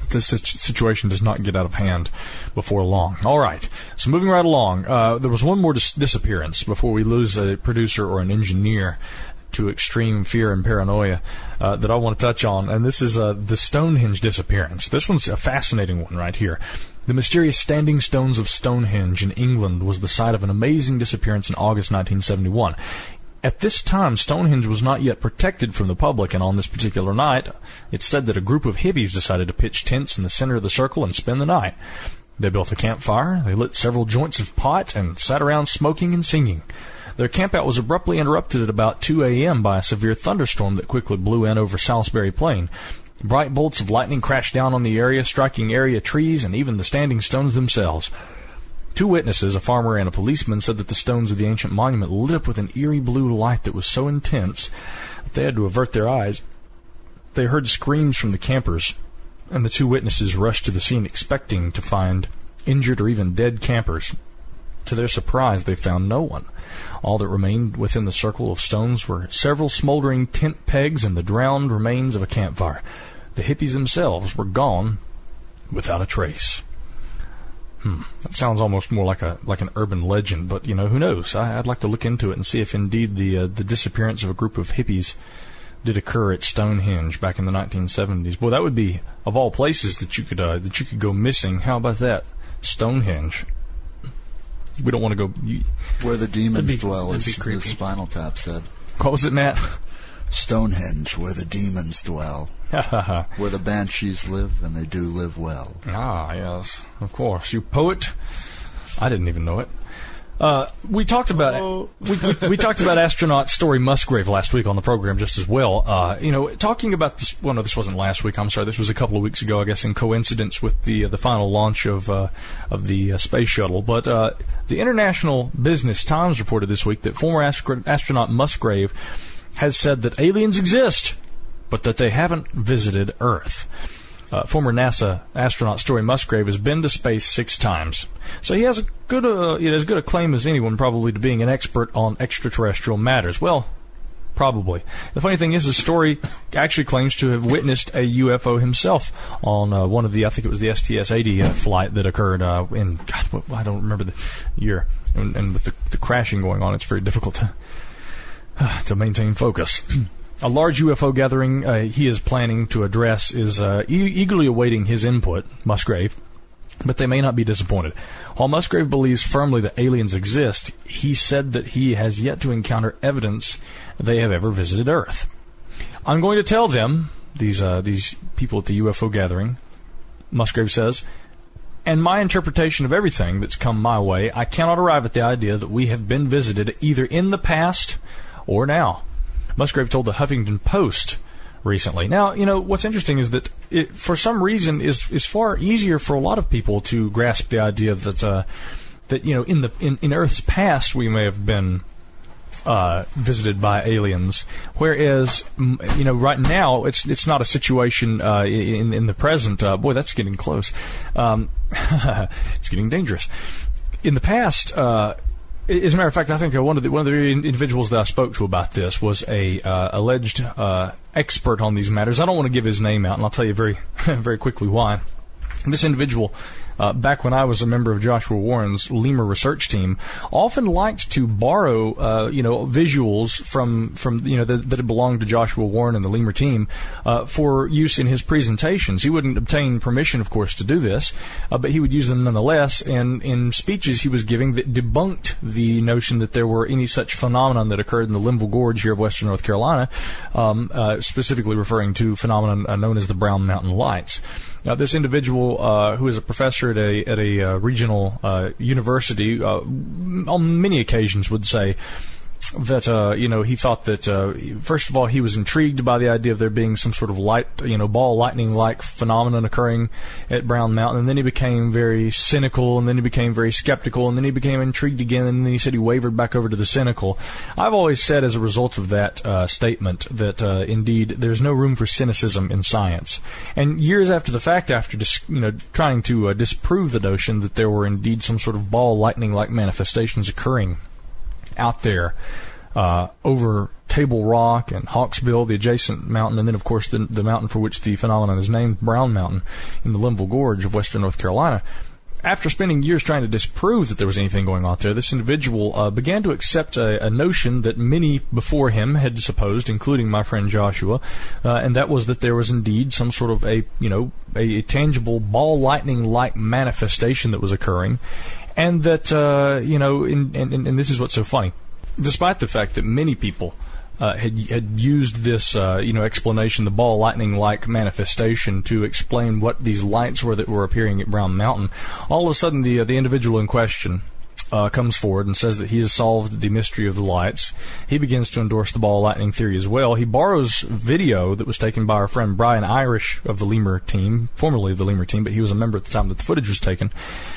that this situation does not get out of hand before long. All right, so moving right along, uh, there was one more dis- disappearance before we lose a producer or an engineer to extreme fear and paranoia uh, that I want to touch on, and this is uh, the Stonehenge disappearance. This one's a fascinating one right here. The mysterious standing stones of Stonehenge in England was the site of an amazing disappearance in August nineteen seventy-one. At this time, Stonehenge was not yet protected from the public, and on this particular night, it's said that a group of hippies decided to pitch tents in the center of the circle and spend the night. They built a campfire, they lit several joints of pot, and sat around smoking and singing. Their campout was abruptly interrupted at about two a.m. by a severe thunderstorm that quickly blew in over Salisbury Plain. Bright bolts of lightning crashed down on the area, striking area trees and even the standing stones themselves. Two witnesses, a farmer and a policeman, said that the stones of the ancient monument lit up with an eerie blue light that was so intense that they had to avert their eyes. They heard screams from the campers, and the two witnesses rushed to the scene expecting to find injured or even dead campers. To their surprise, they found no one. All that remained within the circle of stones were several smoldering tent pegs and the drowned remains of a campfire. The hippies themselves were gone without a trace. Hmm. That sounds almost more like a like an urban legend, but, you know, who knows? I, I'd like to look into it and see if indeed the uh, the disappearance of a group of hippies did occur at Stonehenge back in the nineteen seventies. Boy, that would be, of all places that you could uh, that you could go missing. How about that? Stonehenge. We don't want to go... You, Where the demons be, dwell, as, as Spinal Tap said. What was it, Matt? Stonehenge, where the demons dwell. Where the banshees live, and they do live well. Ah, yes, of course. You poet. I didn't even know it. Uh, we talked about oh. we, we, we talked about astronaut Story Musgrave last week on the program just as well. Uh, you know, talking about this. Well, no, this wasn't last week. I'm sorry, this was a couple of weeks ago, I guess, in coincidence with the uh, the final launch of uh, of the uh, space shuttle. But uh, the International Business Times reported this week that former astro- astronaut Musgrave has said that aliens exist, but that they haven't visited Earth. Uh, former NASA astronaut Story Musgrave has been to space six times, so he has a good, uh, he has as good a claim as anyone probably to being an expert on extraterrestrial matters. Well, probably. The funny thing is, his Story actually claims to have witnessed a U F O himself on uh, one of the, I think it was the S T S eighty uh, flight that occurred uh, in, God, what, I don't remember the year, and, and with the, the crashing going on, it's very difficult to uh, to maintain focus. A large U F O gathering uh, he is planning to address is uh, e- eagerly awaiting his input, Musgrave, but they may not be disappointed. While Musgrave believes firmly that aliens exist, he said that he has yet to encounter evidence they have ever visited Earth. I'm going to tell them, these uh, these people at the U F O gathering, Musgrave says, and my interpretation of everything that's come my way, I cannot arrive at the idea that we have been visited either in the past or now. Musgrave told the Huffington Post recently. Now, you know, what's interesting is that it, for some reason, is is far easier for a lot of people to grasp the idea that uh, that you know, in the in, in Earth's past we may have been uh, visited by aliens, whereas you know, right now it's it's not a situation uh, in in the present. Uh, boy, that's getting close. Um, it's getting dangerous. In the past. Uh, As a matter of fact, I think uh, one of the one of the individuals that I spoke to about this was a uh, alleged uh, expert on these matters. I don't want to give his name out, and I'll tell you very, very quickly why. This individual, uh, back when I was a member of Joshua Warren's Lemur research team, often liked to borrow, uh, you know, visuals from, from you know, that, that had belonged to Joshua Warren and the Lemur team uh, for use in his presentations. He wouldn't obtain permission, of course, to do this, uh, but he would use them nonetheless. And in speeches he was giving that debunked the notion that there were any such phenomenon that occurred in the Linville Gorge here of western North Carolina, um, uh, specifically referring to phenomenon uh, known as the Brown Mountain Lights. Now, this individual, uh, who is a professor at a at a uh, regional uh, university, uh, on many occasions would say that uh, you know he thought that uh, first of all he was intrigued by the idea of there being some sort of light, you know, ball lightning like phenomenon occurring at Brown Mountain, and then he became very cynical, and then he became very skeptical, and then he became intrigued again, and then he said he wavered back over to the cynical. I've always said as a result of that uh, statement that uh, indeed there's no room for cynicism in science. And years after the fact, after dis- you know trying to uh, disprove the notion that there were indeed some sort of ball lightning like manifestations occurring out there uh, over Table Rock and Hawksbill, the adjacent mountain, and then, of course, the, the mountain for which the phenomenon is named, Brown Mountain, in the Linville Gorge of western North Carolina. After spending years trying to disprove that there was anything going on there, this individual uh, began to accept a, a notion that many before him had supposed, including my friend Joshua, uh, and that was that there was indeed some sort of a, you know, a, a tangible ball lightning-like manifestation that was occurring, and that, uh, you know, in, and, and this is what's so funny, despite the fact that many people Uh, had had used this, uh, you know, explanation, the ball lightning-like manifestation, to explain what these lights were that were appearing at Brown Mountain. All of a sudden, the uh, the individual in question uh, comes forward and says that he has solved the mystery of the lights. He begins to endorse the ball lightning theory as well. He borrows video that was taken by our friend Brian Irish of the Lemur team, formerly of the Lemur team, but he was a member at the time that the footage was taken.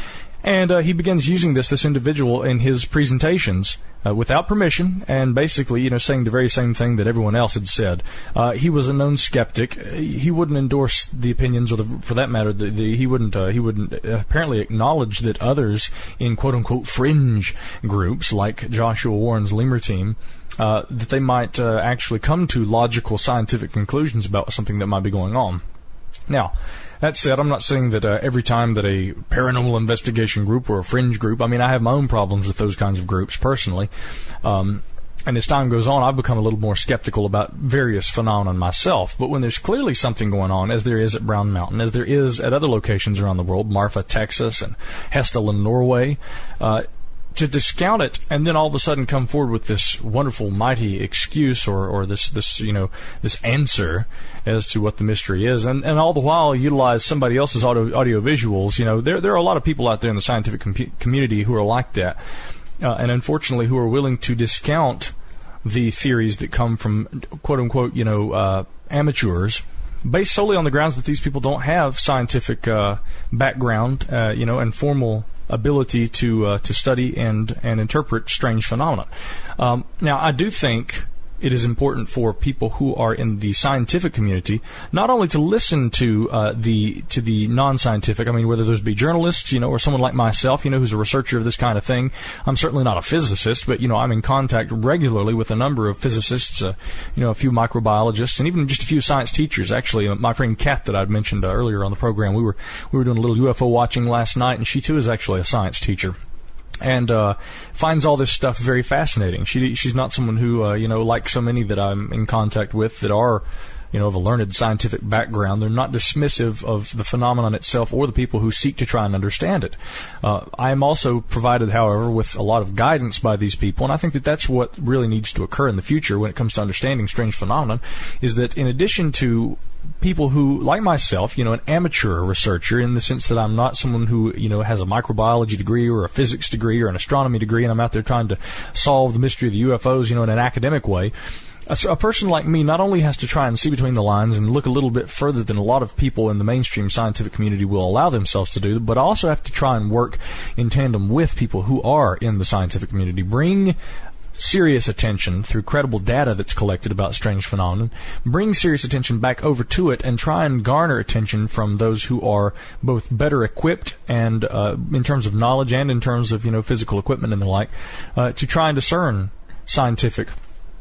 And uh, he begins using this, this individual, in his presentations uh, without permission, and basically, you know, saying the very same thing that everyone else had said. Uh, he was a known skeptic. He wouldn't endorse the opinions, or the, for that matter, the, the, he wouldn't. Uh, he wouldn't apparently acknowledge that others in "quote unquote" fringe groups, like Joshua Warren's Lemur team, uh, that they might uh, actually come to logical scientific conclusions about something that might be going on. Now, that said, I'm not saying that uh, every time that a paranormal investigation group or a fringe group, I mean, I have my own problems with those kinds of groups personally. Um, and as time goes on, I've become a little more skeptical about various phenomena myself. But when there's clearly something going on, as there is at Brown Mountain, as there is at other locations around the world, Marfa, Texas, and Hestel in Norway, uh, to discount it and then all of a sudden come forward with this wonderful, mighty excuse, or, or this, this, you know, this answer as to what the mystery is, and, and all the while utilize somebody else's audio, audio visuals. You know, there there are a lot of people out there in the scientific com- community who are like that, uh, and unfortunately who are willing to discount the theories that come from, quote unquote, you know, uh, amateurs, based solely on the grounds that these people don't have scientific uh, background, uh, you know, and formal ability to uh, to study and and interpret strange phenomena. Um, now, I do think it is important for people who are in the scientific community not only to listen to uh, the to the non-scientific. I mean, whether those be journalists, you know, or someone like myself, you know, who's a researcher of this kind of thing. I'm certainly not a physicist, but you know, I'm in contact regularly with a number of physicists, uh, you know, a few microbiologists, and even just a few science teachers. Actually, uh, my friend Kat that I'd mentioned uh, earlier on the program, we were we were doing a little U F O watching last night, and she too is actually a science teacher. And uh, finds all this stuff very fascinating. She she's not someone who uh, you know, like so many that I'm in contact with that are, you know, of a learned scientific background. They're not dismissive of the phenomenon itself or the people who seek to try and understand it. Uh, I am also provided, however, with a lot of guidance by these people, and I think that that's what really needs to occur in the future when it comes to understanding strange phenomena, is that in addition to people who, like myself, you know, an amateur researcher, in the sense that I'm not someone who, you know, has a microbiology degree or a physics degree or an astronomy degree, and I'm out there trying to solve the mystery of the U F Os, you know, in an academic way. A, a person like me not only has to try and see between the lines and look a little bit further than a lot of people in the mainstream scientific community will allow themselves to do, but also have to try and work in tandem with people who are in the scientific community. Bring serious attention through credible data that's collected about strange phenomena, bring serious attention back over to it, and try and garner attention from those who are both better equipped and uh, in terms of knowledge and in terms of, you know, physical equipment and the like, uh, to try and discern scientific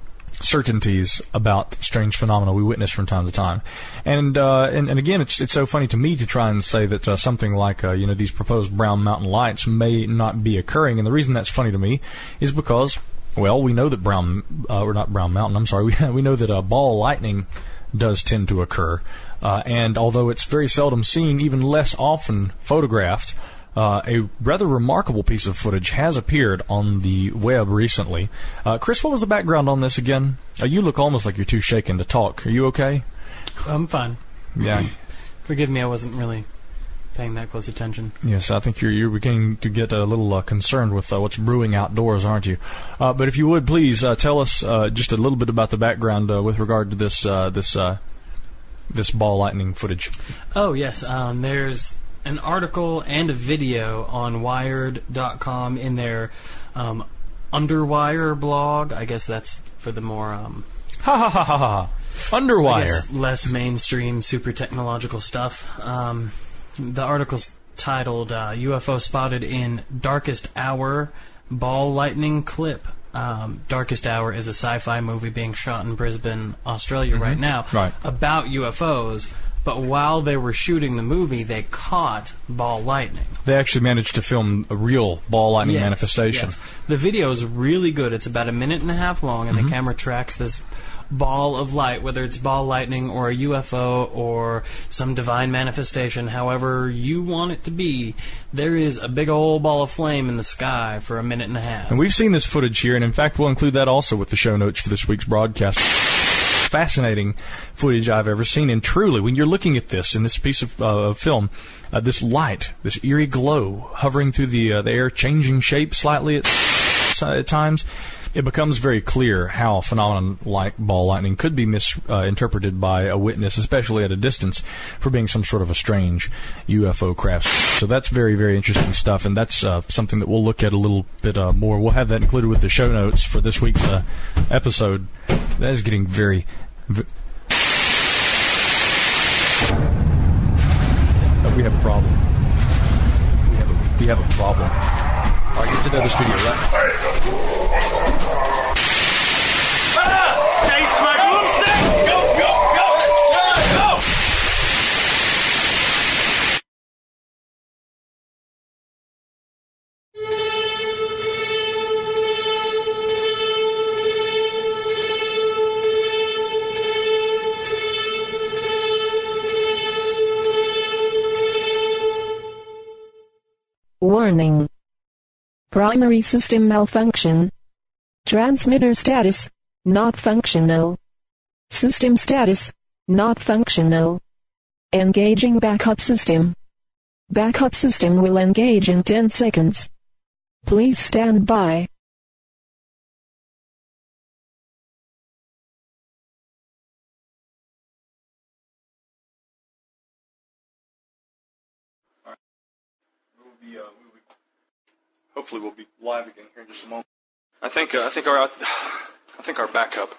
certainties about strange phenomena we witness from time to time. And uh, and, and again, it's it's so funny to me to try and say that uh, something like uh, you know, these proposed Brown Mountain lights may not be occurring. And the reason that's funny to me is because, well, we know that Brown, uh, or not Brown Mountain, I'm sorry, we, we know that uh, ball lightning does tend to occur. Uh, and although it's very seldom seen, even less often photographed, uh, a rather remarkable piece of footage has appeared on the web recently. Uh, Chris, what was the background on this again? Uh, you look almost like you're too shaken to talk. Are you okay? I'm fine. Yeah. Forgive me, I wasn't really paying that close attention. Yes, I think you're you're beginning to get a little uh, concerned with uh, what's brewing outdoors, aren't you? Uh, but if you would, please uh, tell us uh, just a little bit about the background uh, with regard to this uh, this uh, this ball lightning footage. Oh, yes. Um, there's an article and a video on Wired dot com in their um, Underwire blog. I guess that's for the more um, ha ha ha ha ha Underwire, I guess less mainstream, super technological stuff. Um, The article's titled uh, U F O Spotted in Darkest Hour Ball Lightning Clip. um, Darkest Hour is a sci-fi movie being shot in Brisbane, Australia Mm-hmm. right now Right. about U F Os. But while they were shooting the movie, they caught ball lightning. They actually managed to film a real ball lightning Yes, manifestation. yes. The video is really good. It's about a minute and a half long, and Mm-hmm. the camera tracks this ball of light, whether it's ball lightning or a U F O or some divine manifestation, however you want it to be. There is a big old ball of flame in the sky for a minute and a half. And we've seen this footage here, and in fact, we'll include that also with the show notes for this week's broadcast. Fascinating footage I've ever seen, and truly, when you're looking at this in this piece of uh, film, uh, this light, this eerie glow hovering through the uh, the air, changing shape slightly at, at times, it becomes very clear how a phenomenon like ball lightning could be misinterpreted uh, by a witness, especially at a distance, for being some sort of a strange U F O craft. So that's very, very interesting stuff, and that's uh, something that we'll look at a little bit uh, more. We'll have that included with the show notes for this week's uh, episode. That is getting very... v- oh, we have a problem. We have a, we have a problem. All right, get to the other studio, right? Taste my boomstick! Go, go, go! Go! Warning. Primary system malfunction. Transmitter status, not functional. System status, not functional. Engaging backup system. Backup system will engage in ten seconds. Please stand by. Hopefully, we'll be live again here in just a moment. I think uh, I think our I think our backup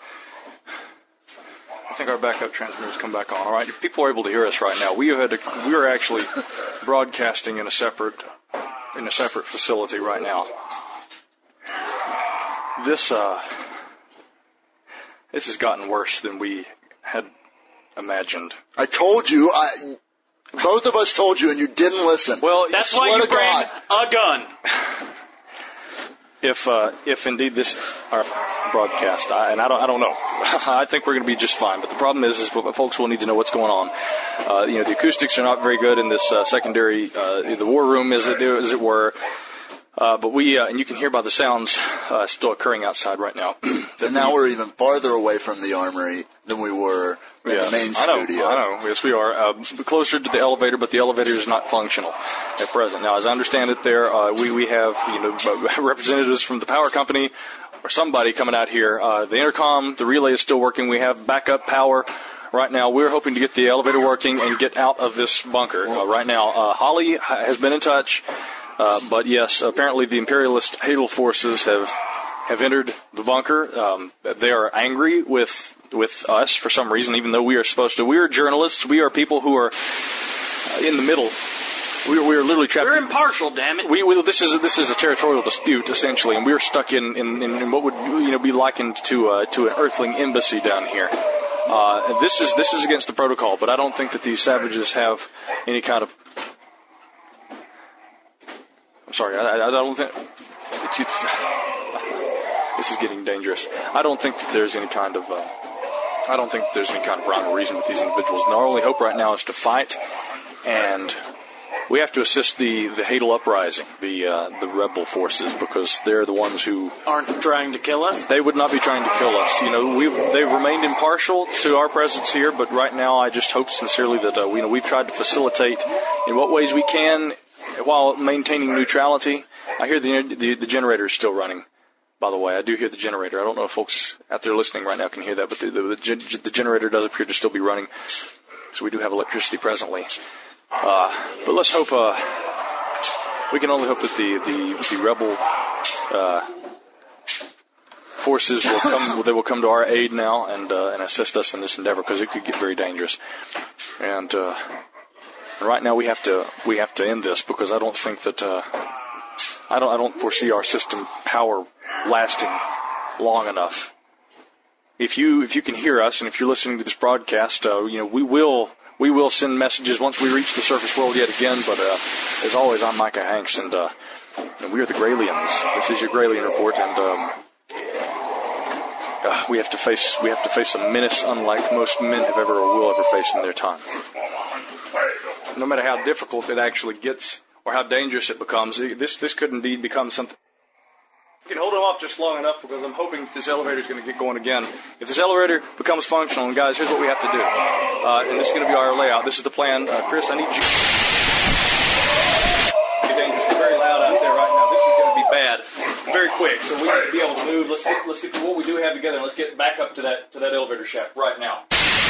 I think our backup transmitters come back on. All right, if people are able to hear us right now, we had to, we are actually broadcasting in a separate in a separate facility right now. This uh this has gotten worse than we had imagined. I told you. I both of us told you, and you didn't listen. Well, That's I why swear you to bring God. a gun. If uh, if indeed this our broadcast, I, and I don't I don't know, I think we're going to be just fine. But the problem is, is folks will need to know what's going on. Uh, you know, the acoustics are not very good in this uh, secondary, uh, the war room, as it as it were. Uh, but we uh, and you can hear by the sounds uh, still occurring outside right now. And now we're even farther away from the armory than we were in Yeah, the main I know, studio. I know. Yes, we are uh, closer to the elevator, but the elevator is not functional at present. Now, as I understand it, there uh, we we have you know representatives from the power company or somebody coming out here. Uh, the intercom, the relay is still working. We have backup power. Right now, we're hoping to get the elevator working and get out of this bunker. Uh, right now, uh, Holly has been in touch, uh, but yes, apparently the imperialist Hadal forces have have entered the bunker. Um, they are angry with with us for some reason, even though we are supposed to. We are journalists. We are people who are in the middle. We are, we are literally trapped. We're impartial, damn it. We, we this is a, this is a territorial dispute essentially, and we're stuck in, in, in what would you know be likened to uh, to an Earthling embassy down here. Uh, this is this is against the protocol, but I don't think that these savages have any kind of. I'm sorry, I, I don't think it's, it's, this is getting dangerous. I don't think that there's any kind of. Uh, I don't think that there's any kind of rhyme or reason with these individuals. And our only hope right now is to fight, and we have to assist the the Hadal uprising, the uh, the rebel forces, because they're the ones who Aren't trying to kill us? they would not be trying to kill us. You know, we've they've remained impartial to our presence here, but right now I just hope sincerely that uh, we, you know we've tried to facilitate in what ways we can while maintaining neutrality. I hear the the, the generator is still running. By the way, I do hear the generator. I don't know if folks out there listening right now can hear that, but the, the, the, the generator does appear to still be running. So we do have electricity presently. Uh, but let's hope, uh, we can only hope that the, the, the rebel uh, forces will come, they will come to our aid now and, uh, and assist us in this endeavor, because it could get very dangerous. And, uh, and right now we have to, we have to end this, because I don't think that, uh, I don't, I don't foresee our system power lasting long enough. If you if you can hear us, and if you're listening to this broadcast, uh, you know we will we will send messages once we reach the surface world yet again. But uh, as always, I'm Micah Hanks, and, uh, and we are the Gralians. This is your Gralian Report, and um, uh, we have to face we have to face a menace unlike most men have ever or will ever face in their time. No matter how difficult it actually gets or how dangerous it becomes, this this could indeed become something. You can hold it off just long enough because I'm hoping this elevator is going to get going again. If this elevator becomes functional, and guys, here's what we have to do. Uh, and this is going to be our layout. This is the plan. Uh, Chris, I need you. It's dangerous. It's very loud out there right now. This is going to be bad. Very quick, so we need to be able to move. Let's get let's get to what we do have together, and let's get back up to that to that elevator shaft right now.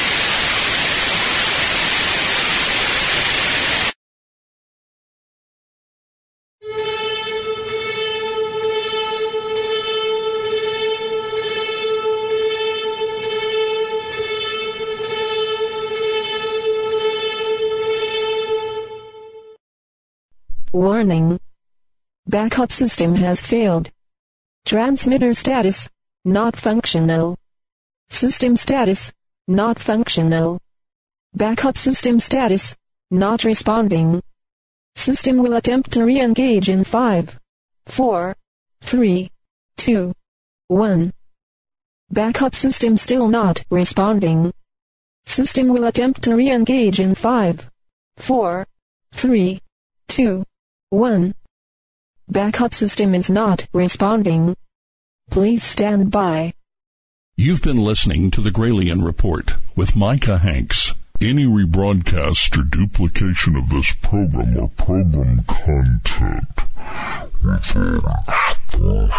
Warning. Backup system has failed. Transmitter status, not functional. System status, not functional. Backup system status, not responding. System will attempt to re-engage in five, four, three, two, one. Backup system still not responding. System will attempt to re-engage in five, four, three, two, one. Backup system is not responding. Please stand by. You've been listening to the Gralian Report with Micah Hanks. Any rebroadcast or duplication of this program or program content without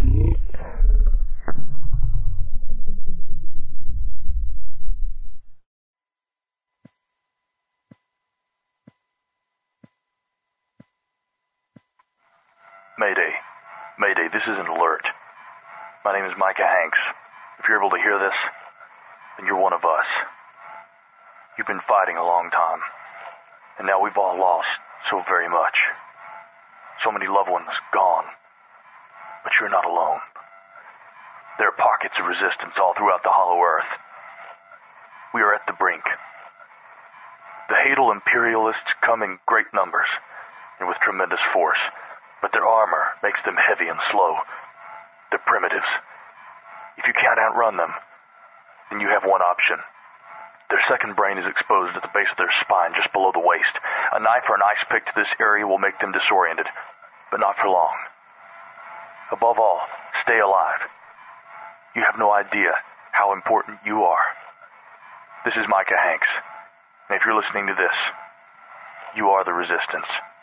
Mayday. Mayday, this is an alert. My name is Micah Hanks. If you're able to hear this, then you're one of us. You've been fighting a long time, and now we've all lost so very much. So many loved ones gone. But you're not alone. There are pockets of resistance all throughout the Hollow Earth. We are at the brink. The Hadal imperialists come in great numbers and with tremendous force. But their armor makes them heavy and slow. They're primitives. If you can't outrun them, then you have one option. Their second brain is exposed at the base of their spine, just below the waist. A knife or an ice pick to this area will make them disoriented, but not for long. Above all, stay alive. You have no idea how important you are. This is Micah Hanks, and if you're listening to this, you are the resistance.